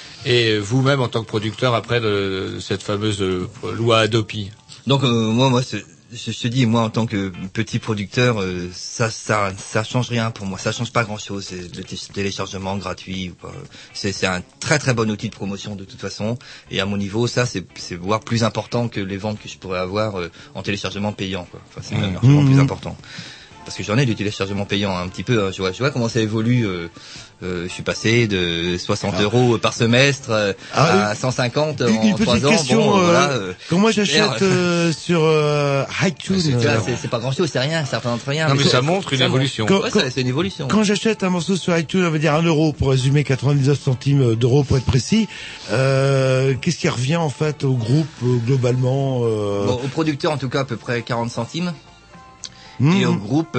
Et vous-même, en tant que producteur, après de, de cette fameuse euh, loi Adopi. Donc euh, moi, moi, c'est- je, je te dis, moi en tant que petit producteur, euh, ça, ça, ça change rien pour moi. Ça change pas grand-chose. C'est le t- téléchargement gratuit ou pas. C'est, c'est un très très bon outil de promotion de toute façon. Et à mon niveau, ça, c'est, c'est voire plus important que les ventes que je pourrais avoir euh, en téléchargement payant, quoi. Enfin, c'est même largement Mmh. plus important. Parce que j'en ai du téléchargement payant un petit peu. Hein. Je vois, je vois comment ça évolue. Euh, euh, je suis passé de soixante euros par semestre euh, Ah, à cent cinquante Une, en une trois petite ans. question. Bon, euh, voilà, euh, quand moi j'achète merde. euh, sur euh, iTunes, Tu vois, euh, c'est, c'est pas grand chose, c'est rien, ça représente rien. Non, mais c'est- ça montre une ça évolution. montre- Quand- Ouais, quand- ça, c'est une évolution. quand j'achète un morceau sur iTunes, on va dire un euro pour résumer, quatre-vingt-dix-neuf centimes d'euros pour être précis. Euh, qu'est-ce qui revient en fait au groupe euh, globalement euh, Bon, au producteur, en tout cas, à peu près quarante centimes. hmm, Et au groupe,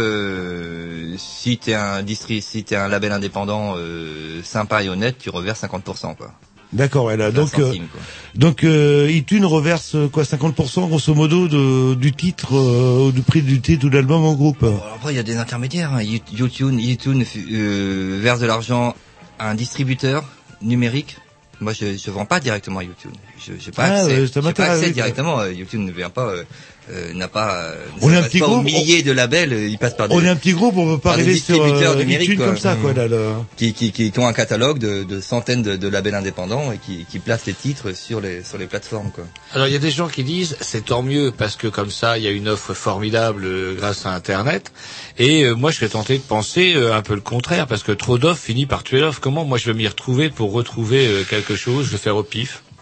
euh, si t'es un distri, si t'es un label indépendant euh, sympa et honnête, tu reverses cinquante pour cent, quoi. D'accord, ouais, là, vingt donc euh, centimes, quoi. donc euh, iTunes reverse euh, quoi cinquante pour cent grosso modo de, du titre, euh, du prix du titre ou de l'album en groupe. Bon, après, il y a des intermédiaires. Hein. You- YouTube, iTunes euh, verse de l'argent à un distributeur numérique. Moi, je je vends pas directement à YouTube. Je j'ai pas Ah, accès. ouais, ça j'ai pas m'intéresse, accès oui. directement. Euh, YouTube ne vient pas, euh, euh, n'a pas. Euh, On ça est un passe petit pas aux groupe, milliers de labels. euh, Ils passent par des, On est un petit groupe, on peut pas par des arriver sur distributeurs euh, numériques, iTunes quoi. comme ça, quoi. Mmh. Là, là. qui, qui, qui, qui ont un catalogue de, de centaines de, de labels indépendants et qui, qui placent les titres sur les, sur les plateformes, quoi. Alors il y a des gens qui disent c'est tant mieux parce que comme ça il y a une offre formidable euh, grâce à Internet. Et euh, moi je serais tenté de penser euh, un peu le contraire parce que trop d'offres finit par tuer l'offre. Comment moi je vais m'y retrouver pour retrouver euh, quelque chose? Je vais faire au pif.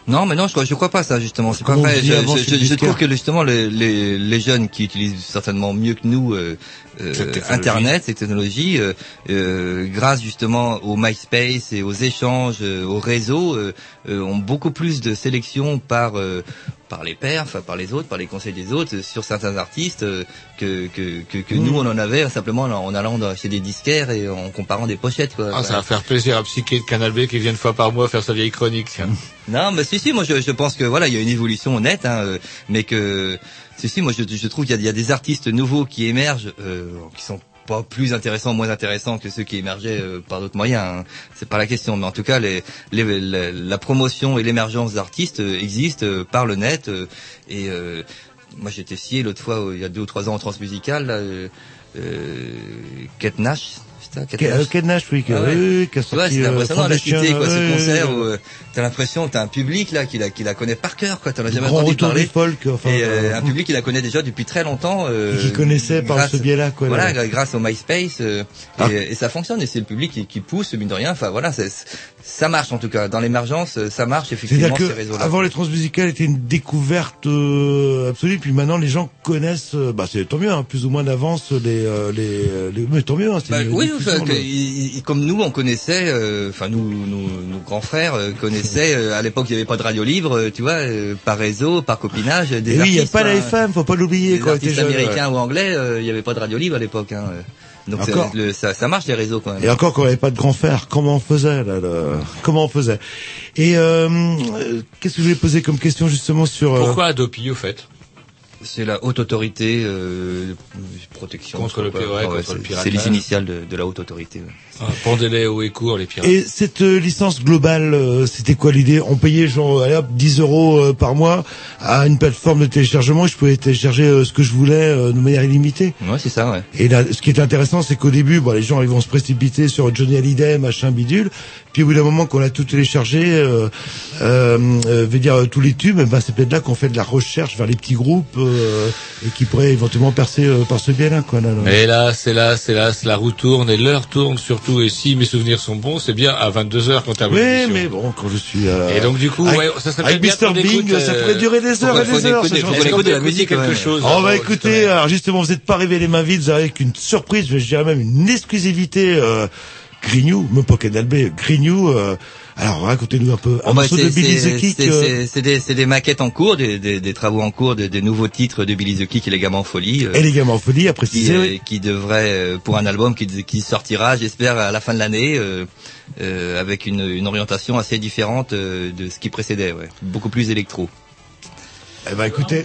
Non, mais non, je crois, je crois pas ça justement. C'est pas Comme on vrai. dit Je, avant je, chez je, je Disquaire. trouve que justement les, les, les jeunes qui utilisent certainement mieux que nous euh, euh, Cette technologie. Internet, cette technologie, euh, euh, grâce justement au MySpace et aux échanges, euh, au réseau, euh, euh, ont beaucoup plus de sélection par euh, par les pairs, enfin par les autres, par les conseils des autres, euh, sur certains artistes euh, que que que, que Mmh. nous on en avait simplement en, en allant dans- chez des disquaires et en comparant des pochettes quoi. Ah, ça va faire plaisir à Psyché de Canal B qui vient une fois par mois faire sa vieille chronique, tiens. Non, mais si, si, moi je, je pense que voilà, il y a une évolution nette, hein, euh, mais que si, si, moi je, je trouve qu'il y a, il y a des artistes nouveaux qui émergent, euh, qui sont pas plus intéressants, moins intéressants que ceux qui émergeaient euh, par d'autres moyens. Hein. C'est pas la question, mais en tout cas, les, les, la, la promotion et l'émergence d'artistes euh, existent euh, par le net. euh, et euh, moi, j'ai été scié l'autre fois, euh, il y a deux ou trois ans, en transmusicale, là, euh, euh, Kate Nash. ça, Kate Nash. Kate Nash, oui, qui a- Ah ouais. oui, qui a Tu vois, sorti, c'est euh, impressionnant la Foundation, cité, quoi, ce ouais, concert ouais, où ouais. euh, t'as l'impression que t'as un public là qui la, qui la connaît par cœur, quoi. T'en as jamais Grand entendu retour parler. du folk, enfin, et euh, euh, un public qui la connaît déjà depuis très longtemps. Euh, qui connaissait par grâce- ce biais-là, quoi. Voilà, là. gra- grâce au MySpace, euh, Ah. et, et ça fonctionne. Et c'est le public qui, qui pousse, mine de rien. Enfin voilà, c'est- c'est- ça marche en tout cas. Dans l'émergence, euh, ça marche effectivement C'est-à-dire ces que réseaux-là. avant les transmusicales était une découverte euh, absolue, puis maintenant les gens connaissent, euh, bah c'est tant mieux, hein, plus ou moins d'avance les, euh, les, les, mais tant mieux. Hein, c'est Bah, une oui, diffusion, enfin, que- là. il- il- comme nous, on connaissait, euh, enfin nous, nous, nos grands frères euh, connaissaient. euh, à l'époque, il n'y avait pas de radio libre, euh, tu vois, euh, par réseau, par copinage, des Et oui, il n'y a artistes, pas la hein. F M, faut pas l'oublier Les quand on était artistes jeune. américains ou anglais, euh, il n'y avait pas de radio libre à l'époque. Hein. euh. Donc ça, Encore. le- ça, ça marche les réseaux quand même. Et encore quand il n'y avait pas de grand frère, comment on faisait là, là Comment on faisait Et euh, euh, qu'est-ce que je voulais poser comme question justement sur euh, Pourquoi Adopi, au fait? C'est la haute autorité euh, de protection Contre le quoi. pi- ouais, Ah contre c'est- le piratage. C'est les initiales de, de la haute autorité. ouais. Ah, Pendez-les haut et court, les pirates. Et cette euh, licence globale, euh, c'était quoi l'idée? On payait genre allez hop, dix euros euh, par mois à une plateforme de téléchargement et je pouvais télécharger euh, ce que je voulais euh, de manière illimitée. Ouais, c'est ça, ouais. Et là, ce qui est intéressant, c'est qu'au début, bon, les gens ils vont se précipiter sur Johnny Hallyday, machin bidule. Puis au bout d'un moment qu'on a tout téléchargé, euh, euh, euh, veut dire euh, tous les tubes, eh ben c'est peut-être là qu'on fait de la recherche vers les petits groupes euh, et qui pourraient éventuellement percer euh, par ce biais-là, quoi. Là, là. Et là, c'est là, c'est là, la roue tourne et l'heure tourne surtout. Et si mes souvenirs sont bons, c'est bien à vingt-deux heures quand t'as Oui, mais bon, quand je suis. Euh, Et donc du coup, avec, ouais, ça serait avec bien mister qu'on Bing, écoute, ça euh, pourrait durer des heures et faut des heures. écouter- ce faut genre de écouter choses. la musique, quelque quand même. chose. On va avant, écouter. Alors justement, vous n'êtes pas arrivé les mains vides, vous avez avec une surprise, je dirais même une exclusivité. Euh, Grignou, même pas Canal B, Grignou. Euh, alors racontez-nous un peu un Bon, bah, morceau c'est de Billy c'est- the Kick. c'est- euh, c'est- c'est des, c'est des maquettes en cours, des, des, des travaux en cours, des, des nouveaux titres de Billy the Kick et les Gamins en folie. euh, Et les Gamins en folie, à qui, préciser. euh, oui. qui devrait euh, pour un album qui, qui sortira, j'espère, à la fin de l'année, euh, euh, avec une, une orientation assez différente euh, de ce qui précédait, ouais. Beaucoup plus électro. Eh ben écoutez,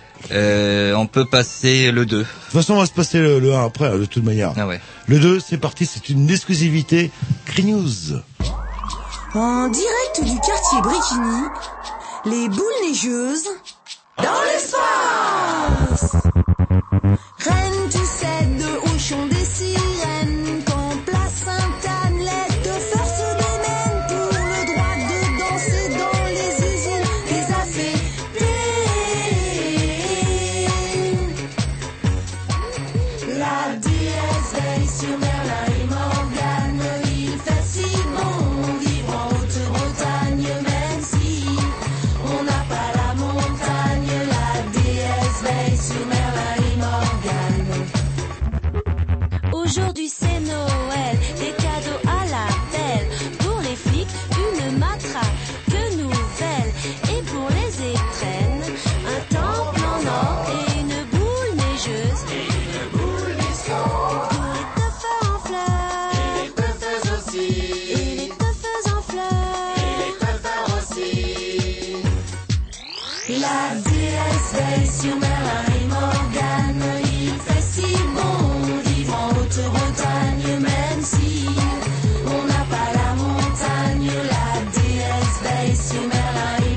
Euh, on peut passer le deux. de toute façon, on va se passer le, le un après, hein, de toute manière. Ah ouais. Le deux, c'est parti, c'est une exclusivité Grignews. En direct du quartier Brikini, les boules neigeuses dans l'espace. Reine, tu sais, de où chant des sirènes, quand place Sainte-Anne, les deux forces se démènent pour le droit de danser dans les usines des A C P. La déesse veille sur Merlin et Morgane, il fait si bon vivre en Haute-Bretagne, même si on n'a pas la montagne. La déesse veille sur Merlin et Morgane. Aujourd'hui c'est Noël, des cadeaux à l'appel. Pour les flics, une matraque nouvelle. Et pour les étrennes, un temple en or et une boule neigeuse. Et une boule disco. Pour les teufeurs en fleurs. Et les teufeuses aussi. Et les teufeuses en fleurs. Et les teufeurs aussi. La déesse veille sur Merlin et Morgane. Il fait si bon vivre en Haute-Bretagne, même si on n'a pas la montagne. La déesse veille sur Merlin et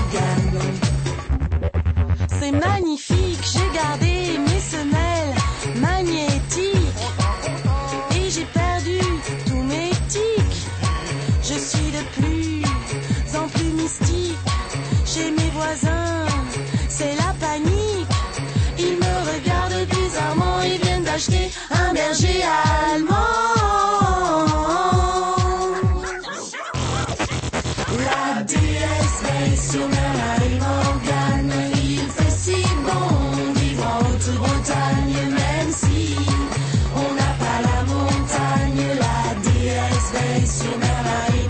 Morgane. C'est magnifique, j'ai gardé mes semelles magnétiques et j'ai perdu tous mes tics. Je suis de plus en plus mystique. Chez mes voisins, c'est la panique. Ils me regardent bizarrement, ils viennent d'acheter un berger allemand. La déesse veille sur Haute-Bretagne, même si on n'a pas la montagne, la déesse veille sur Merlin et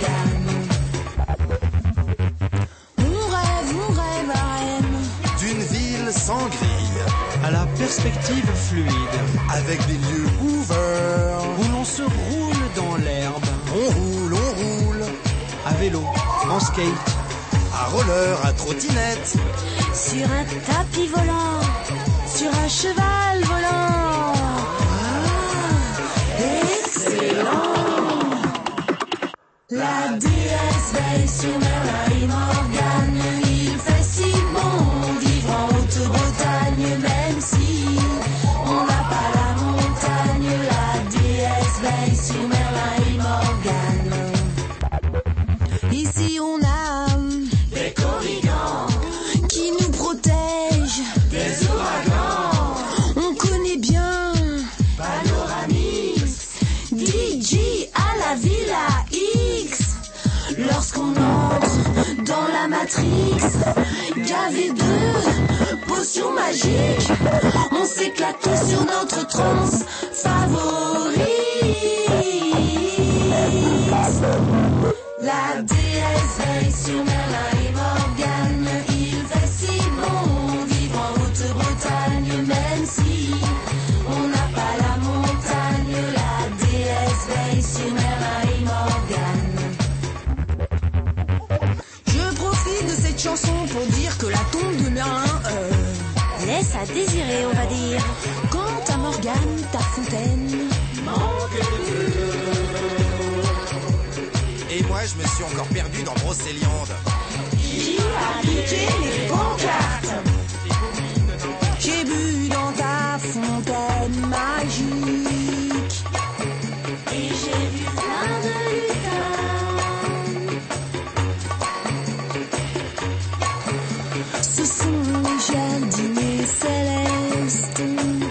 Morgane. On rêve, on rêve à Rennes, d'une ville sans grille, à la perspective fluide, avec des lieux ouverts, où l'on se roule dans l'herbe, on roule, on roule, à vélo, en skate, à roller, à trottinette, sur un tapis volant, sur un cheval volant. Ah, excellent. La déesse veille sur Merlin et Morgane. Il fait si bon vivre en Haute-Bretagne, même si on n'a pas la montagne. La déesse veille sur Merlin et Morgane. Ici on a des corrigans qui nous protègent des ouragans. On connaît bien Panoramix, D J à la Villa X. Lorsqu'on entre dans la Matrix, gavé de potions magiques, on s'éclate sur notre trance favorite. La déesse veille sur Merlin et Morgane. Il fait si bon vivre en Haute-Bretagne, même si on n'a pas la montagne. La déesse veille sur Merlin et Morgane. Je profite de cette chanson pour dire que la tombe de Merlin euh, laisse à désirer, on va dire. Quant à Morgane, ta fontaine manque de bleu. Et moi je me suis encore perdu dans Brocéliande. Qui a piqué les pancartes? J'ai bu dans ta fontaine magique et j'ai vu plein de lutins. Ce sont les jardiniers célestes,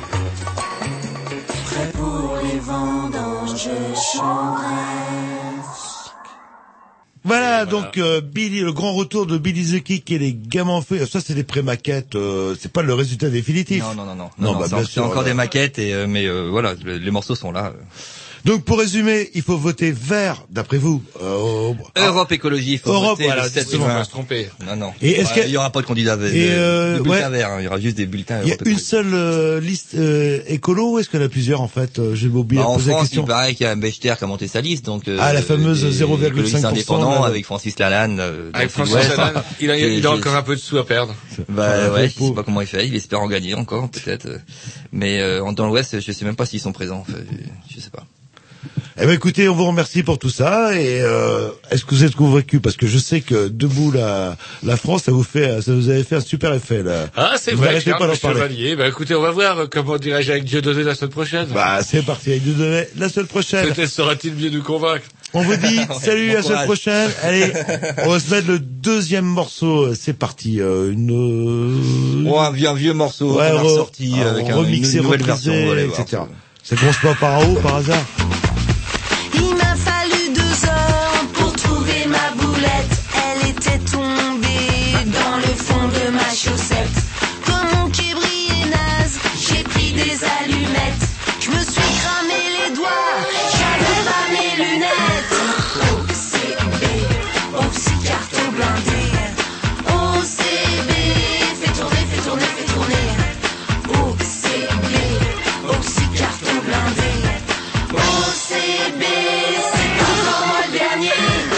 prêts pour les vendanges chambresques. Voilà, donc euh, Billy, le grand retour de Billy the Kick et les gamins en feu. Ça, c'est des pré-maquettes. Euh, c'est pas le résultat définitif. Non, non, non, non. Non, non, bah, c'est, bien c'est sûr, encore euh, des maquettes, et euh, mais euh, voilà, le- les morceaux sont là. Donc, pour résumer, il faut voter vert, d'après vous. Euh, au- Europe Écologie, il faut Europe, voter voilà, le sept justement, juin. on va se tromper. Non, non. Et est-ce Ouais, que- il y aura pas de candidat de, Et, euh, de bulletin ouais. vert, hein, il y aura juste des bulletins Il y a Europe une Écologie. seule euh, liste euh, écolo ou est-ce qu'il y en a plusieurs en fait euh, J'ai oublié Bah, de en poser la France, question. il paraît qu'il y a un Bechter qui a monté sa liste, donc euh, Ah, la fameuse des zéro virgule cinq pour cent, écologistes indépendants là. avec Francis Lalanne. euh, dans Avec le Francis Sud-Ouest. Lalanne, il a, J'ai- il a j'ai- encore un peu de sous à perdre. Bah ouais, je pauvre. sais pas comment il fait, il espère en gagner encore peut-être, euh, mais euh, dans l'Ouest, je sais même pas s'ils sont présents. Enfin, je, je sais pas. Eh ben écoutez, on vous remercie pour tout ça et euh, est-ce que vous êtes convaincus parce que je sais que debout la la France, ça vous fait, ça vous avait fait un super effet là. Ah, c'est Vous vrai, n'arrêtez Charles, pas d'en monsieur parler. Chevalier. Bah, écoutez, on va voir euh, comment dirais-je avec Dieudonné la semaine prochaine. Bah c'est parti, avec Dieudonné la semaine prochaine. Peut-être saura-t-il mieux nous convaincre. On vous dit salut Bon à la semaine courage. prochaine. Allez, on va se mettre le deuxième morceau. C'est parti. Euh, une. Oh, un vieux, un vieux morceau Ouais, qu'on a re- ressorti euh, avec un, remixé, une nouvelle reprisé, version, voilà, et cetera. Ça commence pas par en haut, par hasard. Il m'a fallu deux heures pour trouver ma boulette. Elle était tombée dans le fond de ma chaussette. Comme mon qui brillait naze, j'ai pris des allumettes. Je me suis cramé les doigts, j'avais pas mes lunettes. O C B, Oxy carton blindé. O C B, fais tourner, fais tourner, fais tourner. O C B, Oxy carton blindé. O C B, c'est encore moi le dernier.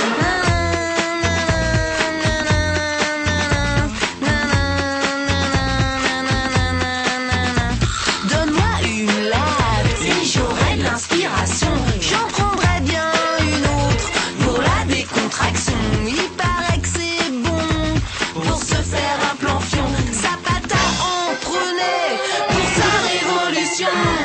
Donne-moi une latte et j'aurai de l'inspiration. J'en prendrai bien une autre pour la décontraction. Il paraît que c'est bon pour se faire un plan fion. Zapata en prenait pour sa révolution.